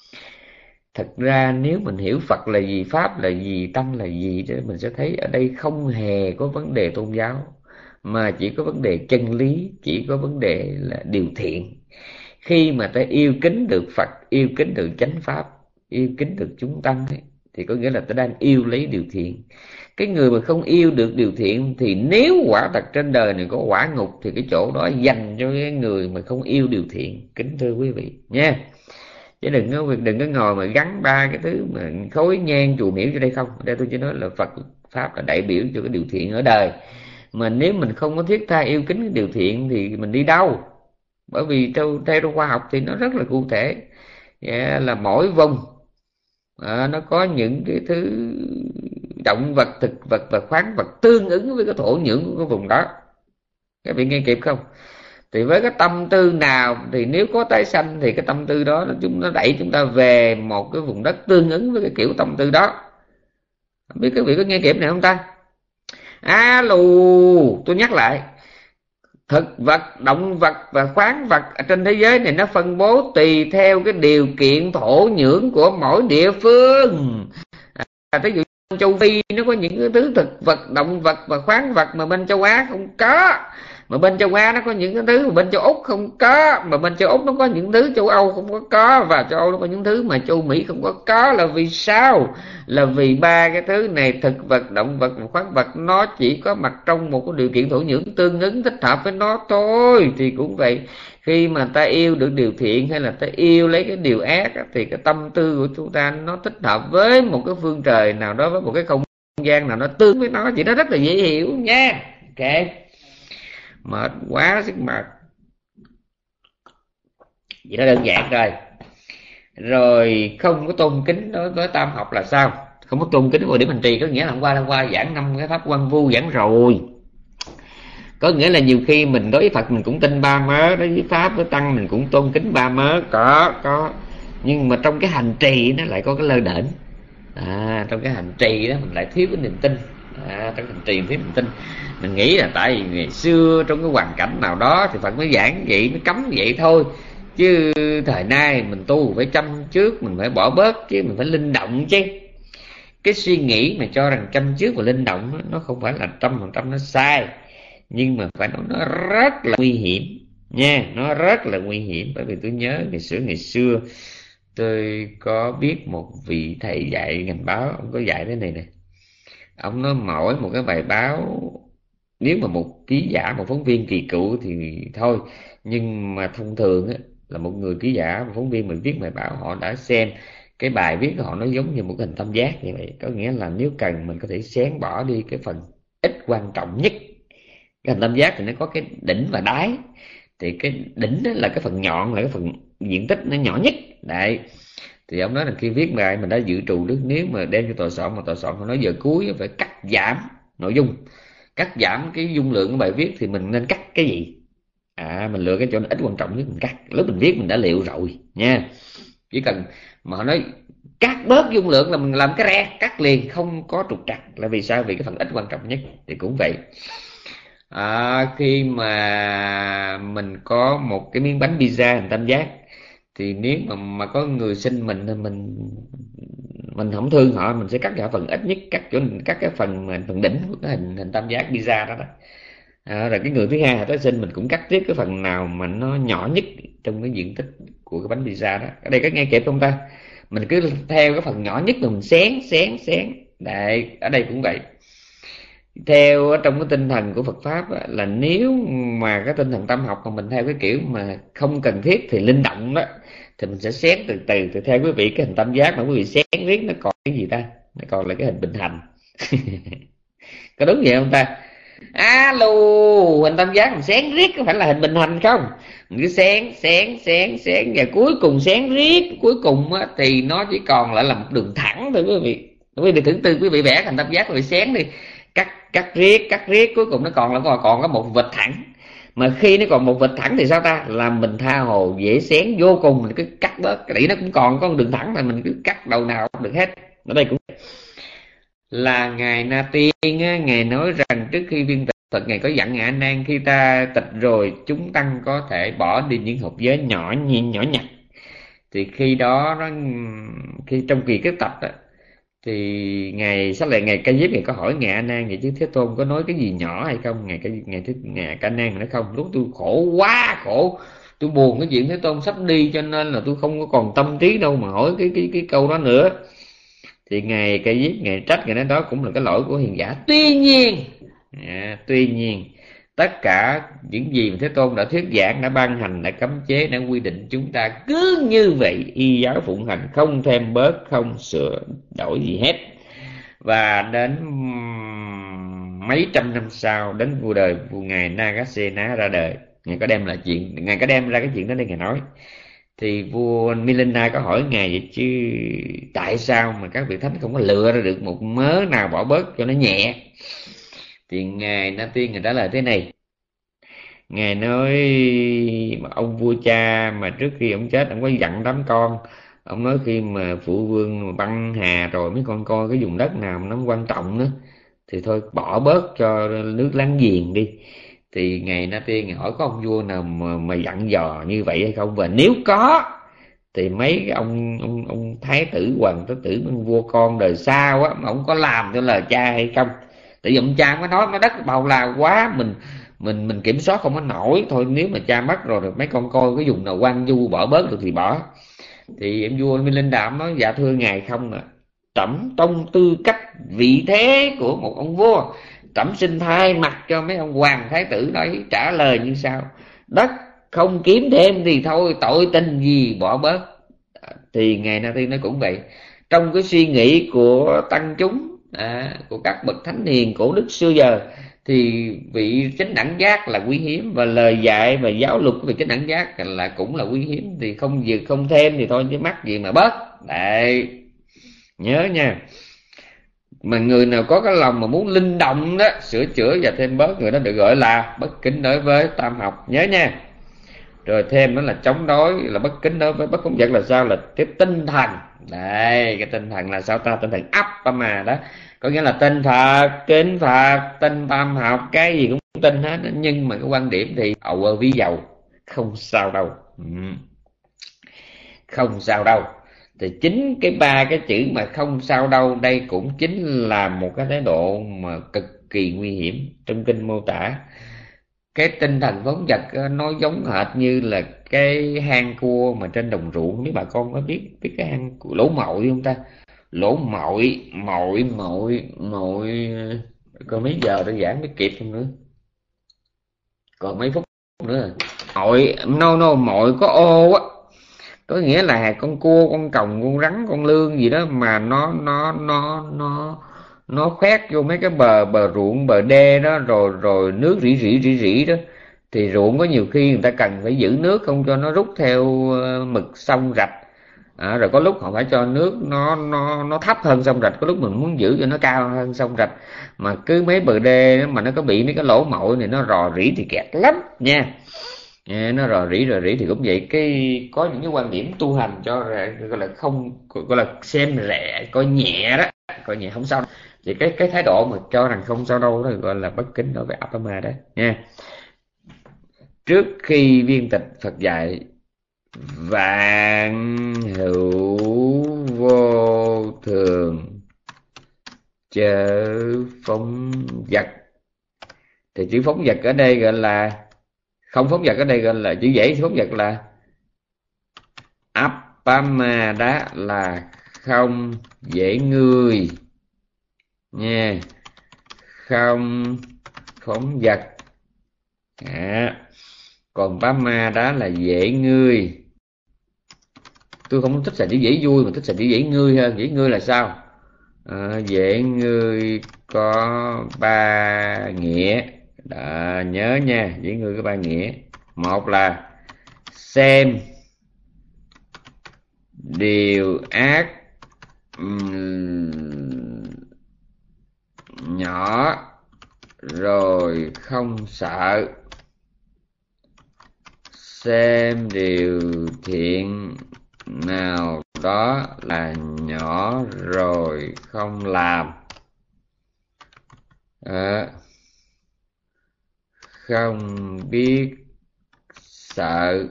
Thật ra nếu mình hiểu Phật là gì, pháp là gì, tăng là gì, thì mình sẽ thấy ở đây không hề có vấn đề tôn giáo, mà chỉ có vấn đề chân lý, chỉ có vấn đề là điều thiện. Khi mà ta yêu kính được Phật, yêu kính được chánh pháp, yêu kính được chúng tăng ấy, thì có nghĩa là ta đang yêu lấy điều thiện. Cái người mà không yêu được điều thiện thì nếu quả thật trên đời này có quả ngục thì cái chỗ đó dành cho cái người mà không yêu điều thiện. Kính thưa quý vị nha. Chứ đừng có đừng có ngồi mà gắn ba cái thứ mà khối nhang chùa miễu cho đây không. Đây tôi chỉ nói là Phật pháp là đại biểu cho cái điều thiện ở đời. Mà nếu mình không có thiết tha yêu kính cái điều thiện thì mình đi đâu? Bởi vì theo theo khoa học thì nó rất là cụ thể, yeah, là mỗi vùng à, nó có những cái thứ động vật, thực vật và khoáng vật tương ứng với cái thổ nhưỡng của cái vùng đó. Các vị nghe kịp không? Thì với cái tâm tư nào thì nếu có tái sanh thì cái tâm tư đó nó chúng nó đẩy chúng ta về một cái vùng đất tương ứng với cái kiểu tâm tư đó. Không biết các vị có nghe kịp này không ta? Alo, tôi nhắc lại, thực vật, động vật và khoáng vật ở trên thế giới này nó phân bố tùy theo cái điều kiện thổ nhưỡng của mỗi địa phương. À, ví dụ châu Phi nó có những cái thứ thực vật, động vật và khoáng vật mà bên châu Á không có, mà bên châu Á nó có những cái thứ mà bên châu Úc không có, mà bên châu Úc nó có những thứ châu Âu không có có, và châu Âu nó có những thứ mà châu Mỹ không có có. Là vì sao? Là vì ba cái thứ này, thực vật, động vật và khoáng vật, nó chỉ có mặt trong một cái điều kiện thổ nhưỡng tương ứng thích hợp với nó thôi. Thì cũng vậy, khi mà ta yêu được điều thiện hay là ta yêu lấy cái điều ác thì cái tâm tư của chúng ta nó thích hợp với một cái phương trời nào đó, với một cái không gian nào nó tương với nó, chỉ nó rất là dễ hiểu nha. Ok, mệt quá sức mệt. Vậy nó đơn giản rồi. Rồi không có tôn kính đối với tam học là sao? Không có tôn kính với điểm hành trì có nghĩa là hôm qua hôm qua giảng năm cái pháp quan vu giảng rồi. Có nghĩa là nhiều khi mình đối với Phật mình cũng tin ba mớ, đối với Pháp với Tăng mình cũng tôn kính ba mớ, có có nhưng mà trong cái hành trì nó lại có cái lơ đễnh. À, trong cái hành trì đó mình lại thiếu cái niềm tin. À, trong hành trì thiếu niềm tin. Mình nghĩ là tại vì ngày xưa trong cái hoàn cảnh nào đó thì Phật mới giảng vậy, mới cấm vậy thôi. Chứ thời nay mình tu phải chăm trước, mình phải bỏ bớt chứ, mình phải linh động chứ. Cái suy nghĩ mà cho rằng chăm trước và linh động nó không phải là trăm phần trăm nó sai, nhưng mà phải nói nó rất là nguy hiểm nha, nó rất là nguy hiểm. Bởi vì tôi nhớ ngày xưa ngày xưa tôi có biết một vị thầy dạy ngành báo, ông có dạy thế này nè. Ông nói mỗi một cái bài báo, nếu mà một ký giả, một phóng viên kỳ cựu thì thôi, nhưng mà thông thường á, là một người ký giả, một phóng viên mình viết bài báo, họ đã xem cái bài viết của họ nó giống như một cái hình tam giác như vậy. Có nghĩa là nếu cần mình có thể xén bỏ đi cái phần ít quan trọng nhất. Cái hình tam giác thì nó có cái đỉnh và đáy, thì cái đỉnh đó là cái phần nhọn, là cái phần diện tích nó nhỏ nhất đấy. Thì ông nói là khi viết bài mình đã dự trù được, nếu mà đem cho tòa soạn mà tòa soạn họ nói giờ cuối phải cắt giảm nội dung, cắt giảm cái dung lượng của bài viết, thì mình nên cắt cái gì? À, mình lựa cái chỗ ít quan trọng nhất mình cắt. Lúc mình viết mình đã liệu rồi nha. Chỉ cần mà họ nói cắt bớt dung lượng là mình làm cái re, cắt liền, không có trục trặc. Là vì sao? Vì cái phần ít quan trọng nhất. Thì cũng vậy. À, khi mà mình có một cái miếng bánh pizza hình tam giác, thì nếu mà mà có người xin mình thì mình mình không thương họ, mình sẽ cắt cả phần ít nhất, cắt chỗ cắt cái phần mà phần đỉnh của cái hình hình tam giác pizza đó đó. À, rồi cái người thứ hai tới xin mình cũng cắt tiếp cái phần nào mà nó nhỏ nhất trong cái diện tích của cái bánh pizza đó. Ở đây có nghe kịp không ta? Mình cứ theo cái phần nhỏ nhất mà mình xén xén xén. Đấy, ở đây cũng vậy. Theo trong cái tinh thần của Phật pháp á, là nếu mà cái tinh thần tâm học mà mình theo cái kiểu mà không cần thiết thì linh động đó, thì mình sẽ xén từ từ. Thì theo quý vị cái hình tam giác mà quý vị xén riết nó còn cái gì ta? Nó còn là cái hình bình hành. Có đúng vậy không ta? Alo, hình tam giác mình xén riết có phải là hình bình hành không? Mình cứ xén xén xén xén và cuối cùng xén riết, cuối cùng á, thì nó chỉ còn lại là một đường thẳng thôi quý vị. Quý vị tưởng tượng quý vị vẽ hình tam giác quý vị xén đi, cắt cắt riết cắt riết cuối cùng nó còn là còn có một vệt thẳng. Mà khi nó còn một vệt thẳng thì sao ta? Là mình tha hồ dễ xén vô cùng, mình cứ cắt bớt, cái đĩ nó cũng còn có một đường thẳng, là mình cứ cắt đầu nào cũng được hết. Ở đây cũng là ngài Na Tiên á, ngài nói rằng trước khi viên Phật ngài có dặn ngài A Nan, khi ta tịch rồi chúng tăng có thể bỏ đi những hộp giới nhỏ nhỏ nhặt. Thì khi đó nó khi trong kỳ kết tập đó, thì ngài sách lại ngài Ca Diếp ngài có hỏi ngài A Nan vậy chứ Thế Tôn có nói cái gì nhỏ hay không? Ngài Ca ngài Thế ngài Ca Nan nói không, lúc tôi khổ quá khổ, tôi buồn cái chuyện Thế Tôn sắp đi cho nên là tôi không có còn tâm trí đâu mà hỏi cái cái cái câu đó nữa. Thì ngài Ca Diếp ngài trách ngài nói đó cũng là cái lỗi của hiền giả. Tuy nhiên à, tuy nhiên tất cả những gì mà Thế Tôn đã thuyết giảng, đã ban hành, đã cấm chế, đã quy định, chúng ta cứ như vậy y giáo phụng hành, không thêm bớt, không sửa đổi gì hết. Và đến mấy trăm năm sau, đến vua đời vua ngài Nagasena ra đời, ngài có đem lại chuyện, ngài có đem ra cái chuyện đó để ngài nói. Thì vua Milinda có hỏi ngài vậy chứ tại sao mà các vị thánh không có lựa ra được một mớ nào bỏ bớt cho nó nhẹ? Thì ngài Na Tiên ngài trả lời thế này. Ngài nói mà ông vua cha mà trước khi ông chết ông có dặn đám con, ông nói khi mà phụ vương mà băng hà rồi mấy con coi cái vùng đất nào mà nó quan trọng nữa thì thôi bỏ bớt cho nước láng giềng đi. Thì ngài Na Tiên ngài hỏi có ông vua nào mà, mà dặn dò như vậy hay không, và nếu có thì mấy cái ông ông ông thái tử hoàng thái tử vua con đời sau á mà ông có làm theo lời cha hay không? Tại vì ông cha mới nói nó đất bao la quá, mình mình mình kiểm soát không có nổi, thôi nếu mà cha mất rồi thì mấy con coi cái vùng nào quan du bỏ bớt được thì bỏ. Thì em vua Milinda nói dạ thưa ngài không à, trẫm trong tư cách vị thế của một ông vua, trẫm xin thay mặt cho mấy ông hoàng thái tử đấy trả lời như sau: đất không kiếm thêm thì thôi, tội tình gì bỏ bớt. Thì ngài Na Tiên nói cũng vậy, trong cái suy nghĩ của tăng chúng à, của các bậc thánh hiền cổ đức xưa giờ, thì vị chánh đẳng giác là quý hiếm, và lời dạy và giáo luật của vị chánh đẳng giác là cũng là quý hiếm. Thì không gì không thêm thì thôi chứ mắc gì mà bớt. Đấy, nhớ nha. Mà người nào có cái lòng mà muốn linh động đó, sửa chữa và thêm bớt, người đó được gọi là bất kính đối với tam học, nhớ nha. Rồi thêm đó là chống đối, là bất kính đối với bất phóng dật là sao? Là cái tinh thần. Đây, cái tinh thần là sao ta? Tinh thần ấp mà đó, có nghĩa là tin Phật, kính Phật, tin tam học, cái gì cũng tin hết. Nhưng mà cái quan điểm thì ầu ơ ví dầu, không sao đâu. Ừ. Không sao đâu. Thì chính cái ba cái chữ mà không sao đâu đây cũng chính là một cái thái độ mà cực kỳ nguy hiểm. Trong kinh mô tả cái tinh thần phóng dật nó giống hệt như là cái hang cua mà trên đồng ruộng. Mấy bà con có biết biết cái hang lỗ mội không ta? Lỗ mội mội mội mội Còn mấy giờ để giảng mới kịp không nữa, còn mấy phút nữa. Mội no no mội có ô á, có nghĩa là con cua, con còng, con rắn, con lươn gì đó mà nó nó nó nó nó khoét vô mấy cái bờ bờ ruộng, bờ đê đó, rồi rồi nước rỉ rỉ rỉ rỉ đó. Thì ruộng có nhiều khi người ta cần phải giữ nước không cho nó rút theo ờ, mực sông rạch. À, rồi có lúc họ phải cho nước nó nó nó thấp hơn sông rạch, có lúc mình muốn giữ cho nó cao hơn sông rạch. Mà cứ mấy bờ đê mà nó có bị mấy cái lỗ mội này nó rò rỉ thì kẹt lắm nha. Nghe nó rò rỉ rò rỉ thì cũng vậy. Cái có những cái quan điểm tu hành cho gọi là không, gọi là xem rẻ, coi nhẹ đó, coi nhẹ không sao. Thì cái cái thái độ mà cho rằng không sao đâu đó gọi là bất kính đối với Atma đó nha. Trước khi viên tịch Phật dạy vạn hữu vô thường chớ phóng dật, thì chữ phóng dật ở đây gọi là không phóng dật, ở đây gọi là chữ dễ phóng dật là Appama, đó là không dễ ngươi nha, không phóng dật. À, còn Pama đó là dễ ngươi. Tôi không thích xài chữ dễ vui mà thích xài chữ dễ ngươi hơn. Dễ ngươi là sao? À, dễ ngươi có ba nghĩa đó, nhớ nha. Dễ ngươi có ba nghĩa. Một là xem điều ác um, nhỏ rồi không sợ, xem điều thiện nào đó là nhỏ rồi không làm. À, không biết sợ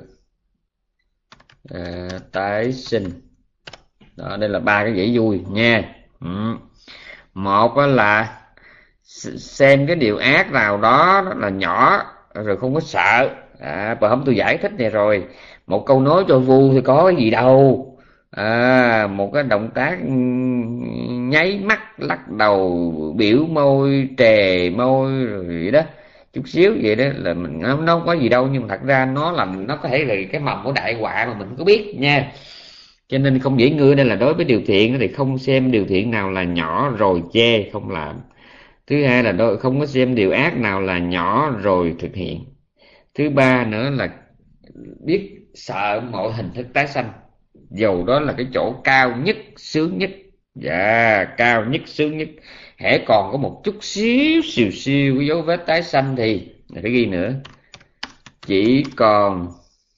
à, tái sinh. Đó, đây là ba cái dễ vui nha. Ừ. Một là xem cái điều ác nào đó là nhỏ rồi không có sợ. À, và hôm tôi giải thích này rồi, một câu nói cho vui thì có cái gì đâu. À, một cái động tác nháy mắt, lắc đầu, biểu môi, trề môi rồi vậy đó, chút xíu vậy đó là mình nó không có gì đâu. Nhưng mà thật ra nó làm nó có thể là cái mầm của đại họa mà mình không có biết nha. Cho nên không dễ ngưa đây là đối với điều thiện thì không xem điều thiện nào là nhỏ rồi chê không làm. Thứ hai là đôi không có xem điều ác nào là nhỏ rồi thực hiện. Thứ ba nữa là biết sợ mọi hình thức tái sanh, dầu đó là cái chỗ cao nhất sướng nhất. Dạ, cao nhất sướng nhất. Hễ còn có một chút xíu xìu xiu cái dấu vết tái sanh thì phải ghi nữa, chỉ còn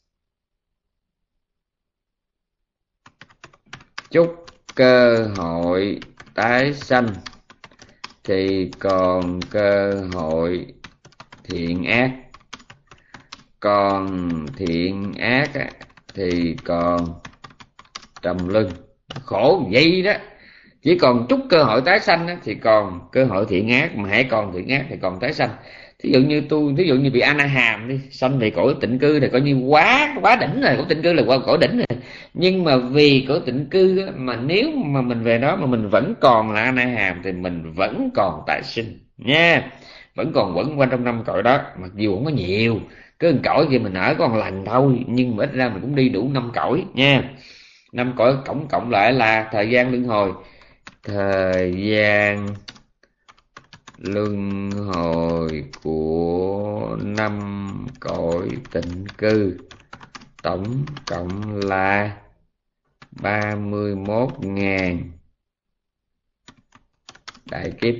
chút cơ hội tái sanh thì còn cơ hội thiện ác, còn thiện ác thì còn trầm luân. Khổ vậy đó, chỉ còn chút cơ hội tái sanh thì còn cơ hội thiện ác, mà hãy còn thiện ác thì còn tái sanh. Thí dụ như tôi, thí dụ như bị Ana Hàm đi, sanh về cõi tịnh cư thì coi như quá quá đỉnh rồi, cõi tịnh cư là qua cõi đỉnh rồi. Nhưng mà vì cõi tịnh cư mà nếu mà mình về đó mà mình vẫn còn là Ana Hàm thì mình vẫn còn tái sinh nha, vẫn còn quẩn quanh trong năm cõi đó, mặc dù không có nhiều. Cứ một cõi kia mình ở còn lần thôi, nhưng mà ít ra mình cũng đi đủ năm cõi nha. Năm cõi tổng cộng lại là thời gian luân hồi, thời gian luân hồi của năm cõi tịnh cư tổng cộng là ba mươi mốt ngàn đại kiếp.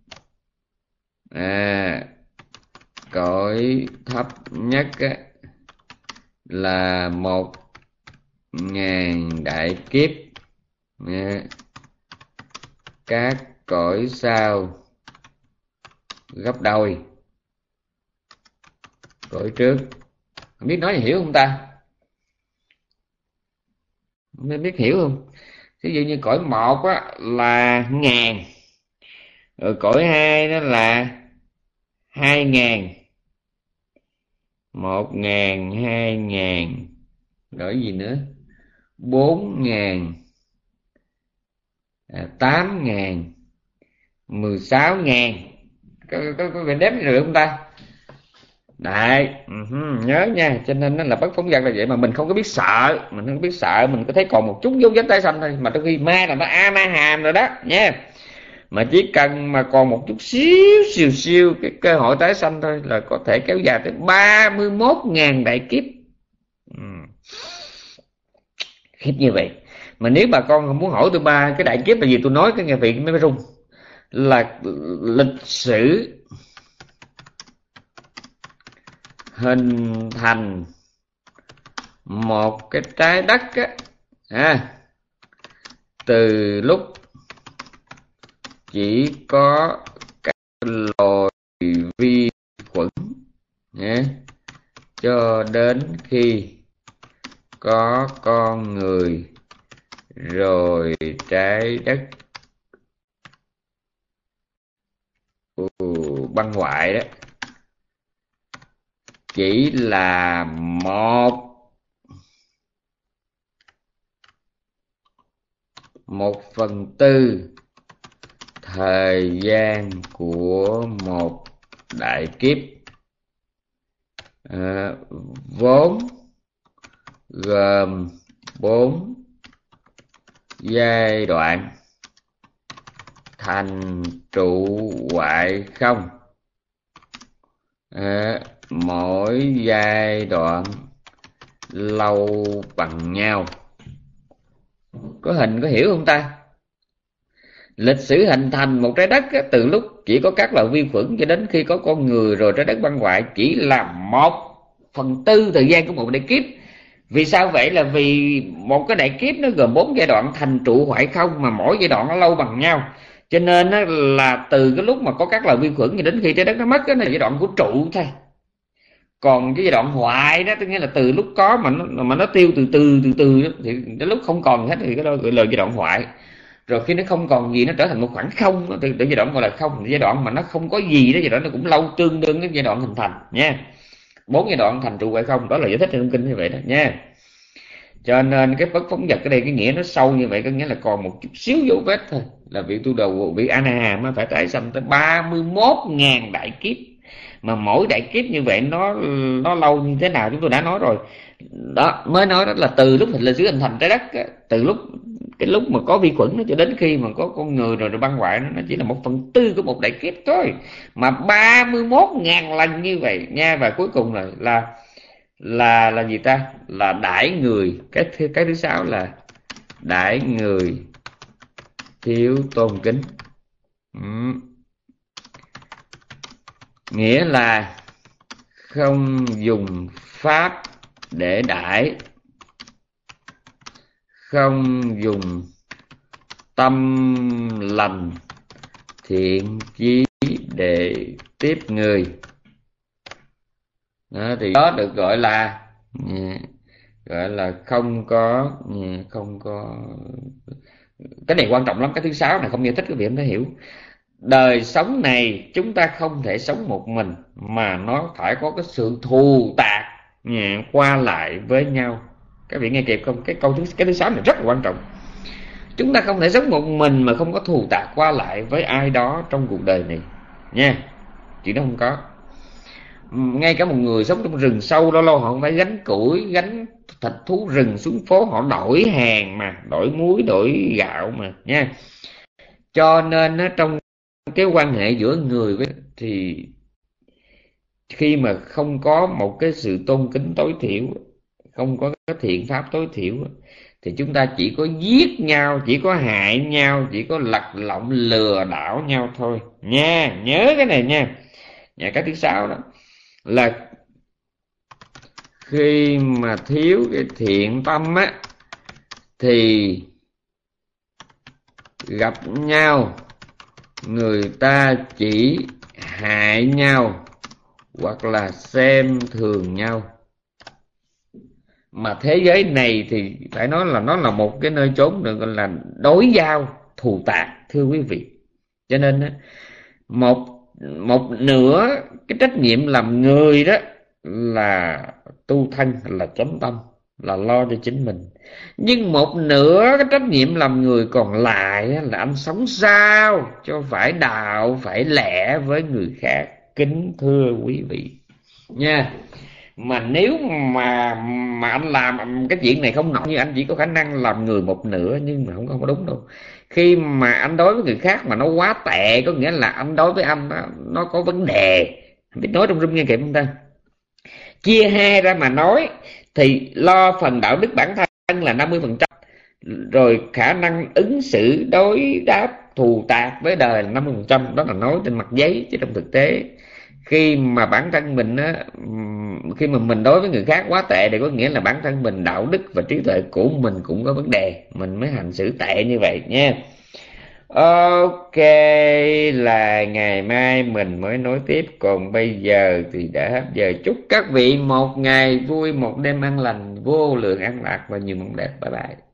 À, cõi thấp nhất á, là một ngàn đại kiếp. À, các cõi sau gấp đôi cõi trước. Không biết nói hiểu không ta? Không biết hiểu không? Ví dụ như cõi một á, là ngàn, rồi cõi hai đó là hai ngàn, một ngàn, hai ngàn, rồi gì nữa, bốn ngàn, à, tám ngàn, mười sáu ngàn. Có, có, có phải đếm được không ta? Đấy, uh-huh, nhớ nha. Cho nên nó là bất phóng dật là vậy. Mà mình không có biết sợ, mình không biết sợ, mình có thấy còn một chút dấu vết tái sanh thôi, mà đôi khi ma là nó a ma hàm rồi đó nha. Mà chỉ cần mà còn một chút xíu xìu xìu cái cơ hội tái sanh thôi là có thể kéo dài tới ba mươi mốt ngàn đại kiếp. Ừ. Khiếp như vậy. Mà nếu bà con muốn hỏi tôi ba cái đại kiếp là gì, tôi nói cái nghe vị mới rung. Là lịch sử hình thành một cái trái đất á, à, từ lúc chỉ có các loài vi khuẩn nhé, cho đến khi có con người, rồi trái đất băng hoại đó chỉ là một một phần tư thời gian của một đại kiếp, à, vốn gồm bốn giai đoạn thành trụ hoại không, à, mỗi giai đoạn lâu bằng nhau. Có hình có hiểu không ta? Lịch sử hình thành một trái đất á, từ lúc chỉ có các loại vi khuẩn cho đến khi có con người, rồi trái đất băng hoại chỉ là một phần tư thời gian của một đại kiếp. Vì sao vậy? Là vì một cái đại kiếp nó gồm bốn giai đoạn thành trụ hoại không, mà mỗi giai đoạn nó lâu bằng nhau. Cho nên là từ cái lúc mà có các loại vi khuẩn cho đến khi trái đất nó mất, đó là giai đoạn của trụ thôi. Còn cái giai đoạn hoại đó, tức nghĩa là từ lúc có mà nó mà nó tiêu từ từ từ từ thì đến lúc không còn hết thì cái đó gọi là giai đoạn hoại. Rồi khi nó không còn gì, nó trở thành một khoảng không đó, từ, từ giai đoạn gọi là không, giai đoạn mà nó không có gì đó, giai đoạn nó cũng lâu, tương đương với giai đoạn hình thành nha. Bốn giai đoạn thành trụ hoại không, đó là giải thích trong kinh như vậy đó nha. Cho nên cái bất phóng dật ở đây cái nghĩa nó sâu như vậy, có nghĩa là còn một chút xíu dấu vết thôi là vị tu đầu vị A Na Hàm mới phải tái sanh tới ba mươi mốt ngàn đại kiếp. Mà mỗi đại kiếp như vậy nó nó lâu như thế nào chúng tôi đã nói rồi đó, mới nói đó là từ lúc lịch sử hình thành trái đất, từ lúc cái lúc mà có vi khuẩn nó cho đến khi mà có con người rồi, rồi băng hoại, nó chỉ là một phần tư của một đại kiếp thôi, mà ba mươi mốt ngàn lần như vậy nha. Và cuối cùng là là là là gì ta? Là đãi người. Cái thứ cái thứ sáu là đãi người thiếu tôn kính. Ừ. Nghĩa là không dùng pháp để đãi, không dùng tâm lành thiện chí để tiếp người đó, thì đó được gọi là gọi là không có không có cái này quan trọng lắm. Cái thứ sáu này không giải thích cái việc em phải hiểu. Đời sống này chúng ta không thể sống một mình, mà nó phải có cái sự thù tạc qua lại với nhau. Các vị nghe kịp không? Cái câu thứ cái thứ sáu này rất là quan trọng. Chúng ta không thể sống một mình mà không có thù tạc qua lại với ai đó trong cuộc đời này nha. Chuyện đó không có. Ngay cả một người sống trong rừng sâu, lâu lâu họ không phải gánh củi, gánh thịt thú rừng xuống phố, họ đổi hàng mà, đổi muối, đổi gạo mà nha. Cho nên trong cái quan hệ giữa người với thì khi mà không có một cái sự tôn kính tối thiểu, không có cái thiện pháp tối thiểu, thì chúng ta chỉ có giết nhau, chỉ có hại nhau, chỉ có lật lọng lừa đảo nhau thôi nha. Nhớ cái này nha. Nhà cái thứ sáu đó là khi mà thiếu cái thiện tâm á thì gặp nhau người ta chỉ hại nhau hoặc là xem thường nhau. Mà thế giới này thì phải nói là nó là một cái nơi chốn được gọi là đối giao thù tạc, thưa quý vị. Cho nên một một nửa cái trách nhiệm làm người đó là tu thân, là chánh tâm, là lo cho chính mình. Nhưng một nửa cái trách nhiệm làm người còn lại là anh sống sao cho phải đạo, phải lẽ với người khác. Kính thưa quý vị nha. Mà nếu mà mà anh làm cái chuyện này không nổi, như anh chỉ có khả năng làm người một nửa, nhưng mà không không có đúng đâu. Khi mà anh đối với người khác mà nó quá tệ, có nghĩa là anh đối với anh nó, nó có vấn đề. Biết nói trong rung nghe kịp không ta? Chia hai ra mà nói thì lo phần đạo đức bản thân là năm mươi phần trăm, rồi khả năng ứng xử đối đáp thù tạc với đời là năm mươi phần trăm. Đó là nói trên mặt giấy, chứ trong thực tế khi mà bản thân mình á, khi mà mình đối với người khác quá tệ thì có nghĩa là bản thân mình đạo đức và trí tuệ của mình cũng có vấn đề, mình mới hành xử tệ như vậy nha. Ok, là ngày mai mình mới nói tiếp, còn bây giờ thì đã hết giờ. Chúc các vị một ngày vui, một đêm an lành, vô lượng an lạc và nhiều mộng đẹp. Bye bye.